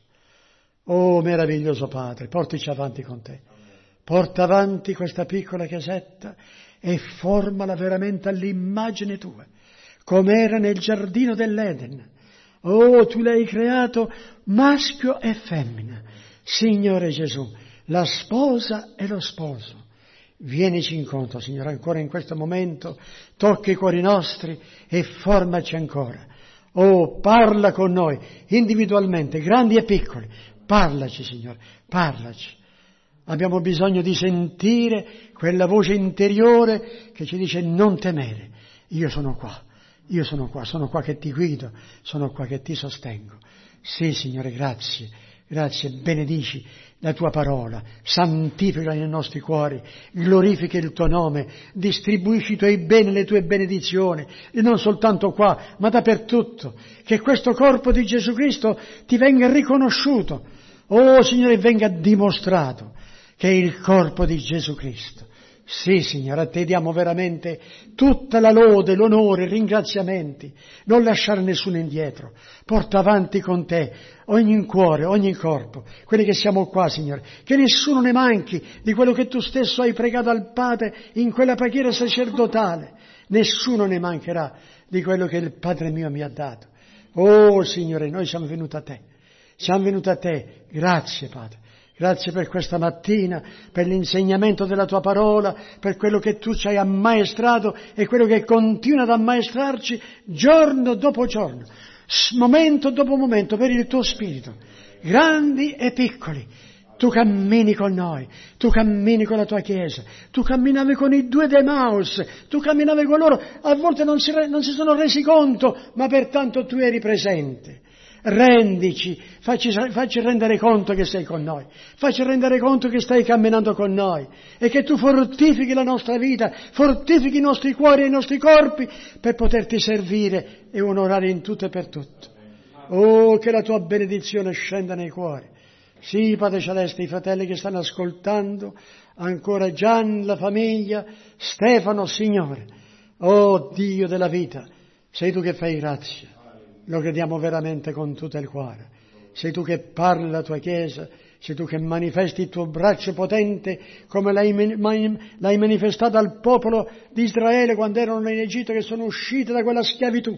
Oh, meraviglioso Padre, portici avanti con te, porta avanti questa piccola chiesetta e formala veramente all'immagine tua, come era nel giardino dell'Eden. Oh, tu l'hai creato maschio e femmina. Signore Gesù, la sposa e lo sposo. Vienici incontro, Signore, ancora in questo momento, tocca i cuori nostri e formaci ancora. Oh, parla con noi, individualmente, grandi e piccoli. Parlaci, Signore, parlaci. Abbiamo bisogno di sentire quella voce interiore che ci dice non temere, io sono qua, io sono qua, sono qua che ti guido, sono qua che ti sostengo. Sì, Signore, grazie, grazie, benedici la tua parola, santifica nei nostri cuori, glorifica il tuo nome, distribuisci i tuoi beni, le tue benedizioni, e non soltanto qua, ma dappertutto, che questo corpo di Gesù Cristo ti venga riconosciuto, oh Signore, venga dimostrato che è il corpo di Gesù Cristo. Sì, Signore, a te diamo veramente tutta la lode, l'onore, i ringraziamenti. Non lasciare nessuno indietro. Porta avanti con te ogni cuore, ogni corpo, quelli che siamo qua, Signore. Che nessuno ne manchi di quello che tu stesso hai pregato al Padre in quella preghiera sacerdotale. Nessuno ne mancherà di quello che il Padre mio mi ha dato. Oh, Signore, noi siamo venuti a te. Siamo venuti a te. Grazie, Padre. Grazie per questa mattina, per l'insegnamento della tua parola, per quello che tu ci hai ammaestrato e quello che continua ad ammaestrarci giorno dopo giorno, momento dopo momento, per il tuo spirito, grandi e piccoli. Tu cammini con noi, tu cammini con la tua Chiesa, tu camminavi con i due d'Emaus, tu camminavi con loro, a volte non si, non si sono resi conto, ma pertanto tu eri presente. Rendici, facci, facci rendere conto che sei con noi, facci rendere conto che stai camminando con noi e che tu fortifichi la nostra vita, fortifichi i nostri cuori e i nostri corpi per poterti servire e onorare in tutto e per tutto. Oh, che la tua benedizione scenda nei cuori. Sì, Padre Celeste, i fratelli che stanno ascoltando, ancora Gian, la famiglia, Stefano, Signore, oh Dio della vita, sei tu che fai grazia. Lo crediamo veramente con tutto il cuore. Sei tu che parli alla tua Chiesa, sei tu che manifesti il tuo braccio potente come l'hai, l'hai manifestato al popolo di Israele quando erano in Egitto, che sono usciti da quella schiavitù.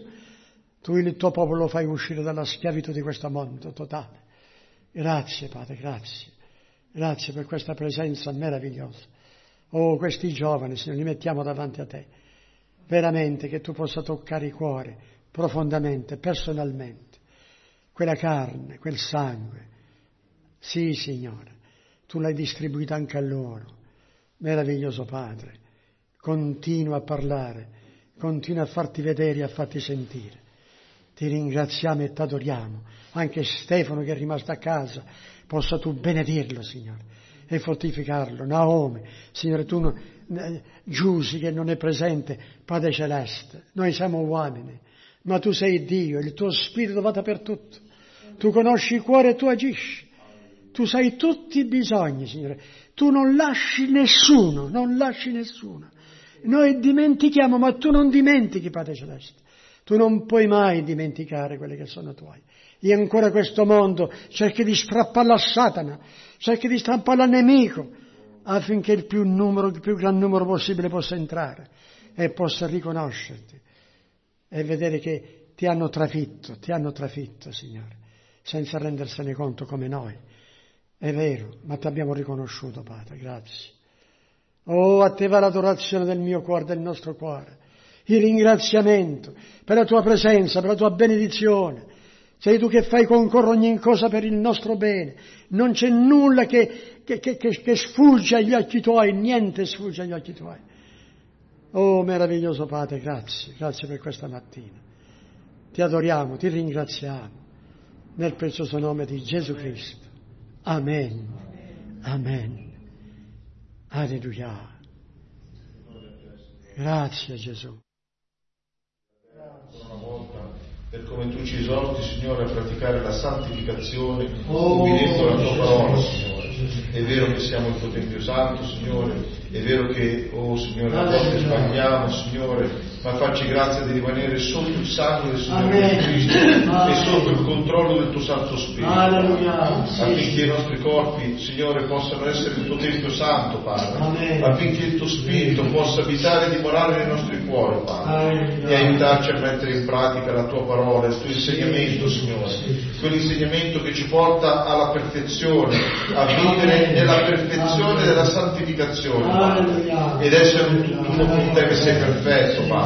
Tu il tuo popolo lo fai uscire dalla schiavitù di questo mondo totale. Grazie, Padre, grazie. Grazie per questa presenza meravigliosa. Oh, questi giovani, Signore, li mettiamo davanti a te. Veramente che tu possa toccare i cuori profondamente, personalmente, quella carne, quel sangue. Sì, Signore, tu l'hai distribuita anche a loro. Meraviglioso Padre, continua a parlare, continua a farti vedere e a farti sentire. Ti ringraziamo e ti adoriamo. Anche Stefano che è rimasto a casa, possa tu benedirlo, Signore, e fortificarlo. Naomi, Signore, tu, eh, Giusi che non è presente, Padre Celeste, noi siamo uomini, ma tu sei Dio, il tuo spirito va dappertutto. Tu conosci il cuore e tu agisci. Tu sai tutti i bisogni, Signore. Tu non lasci nessuno, non lasci nessuno. Noi dimentichiamo, ma tu non dimentichi, Padre Celeste. Tu non puoi mai dimenticare quelli che sono tuoi. E ancora questo mondo cerchi di strapparlo a Satana, cerchi di strapparlo al nemico. affinché il più, numero, il più gran numero possibile possa entrare e possa riconoscerti e vedere che ti hanno trafitto, ti hanno trafitto, Signore, senza rendersene conto come noi. È vero, ma ti abbiamo riconosciuto, Padre, grazie. Oh, a te va l'adorazione del mio cuore, del nostro cuore, il ringraziamento per la tua presenza, per la tua benedizione. Sei tu che fai concorrere ogni cosa per il nostro bene. Non c'è nulla che, che, che, che sfugge agli occhi tuoi, niente sfugge agli occhi tuoi. Oh, meraviglioso Padre, grazie, grazie per questa mattina. Ti adoriamo, ti ringraziamo, nel prezioso nome di Gesù Cristo. Amen. Amen. Alleluia. Grazie Gesù. Una volta, per come tu ci esorti, Signore, a praticare la santificazione, obbedendo alla tua parola, Signore. È vero che siamo il tuo Tempio Santo, Signore, è vero che, oh Signore, a volte sbagliamo, Signore, ma facci grazia di rimanere sotto il sangue del Signore Cristo e sotto il controllo del tuo Santo Spirito, affinché i nostri corpi, Signore, possano essere il tuo Tempio Santo, Padre, affinché il tuo Spirito possa abitare e dimorare nei nostri cuori, Padre, e aiutarci a mettere in pratica la tua parola, il tuo insegnamento, Signore, quell'insegnamento che ci porta alla perfezione, a vivere nella perfezione della santificazione, Padre, ed essere un tutt'uno con te che sei perfetto, Padre.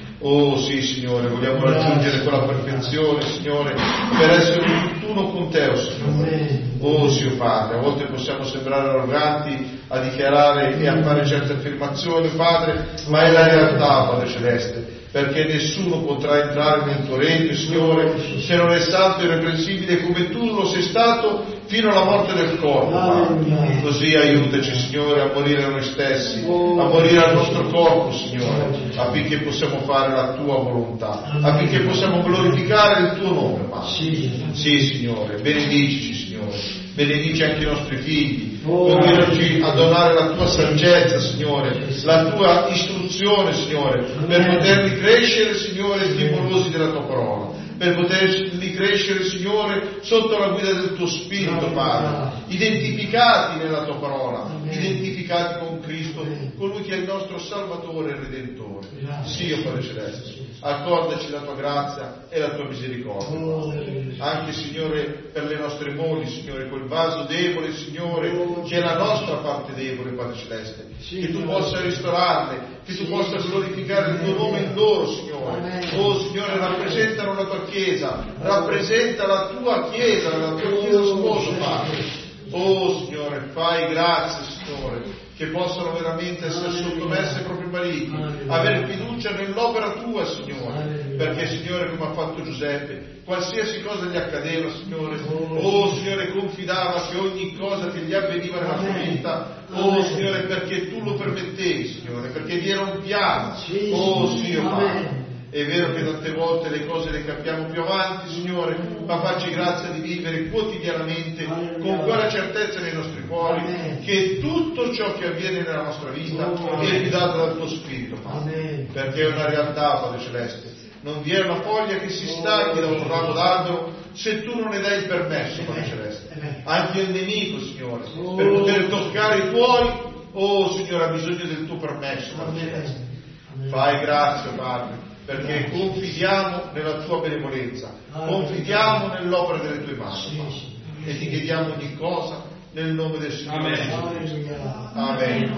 Oh sì, Signore, vogliamo raggiungere quella perfezione, Signore, per essere un tutt'uno con te, oh Signore. Oh sì, oh Padre, a volte possiamo sembrare arroganti a dichiarare e a fare certe affermazioni, Padre, ma è la realtà, Padre Celeste, perché nessuno potrà entrare nel tuo regno, Signore, se non è santo e irreprensibile come tu lo sei stato fino alla morte del corpo, Padre. Così aiutaci, Signore, a morire a noi stessi, a morire al nostro corpo, Signore, affinché possiamo fare la tua volontà, affinché possiamo glorificare il tuo nome, Padre. Sì, Signore, benedicici, Signore, benedici anche i nostri figli, continuaci a donare la tua saggezza, Signore, la tua istruzione, Signore, per poterli crescere, Signore, timorosi della tua parola, per poterli crescere, Signore, sotto la guida del tuo Spirito, Padre, identificati nella tua parola, identificati con Cristo, colui che è il nostro Salvatore e Redentore. Sì, oh Padre Celeste, accordaci la tua grazia e la tua misericordia, anche, Signore, per le nostre mogli, Signore, quel vaso debole, Signore, che è la nostra parte debole, Padre Celeste, che tu possa ristorarle, che tu possa glorificare il tuo nome in loro, Signore. Oh Signore, rappresentano la tua Chiesa, rappresenta la tua Chiesa, la tua Chiesa sposa, Padre. Oh Signore, fai grazie, Signore, che possano veramente essere sottomesse ai propri mariti, avere fiducia nell'opera tua, Signore, perché, Signore, come ha fatto Giuseppe, qualsiasi cosa gli accadeva, Signore, oh Signore, confidava che ogni cosa che gli avveniva nella sua vita, oh Signore, perché tu lo permettevi, Signore, perché vi era un piano, oh Signore, Padre. È vero che tante volte le cose le capiamo più avanti, Signore, ma facci grazia di vivere quotidianamente con quella certezza nei nostri cuori che tutto ciò che avviene nella nostra vita è guidato dal tuo Spirito, Padre, perché è una realtà, Padre Celeste. Non vi è una foglia che si stacchi da un ramo d'albero se tu non ne dai il permesso, Padre Celeste. Anche il nemico, Signore, per poter toccare i tuoi, oh Signore, ha bisogno del tuo permesso, Padre Celeste. Fai grazia, Padre, perché confidiamo nella tua benevolenza, confidiamo nell'opera delle tue mani, e ti chiediamo ogni cosa nel nome del Signore Gesù. Amen.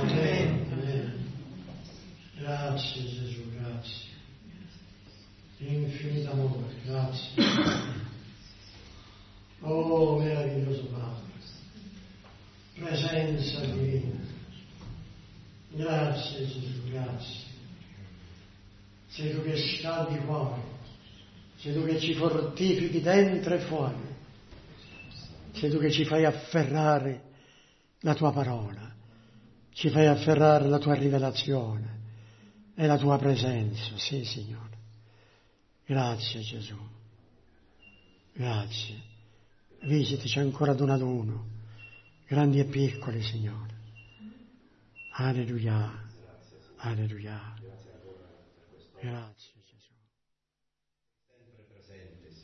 Amen. Grazie Gesù, grazie. Infinito amore, grazie. Oh, meraviglioso Padre, presenza divina. Grazie Gesù, grazie. Sei tu che scaldi fuori, sei tu che ci fortifichi dentro e fuori, sei tu che ci fai afferrare la tua parola, ci fai afferrare la tua rivelazione e la tua presenza, sì Signore. Grazie Gesù, grazie. Visitaci ancora ad uno ad uno, grandi e piccoli, Signore. Alleluia, alleluia. Grazie Gesù. Sempre presente, Signore,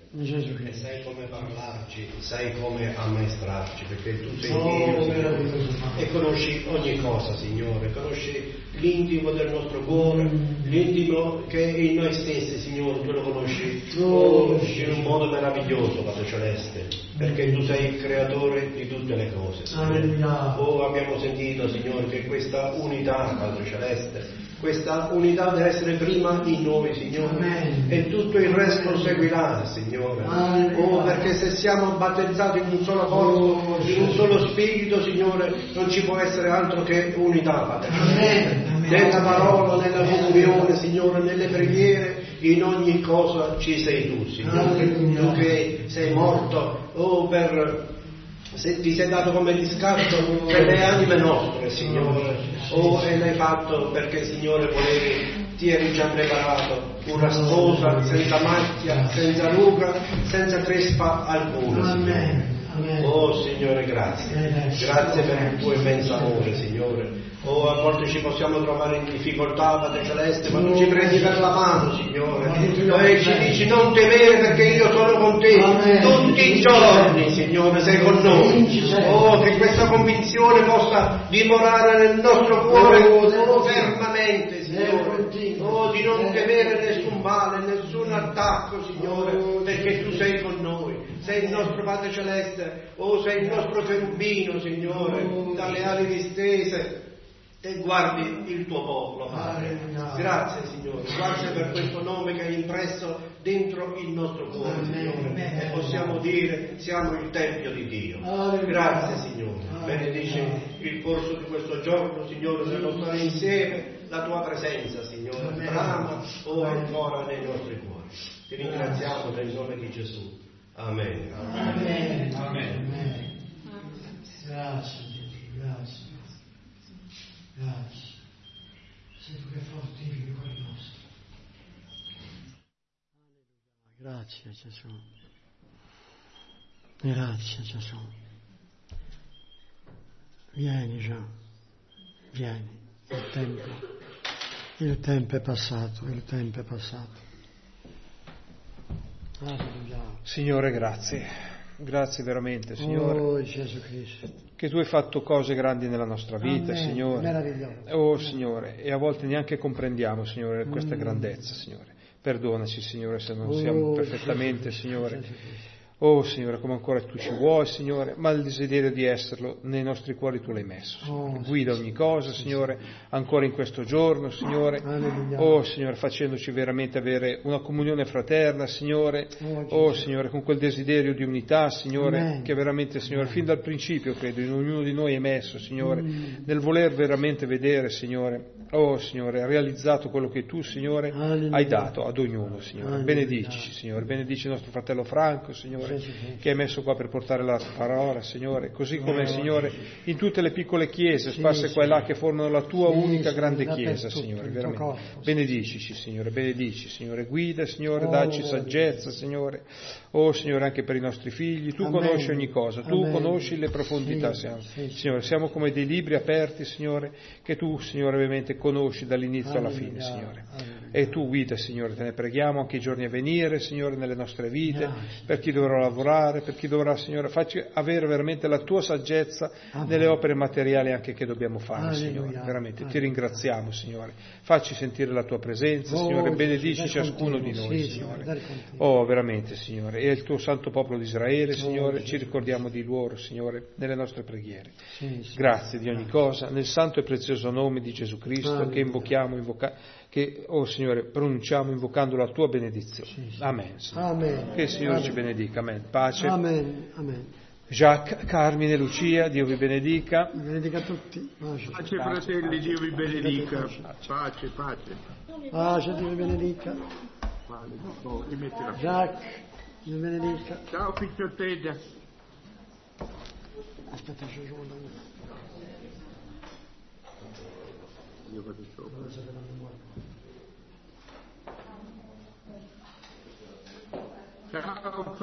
Gesù E Cristo. sai come parlarci, sai come ammaestrarci, perché tu sei Oh, Dio, Signore, meraviglioso. e conosci ogni cosa, Signore, conosci l'intimo del nostro cuore, l'intimo che è in noi stessi, Signore, tu lo conosci oh, in un modo meraviglioso, Padre Celeste, perché tu sei il creatore di tutte le cose, Signore. Oh, abbiamo sentito, Signore, che questa unità, Padre Celeste, questa unità deve essere prima in noi, Signore, Amen. e tutto il resto seguirà, Signore. Oh, perché se siamo battezzati in un solo corpo, in un solo spirito, Signore, non ci può essere altro che unità, Padre. Amen. Nella parola, nella comunione, Signore, nelle preghiere, in ogni cosa ci sei tu, Signore. Tu che sei morto, oh, per... Se ti sei dato come riscatto per le anime nostre, Signore, oh, e l'hai fatto perché, Signore, volevi, ti eri già preparato una sposa senza macchia, senza ruga, senza crespa alcuna, Signore. Oh, Signore, grazie. Grazie per il tuo immenso amore, Signore. Oh, a volte ci possiamo trovare in difficoltà, Padre Celeste, ma tu ci prendi per la mano, Signore, e ci dici non temere perché io sono con te tutti i giorni, Signore, sei con noi. Oh, che questa convinzione possa dimorare nel nostro cuore oh, fermamente, Signore. Oh, di non temere nessun male, nessun attacco, Signore, perché tu sei con noi. Sei il nostro Padre Celeste, oh, sei il nostro cherubino, Signore, dalle ali distese. E guardi il tuo popolo, Padre. Grazie, Signore. Grazie per questo nome che hai impresso dentro il nostro cuore, Signore. E possiamo dire, siamo il Tempio di Dio. Grazie, Signore. Benedici il corso di questo giorno, Signore, nello stare insieme, la tua presenza, Signore. Brama o ancora nei nostri cuori. Ti ringraziamo nel nome di Gesù. Amen. Amen. Amen. Grazie, Dio. Grazie. Grazie. Sei tu che fortifichi i cuori nostri. Grazie Gesù. Grazie Gesù. Vieni già. Vieni. Il tempo. Il tempo è passato. Il tempo è passato. Alleluia. Signore, grazie. Grazie veramente, Signore. Oh Gesù Cristo. Che tu hai fatto cose grandi nella nostra vita, Amen. Signore. Meraviglioso. Oh, Signore, e a volte neanche comprendiamo, Signore, questa mm. grandezza, Signore. Perdonaci, Signore, se non oh, siamo perfettamente, Gesù, Signore. Gesù, Gesù. Oh, Signore, come ancora tu ci vuoi, Signore, ma il desiderio di esserlo nei nostri cuori tu l'hai messo, Signore. Oh, Guida ogni cosa, Signore, ancora in questo giorno, Signore. Alleluia. Oh, Signore, facendoci veramente avere una comunione fraterna, Signore. Oh, Signore, con quel desiderio di unità, Signore, Amen. che veramente, Signore, Amen. fin dal principio, credo, in ognuno di noi è messo, Signore, Mm. nel voler veramente vedere, Signore. Oh, Signore, realizzato quello che tu, Signore, Alleluia. hai dato ad ognuno, Signore. Alleluia. Benedici, Signore, benedici il nostro fratello Franco, Signore, Sì, sì, sì. che hai messo qua per portare la parola, Signore, così come, Oh, Signore, sì. in tutte le piccole chiese Sì, sparse qua e sì. là che formano la tua Sì, unica sì, grande dappertutto, chiesa, Signore, il tuo veramente. corpo, sì. Benedicici, Signore, benedici, Signore, guida, Signore, Oh, dacci oh, saggezza, Signore. Oh, Signore, anche per i nostri figli, tu Amen. conosci ogni cosa, tu Amen. conosci le profondità, Sì, siamo. sì, sì. Signore, siamo come dei libri aperti, Signore, che tu, Signore, ovviamente conosci dall'inizio alla Alleluia. fine, Signore. Alleluia. E tu guida, Signore, te ne preghiamo anche i giorni a venire, Signore, nelle nostre vite, Grazie. per chi dovrà lavorare, per chi dovrà, Signore, facci avere veramente la tua saggezza Amen. nelle opere materiali anche che dobbiamo fare, Alleluia. Signore, veramente. Ti Alleluia. ringraziamo, Signore. Facci sentire la tua presenza, Oh, Signore, Gesù, benedici dai ciascuno di continuo, noi, sì, Signore. dai continuo. Oh, veramente, Signore. E il tuo santo popolo di Israele, Signore, Gesù. ci ricordiamo di loro, Signore, nelle nostre preghiere. Sì, sì. Grazie di ogni cosa, nel santo e prezioso nome di Gesù Cristo, Alleluia. che invochiamo, invoca- che, oh Signore, pronunciamo invocando la tua benedizione. Sì, sì. Amen. Signore. Amen. Che il Signore Amen. ci benedica. Amen. Pace. Amen. Amen. Jacques, Carmine, Lucia, Dio vi benedica. Benedica tutti. Pace. Pace fratelli, Dio vi benedica. Pace, pace. Pace, Dio vi benedica. Vale, dopo rimetti la Jacques, Dio vi benedica. Ciao Picciottegia. Aspetta, ci sono da me. Io vado sopra. Ciao.